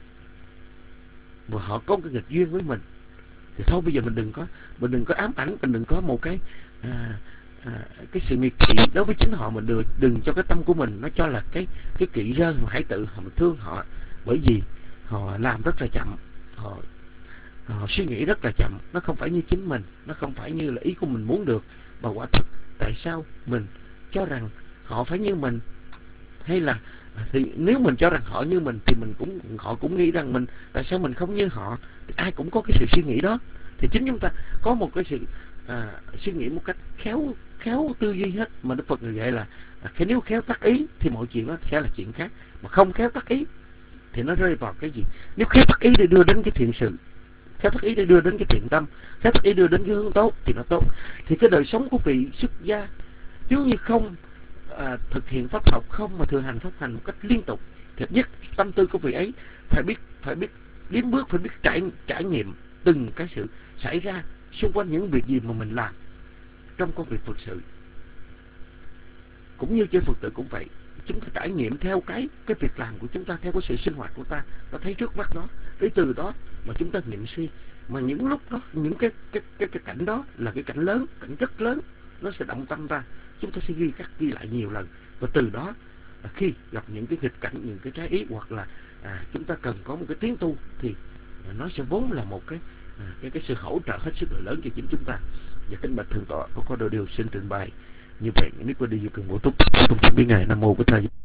và họ có cái nghịch duyên với mình, thì thôi bây giờ mình đừng có mình đừng có ám ảnh, mình đừng có một cái à, à, cái sự miệt thị đối với chính họ. Mình đừng đừng cho cái tâm của mình nó cho là cái cái kỵ rơi, mà hãy tự mình thương họ, bởi vì họ làm rất là chậm, họ họ suy nghĩ rất là chậm, nó không phải như chính mình, nó không phải như là ý của mình muốn được. Và quả thật tại sao mình cho rằng họ phải như mình, hay là thì nếu mình cho rằng họ như mình thì mình cũng họ cũng nghĩ rằng mình, tại sao mình không như họ? Thì ai cũng có cái sự suy nghĩ đó. Thì chính chúng ta có một cái sự à, suy nghĩ một cách khéo khéo tư duy hết. Mà Đức Phật người dạy là à, cái nếu khéo tác ý thì mọi chuyện nó sẽ là chuyện khác, mà không khéo tác ý thì nó rơi vào cái gì? Nếu khéo tác ý để đưa đến cái thiện sự, khéo tác ý để đưa đến cái thiện tâm, khéo tác ý đưa đến cái hướng tốt thì nó tốt. Thì cái đời sống của vị xuất gia nếu như không à, thực hiện pháp học, không mà thực hành pháp hành một cách liên tục, thì nhất tâm tư của vị ấy phải biết phải biết đến bước, phải biết trải trải nghiệm từng cái sự xảy ra xung quanh những việc gì mà mình làm trong công việc Phật sự. Cũng như trên Phật tử cũng vậy, chúng ta trải nghiệm theo cái cái việc làm của chúng ta, theo cái sự sinh hoạt của ta, ta thấy trước mắt đó, đến từ đó mà chúng ta nghiệm suy. Mà những lúc đó, những cái cái cái cái cảnh đó là cái cảnh lớn, cảnh rất lớn, nó sẽ động tâm ta. Chúng ta sẽ ghi cắt ghi lại nhiều lần, và từ đó khi gặp những cái nghịch cảnh, những cái trái ý, hoặc là à, chúng ta cần có một cái tiến tu, thì à, nó sẽ vốn là một cái à, cái cái sự hỗ trợ hết sức là lớn cho chính chúng ta. Và kính bạch thượng tọa, có có đôi điều xin trình bày như vậy. Nếu có đi vô cần bổ túc không thể biết ngài. Nam mô Bổn Thầy.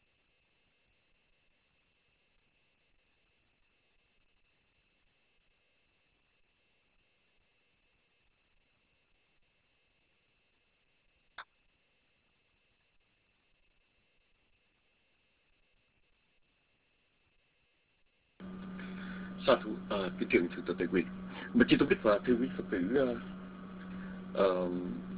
Sa thú, à, kính thưa thượng tọa Tề Quyền, mà chư tôn đức và thưa quý Phật tử, uh, uh,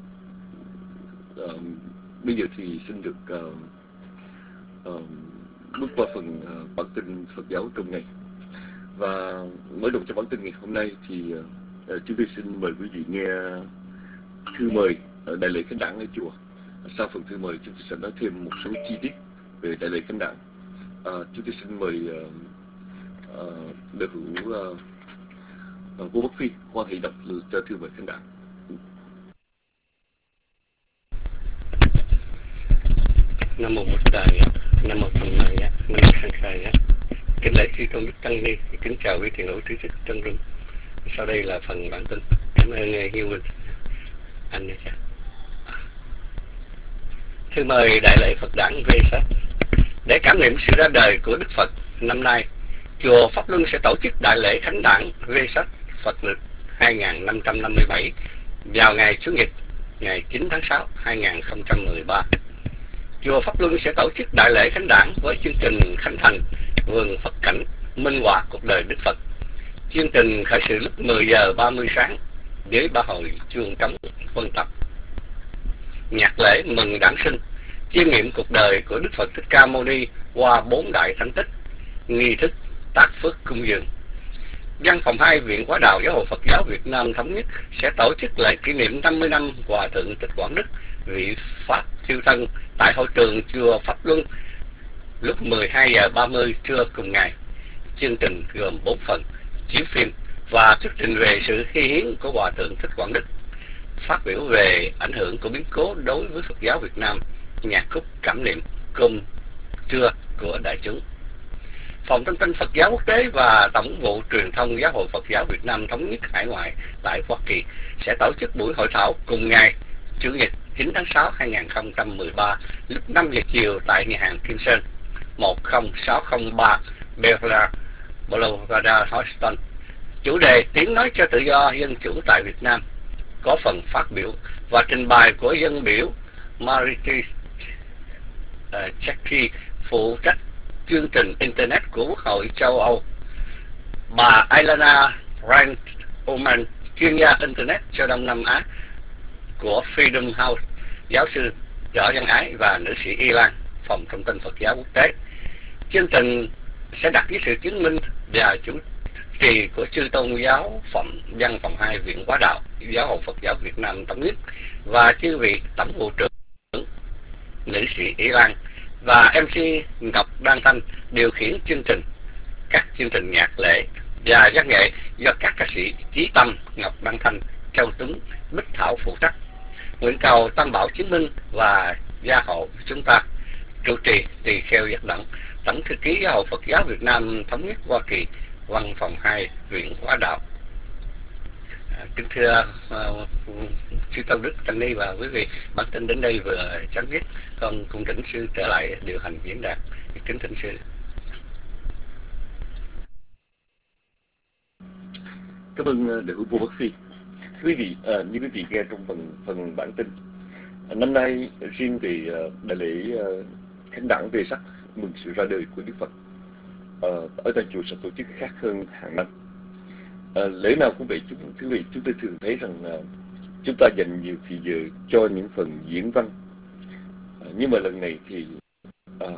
uh, bây giờ thì xin được uh, uh, bước qua phần uh, bản tin Phật giáo trong ngày. Và mở đầu cho bản tin ngày hôm nay thì uh, chúng tôi xin mời quý vị nghe thư mời ở đại lễ khánh đản ở chùa. Sau phần thư mời chúng tôi sẽ nói thêm một số chi tiết về đại lễ khánh đản. Uh, chúng tôi xin mời uh, uh, đại hữu uh, uh, Vô Bất Phi hoan hỷ đọc cho thư mời khánh đản. Nam mô Bổn Thầy, Nam mô Thầy, Nam mô Sanh Khai. Kính lễ chư tôn đức tăng ni, kính chào quý thiền hữu trí thức trong rừng. Sau đây là phần bản tin. Cảm ơn Hiếu Huynh. Anh nha cha. Thư mời đại lễ Phật đản về sách. Để cảm niệm sự ra đời của Đức Phật, năm nay chùa Pháp Luân sẽ tổ chức đại lễ khánh đản về sách Phật lịch hai nghìn năm trăm năm mươi bảy vào ngày Chủ nhật ngày chín tháng sáu năm hai nghìn không trăm mười ba. Chùa Pháp Luân sẽ tổ chức đại lễ khánh đản với chương trình khánh thành vườn Phật cảnh minh họa cuộc đời Đức Phật. Chương trình khởi sự lúc mười giờ ba mươi sáng với ba hồi chuông trống phân tập. Nhạc lễ mừng đản sinh, chiêm nghiệm cuộc đời của Đức Phật Thích Ca Mâu Ni qua bốn đại thánh tích, nghi thức tác phước cung dường. Văn phòng hai Viện Hóa Đạo Giáo hội Phật giáo Việt Nam Thống nhất sẽ tổ chức lễ kỷ niệm năm mươi năm Hòa thượng Thích Quảng Đức vị Pháp siêu thân tại hội trường chùa Pháp Luân lúc mười hai giờ ba mươi trưa cùng ngày. Chương trình gồm bốn phần: chiếu phim và thuyết trình về sự hy hiến của Hòa thượng Thích Quảng Đức, phát biểu về ảnh hưởng của biến cố đối với Phật giáo Việt Nam, nhạc khúc cảm niệm, cơm trưa của đại chúng. Phòng Thông tin Phật giáo Quốc tế và Tổng vụ Truyền thông Giáo hội Phật giáo Việt Nam Thống nhất Hải ngoại tại Hoa Kỳ sẽ tổ chức buổi hội thảo cùng ngày Chủ nhật chín tháng sáu năm hai nghìn không trăm mười ba lúc năm giờ chiều tại nhà hàng Kim Sơn một không sáu không ba Bella Boulevard, Houston. Chủ đề tiếng nói cho tự do dân chủ tại Việt Nam, có phần phát biểu và trình bày của dân biểu Marity uh, Jackie, phụ trách chương trình Internet của Quốc hội châu Âu. Bà Ilana Rand Oman, chuyên gia Internet cho Đông Nam Á của Freedom House, giáo sư võ văn ái và nữ sĩ Y Lan, phòng thông tin Phật giáo quốc tế. Chương trình sẽ đặt dưới sự chứng minh và chủ trì của chư tôn giáo phòng văn phòng hai Viện Hóa Đạo Giáo hội Phật giáo Việt Nam Thống nhất và chư vị tổng vụ trưởng nữ sĩ Y Lan và em xê Ngọc Đan Thanh điều khiển chương trình, các chương trình nhạc lễ và văn nghệ do các ca sĩ Chí Tâm, Ngọc Đan Thanh, Châu Tuấn, Bích Thảo phụ trách. Nguyện cầu Tam Bảo chứng minh và gia hộ chúng ta. Trụ trì Tỳ Kheo Giác Đẳng, Tổng thư ký Giáo hội Phật giáo Việt Nam Thống nhất Hoa Kỳ, văn phòng hai Viện Hóa Đạo. À, kính thưa uh, sư Tôn Đức Tăng Ni và quý vị, bản tin đến đây vừa chấm dứt. Con cung thỉnh sư trở lại điều hành diễn đàn. Kính thỉnh sư. Cảm ơn đại hữu Vô Bác Phi. Quý vị, à, như quý vị nghe trong phần phần bản tin, à, năm nay riêng về uh, đại lễ uh, khánh đản về sắc mừng sự ra đời của Đức Phật, à, ở tại chùa sẽ tổ chức khác hơn hàng năm. À, lễ nào cũng vậy, chúng quý vị, chúng tôi thường thấy rằng uh, chúng ta dành nhiều thời giờ cho những phần diễn văn, à, nhưng mà lần này thì uh,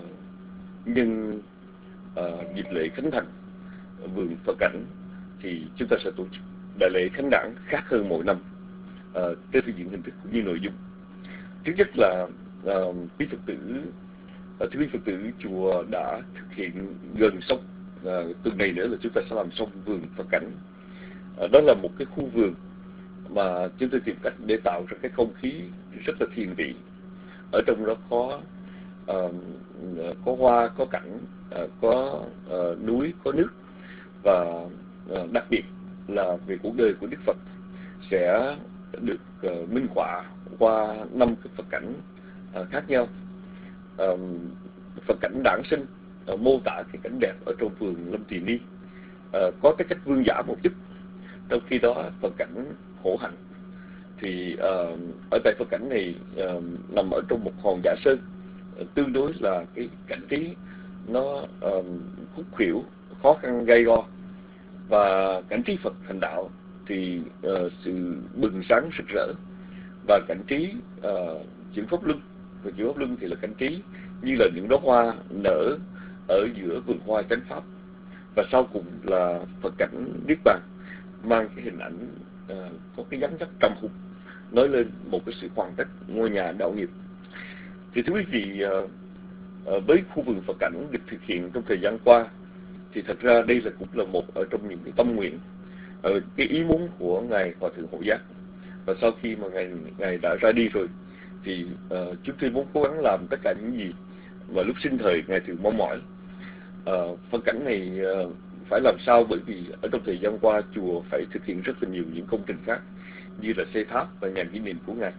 nhân uh, dịp lễ khánh thành vườn Phật cảnh thì chúng ta sẽ tổ chức đại lễ khánh đản khác hơn mỗi năm, uh, theo phương diện hình thức cũng như nội dung. Thứ nhất là uh, quý Phật tử, uh, quý Phật tử chùa đã thực hiện gần xong, uh, tuần này nữa là chúng ta sẽ làm xong vườn Phật cảnh. Uh, đó là một cái khu vườn mà chúng tôi tìm cách để tạo ra cái không khí rất là thiền vị. Ở trong đó có uh, có hoa, có cảnh, uh, có uh, núi, có nước, và uh, đặc biệt là về cuộc đời của Đức Phật sẽ được uh, minh họa qua năm cái Phật cảnh uh, khác nhau. Uh, Phật cảnh đản sinh uh, mô tả cái cảnh đẹp ở trong vườn Lâm Tỳ Ni, uh, có cái cách vương giả một chút. Trong khi đó Phật cảnh khổ hạnh thì uh, ở tại Phật cảnh này uh, nằm ở trong một hòn giả sơn, uh, tương đối là cái cảnh trí nó uh, khúc khuỷu, khó khăn gay go. Và cảnh trí Phật thành đạo thì uh, sự bừng sáng rực rỡ, và cảnh trí uh, chuyển pháp luân, và chuyển pháp luân thì là cảnh trí như là những đóa hoa nở ở giữa vườn hoa chánh pháp. Và sau cùng là Phật cảnh niết bàn, mang cái hình ảnh uh, có cái dáng dấp trầm hùng, nói lên một cái sự hoàn tất ngôi nhà đạo nghiệp. Thì thưa quý vị, uh, uh, với khu vườn Phật cảnh được thực hiện trong thời gian qua, thì thật ra đây là cũng là một ở trong những cái tâm nguyện, ở cái ý muốn của ngài Hòa thượng Hộ Giác. Và sau khi mà ngài ngài đã ra đi rồi thì uh, chúng tôi muốn cố gắng làm tất cả những gì mà lúc sinh thời ngài thường mong mỏi. Uh, Phật cảnh này uh, phải làm sao, bởi vì ở trong thời gian qua chùa phải thực hiện rất là nhiều những công trình khác, như là xây tháp và nhà kỷ niệm của ngài.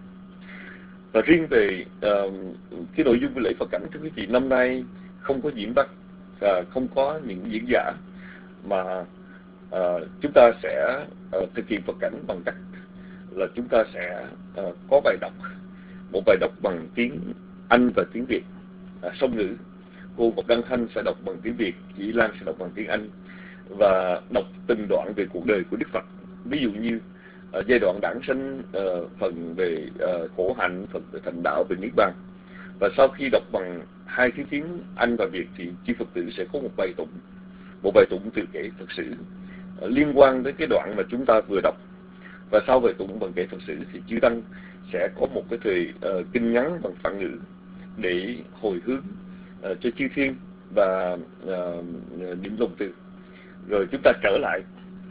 Và riêng về uh, cái nội dung của lễ Phật cảnh, thưa quý vị, năm nay không có diễn văn, uh, không có những diễn giả, mà uh, chúng ta sẽ uh, thực hiện Phật cảnh bằng cách là chúng ta sẽ uh, có bài đọc, một bài đọc bằng tiếng Anh và tiếng Việt, uh, song ngữ. Cô Ngọc Đăng Thanh sẽ đọc bằng tiếng Việt, chị Lan sẽ đọc bằng tiếng Anh, và đọc từng đoạn về cuộc đời của Đức Phật. Ví dụ như uh, giai đoạn đản sinh, uh, phần về uh, khổ hạnh, phần về thành đạo, về niết bàn. Và sau khi đọc bằng hai thứ tiếng Anh và Việt thì chư Phật tử sẽ có một bài tụng, một bài tụng từ kệ Phật sử uh, liên quan tới cái đoạn mà chúng ta vừa đọc. Và sau bài tụng bằng kệ Phật sử thì chư Tăng sẽ có một cái thời uh, kinh ngắn bằng phạn ngữ để hồi hướng uh, cho chư thiên và uh, điểm lòng từ. Rồi chúng ta trở lại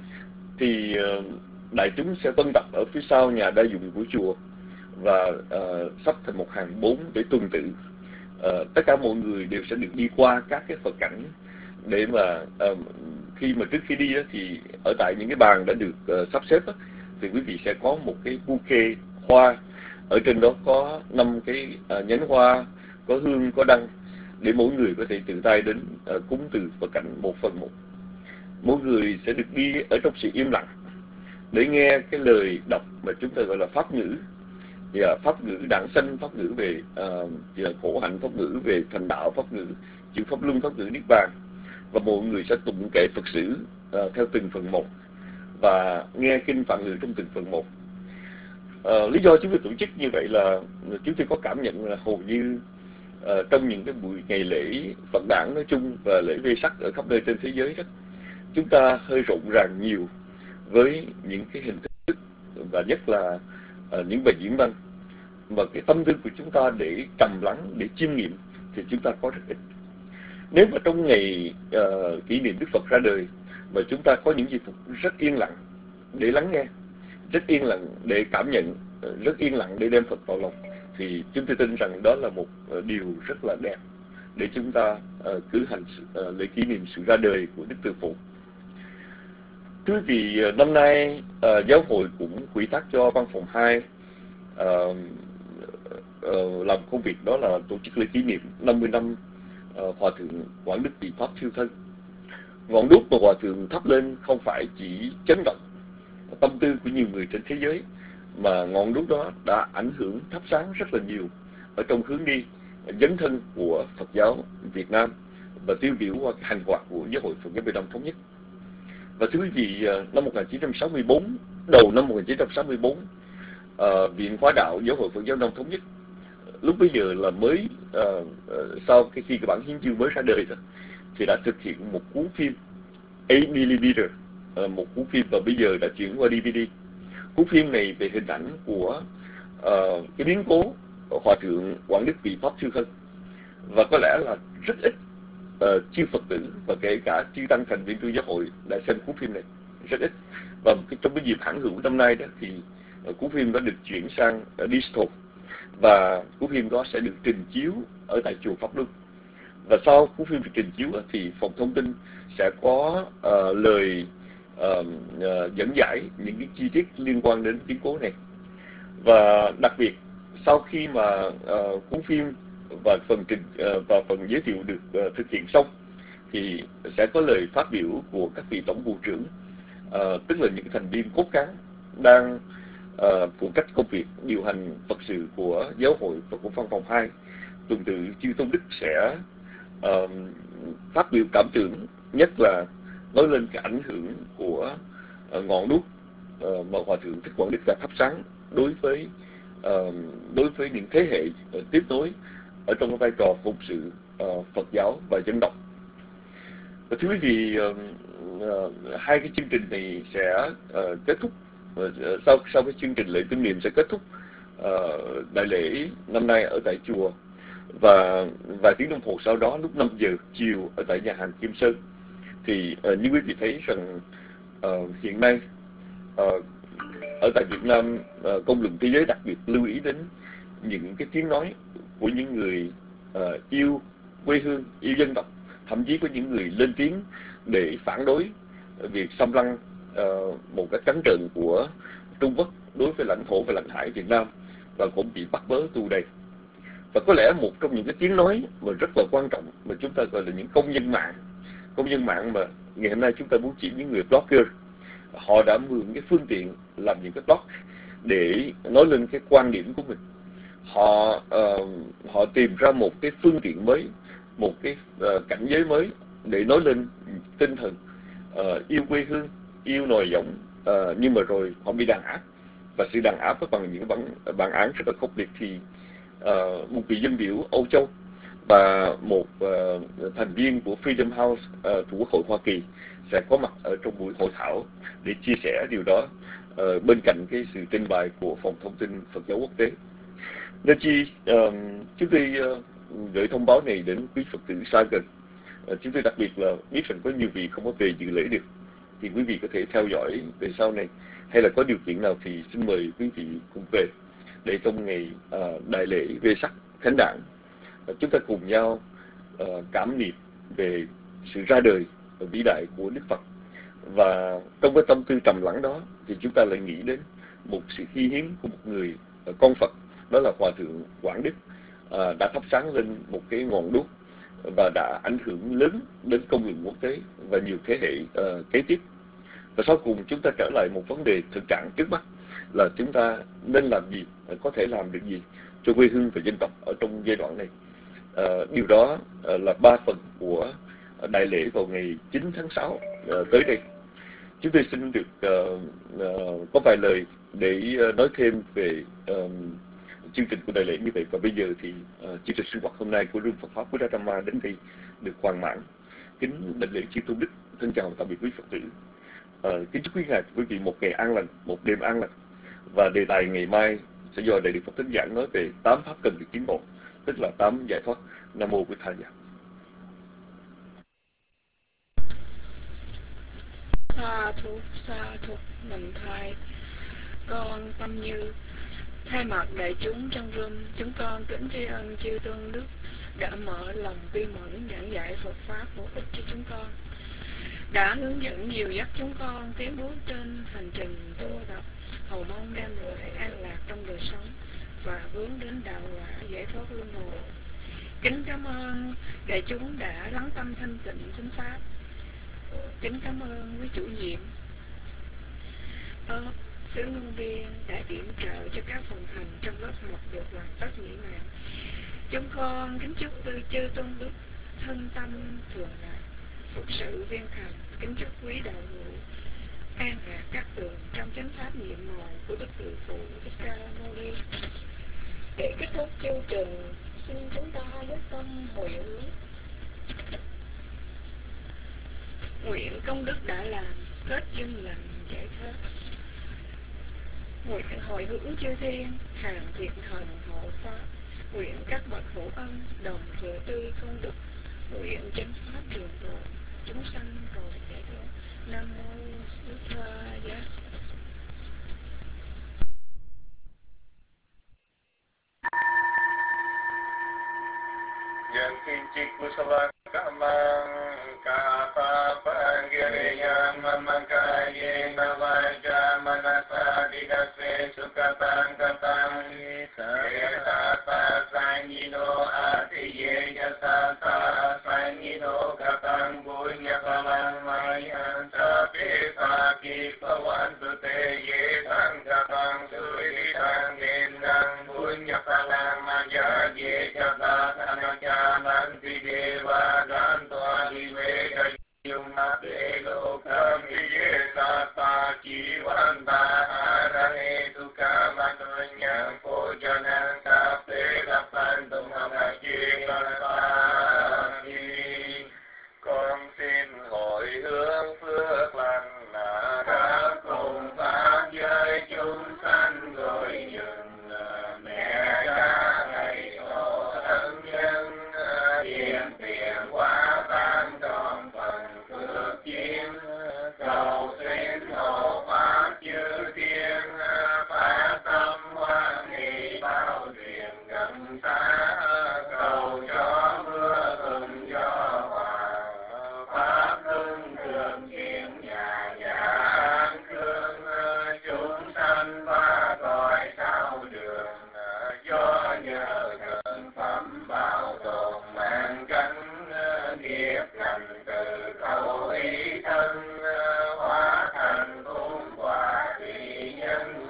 thì uh, đại chúng sẽ tuân tập ở phía sau nhà đa dụng của chùa, và uh, sắp thành một hàng bốn để tuần tự. Uh, tất cả mọi người đều sẽ được đi qua các cái Phật cảnh, để mà uh, khi mà trước khi đi đó, thì ở tại những cái bàn đã được uh, sắp xếp đó, thì quý vị sẽ có một cái bouquet hoa, ở trên đó có năm cái uh, nhánh hoa, có hương, có đăng, để mỗi người có thể tự tay đến uh, cúng từ Phật cảnh một phần một. Mỗi người sẽ được đi ở trong sự im lặng để nghe cái lời đọc mà chúng ta gọi là pháp ngữ, và pháp ngữ đản sanh, pháp ngữ về uh, khổ hạnh, pháp ngữ về thành đạo, pháp ngữ chữ pháp luân, pháp ngữ, niết bàn, và mọi người sẽ tụng kệ Phật sử uh, theo từng phần một và nghe kinh Phạn Ngữ trong từng phần một. Uh, lý do chúng tôi tổ chức như vậy là chúng tôi có cảm nhận là hầu như uh, trong những cái buổi ngày lễ Phật đản nói chung và lễ Vesak ở khắp nơi trên thế giới đó, chúng ta hơi rộn ràng nhiều với những cái hình thức và nhất là uh, những bài diễn văn, mà cái tâm tư của chúng ta để trầm lắng, để chiêm nghiệm thì chúng ta có rất ít. Nếu mà trong ngày uh, kỷ niệm Đức Phật ra đời mà chúng ta có những giây phút rất yên lặng để lắng nghe, rất yên lặng để cảm nhận, rất yên lặng để đem Phật vào lòng, thì chúng tôi tin rằng đó là một uh, điều rất là đẹp để chúng ta uh, cử hành uh, lễ kỷ niệm sự ra đời của Đức Từ Phụ. Thưa quý vị, uh, năm nay uh, giáo hội cũng ủy thác cho văn phòng hai uh, uh, làm công việc đó là tổ chức lễ kỷ niệm năm mươi năm uh, Hòa thượng Quảng Đức Vị Pháp Thiêu Thân. Ngọn đuốc mà Hòa thượng thắp lên không phải chỉ chấn động tâm tư của nhiều người trên thế giới, mà ngọn đuốc đó đã ảnh hưởng thắp sáng rất là nhiều ở trong hướng đi dấn thân của Phật giáo Việt Nam và tiêu biểu qua cái hành hoạt của Giáo hội Phật giáo Việt Nam Thống nhất. Và thưa quý vị, năm một nghìn chín trăm sáu mươi tư, đầu năm một nghìn chín trăm sáu mươi tư, uh, Viện Hóa đạo Giáo hội Phật giáo Nam Thống nhất lúc bấy giờ là mới uh, uh, sau cái khi cái bản hiến chương mới ra đời thôi, thì đã thực hiện một cuốn phim eight millimeter, uh, một cuốn phim và bây giờ đã chuyển qua đê vê đê. Cuốn phim này về hình ảnh của uh, cái biến cố Hòa thượng Quảng Đức Vị Pháp Thiêu Thân, và có lẽ là rất ít uh, chư Phật tử và kể cả chư tăng thành viên của giáo hội đã xem cuốn phim này, rất ít. Và trong cái dịp hãng hữu năm nay đó thì uh, cuốn phim đã được chuyển sang uh, digital, và cuốn phim đó sẽ được trình chiếu ở tại chùa Pháp Luân. Và sau cuốn phim được trình chiếu thì phòng thông tin sẽ có uh, lời uh, uh, dẫn giải những cái chi tiết liên quan đến biến cố này. Và đặc biệt sau khi mà uh, cuốn phim và phần trình uh, và phần giới thiệu được uh, thực hiện xong thì sẽ có lời phát biểu của các vị tổng vụ trưởng, uh, tức là những thành viên cốt cán đang uh, phụ trách công việc điều hành Phật sự của giáo hội và của văn phòng hai. Tuần tự chư Tôn Đức sẽ uh, phát biểu cảm tưởng, nhất là nói lên cái ảnh hưởng của uh, ngọn đuốc uh, mà Hòa thượng Thích Quảng Đức đã thắp sáng đối với uh, đối với những thế hệ uh, tiếp nối ở trong cái vai trò phụng sự uh, Phật giáo và dân tộc. Và thưa quý vị, uh, uh, hai cái chương trình này sẽ uh, kết thúc uh, sau sau cái chương trình lễ tưởng niệm sẽ kết thúc uh, đại lễ năm nay ở tại chùa, và vài tiếng đồng hồ sau đó lúc năm giờ chiều ở tại nhà hàng Kim Sơn. Thì uh, như quý vị thấy rằng uh, hiện nay uh, ở tại Việt Nam, uh, công luận thế giới đặc biệt lưu ý đến những cái tiếng nói của những người uh, yêu quê hương, yêu dân tộc, thậm chí có những người lên tiếng để phản đối việc xâm lăng uh, một cái trắng trợn của Trung Quốc đối với lãnh thổ và lãnh hải Việt Nam, và cũng bị bắt bớ tù đầy. Và có lẽ một trong những cái tiếng nói mà rất là quan trọng mà chúng ta gọi là những công dân mạng, công dân mạng mà ngày hôm nay chúng ta muốn chỉ những người blogger, họ đã mượn cái phương tiện làm những cái blog để nói lên cái quan điểm của mình. Họ uh, họ tìm ra một cái phương tiện mới, một cái uh, cảnh giới mới để nói lên tinh thần uh, yêu quê hương, yêu nòi giống, uh, nhưng mà rồi họ bị đàn áp, và sự đàn áp bằng những bản, bản án rất là khốc liệt. Thì uh, một vị dân biểu Âu Châu và một uh, thành viên của Freedom House uh, thuộc Quốc hội Hoa Kỳ sẽ có mặt ở trong buổi hội thảo để chia sẻ điều đó, uh, bên cạnh cái sự trình bày của Phòng Thông tin Phật giáo Quốc tế. Nên chi uh, chúng tôi uh, gửi thông báo này đến quý Phật tử xa gần. Uh, chúng tôi đặc biệt là biết rằng có nhiều vị không có về dự lễ được, thì quý vị có thể theo dõi về sau này, hay là có điều kiện nào thì xin mời quý vị cùng về để trong ngày uh, đại lễ Vesak Khánh Đản uh, chúng ta cùng nhau uh, cảm niệm về sự ra đời vĩ đại của Đức Phật. Và trong cái tâm tư trầm lắng đó thì chúng ta lại nghĩ đến một sự hy hiến của một người uh, con Phật, đó là Hòa thượng Quảng Đức, uh, đã thắp sáng lên một cái ngọn đuốc và đã ảnh hưởng lớn đến công luận quốc tế và nhiều thế hệ uh, kế tiếp. Và sau cùng chúng ta trở lại một vấn đề thực trạng trước mắt là chúng ta nên làm gì, có thể làm được gì cho quê hương và dân tộc ở trong giai đoạn này. À, điều đó à, là ba phần của đại lễ vào ngày chín tháng sáu à, tới đây. Chúng tôi xin được uh, uh, có vài lời để uh, nói thêm về uh, chương trình của đại lễ như vậy. Và bây giờ thì uh, chương trình sinh hoạt hôm nay của Rung Phật Pháp Buddha Dhamma đến đây được hoàn mãn. Kính đại lễ chư tôn đức, thân chào tạm biệt quý Phật tử. Uh, kính chúc quý ngài quý vị một ngày an lành, một đêm an lành. Và đề tài ngày mai sẽ do Đại Đức Phật Thính giảng nói về tám pháp cần được tiến bộ, tức là tám giải thoát. Nam mô Bổn Thầy. Sa thúc, sa thúc, mình thai con Tâm Như thay mặt đại chúng trong room, chúng con kính tri ân chư tôn đức đã mở lòng bi mẫn giảng dạy Phật pháp bổ ích cho chúng con, đã hướng dẫn nhiều dắt chúng con tiến bước trên hành trình tu tập, hầu mong đem lại an lạc trong đời sống và hướng đến đạo quả giải thoát luân hồi. Kính cảm ơn đại chúng đã lắng tâm thanh tịnh thính pháp. Kính cảm ơn quý chủ nhiệm ở xứ Ngân Viên đã yểm trợ cho các phần hành trong lớp học được hoàn tất mỹ mãn. Chúng con kính chúc tư chư tôn đức thân tâm thường lạc, phục sự viên thành. Kính chúc quý đạo hữu an lạc các tường trong chánh pháp nhiệm màu của Đức Từ Phụ Thích Ca Mâu Ni. Để kết thúc chương trình, xin chúng ta nhất tâm hồi hướng, nguyện công đức đã làm kết duyên lành giải thoát. Nguyện hồi hướng chư thiên hàng thiện thần hộ pháp. Nguyện các bậc hữu ân đồng thừa tư công đức. Nguyện chánh pháp trường tồn chúng sanh cầu giải thoát. Nam mô Bổn Thầy. Yang kincik kusala kamang kapa panggiriya mamakaye navaja manasa didase sukatang katang yasata sangino atiye yasata sangino katang bunya kalang mayan sapi saki pawantu te ye tang katang suri tang gendang bunya kalang maya ye jata tanaka nanti deva gantoa diveda yuma delo kami sata jivanta arane duka matunya pojanan kape dapan tumamaji kalpani. Con xin hồi hướng phước lành là các cùng pháp giới chúng sanh rồi dừng mẹ cha thầy tổ thân nhân hiện tiền quá tan trọn phần phước chiến cầu xin hộ pháp chư thiên phát tâm hoan hỷ bao truyền gần xa cầu cho mưa thuận gió hòa pháp luân thường chuyển nhà nhà an cương chúng sanh qua cõi sao đường do nhờ thần phẩm bảo tồn mạng cánh nghiệp lành từ khẩu ý thân hóa thành cung quả vị nhân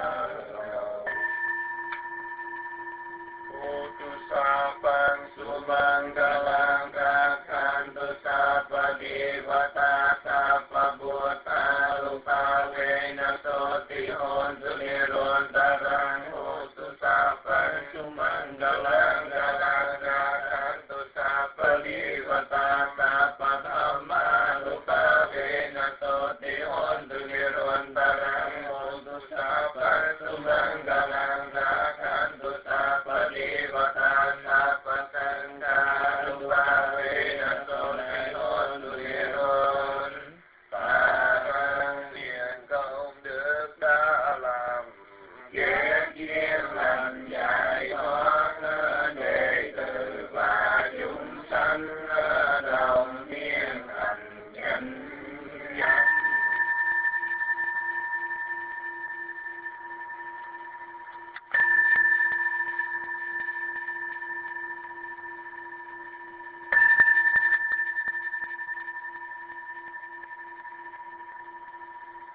tu sa pang sumang galang kakan tu sa pa devata sa pa buddha lupa vena soti hon suliron tarang tu sa pang sumang galang galang kakan tu sa pa devata sa pa dhamma lupa vena soti hon suliron tarang tu sa pang sumang galang kakan tu sa pa devata sa pa sangha lupa vena soti hon suliron tarang tiền công đức đã làm kết duyên lành giải thoát đệ tử và chúng sanh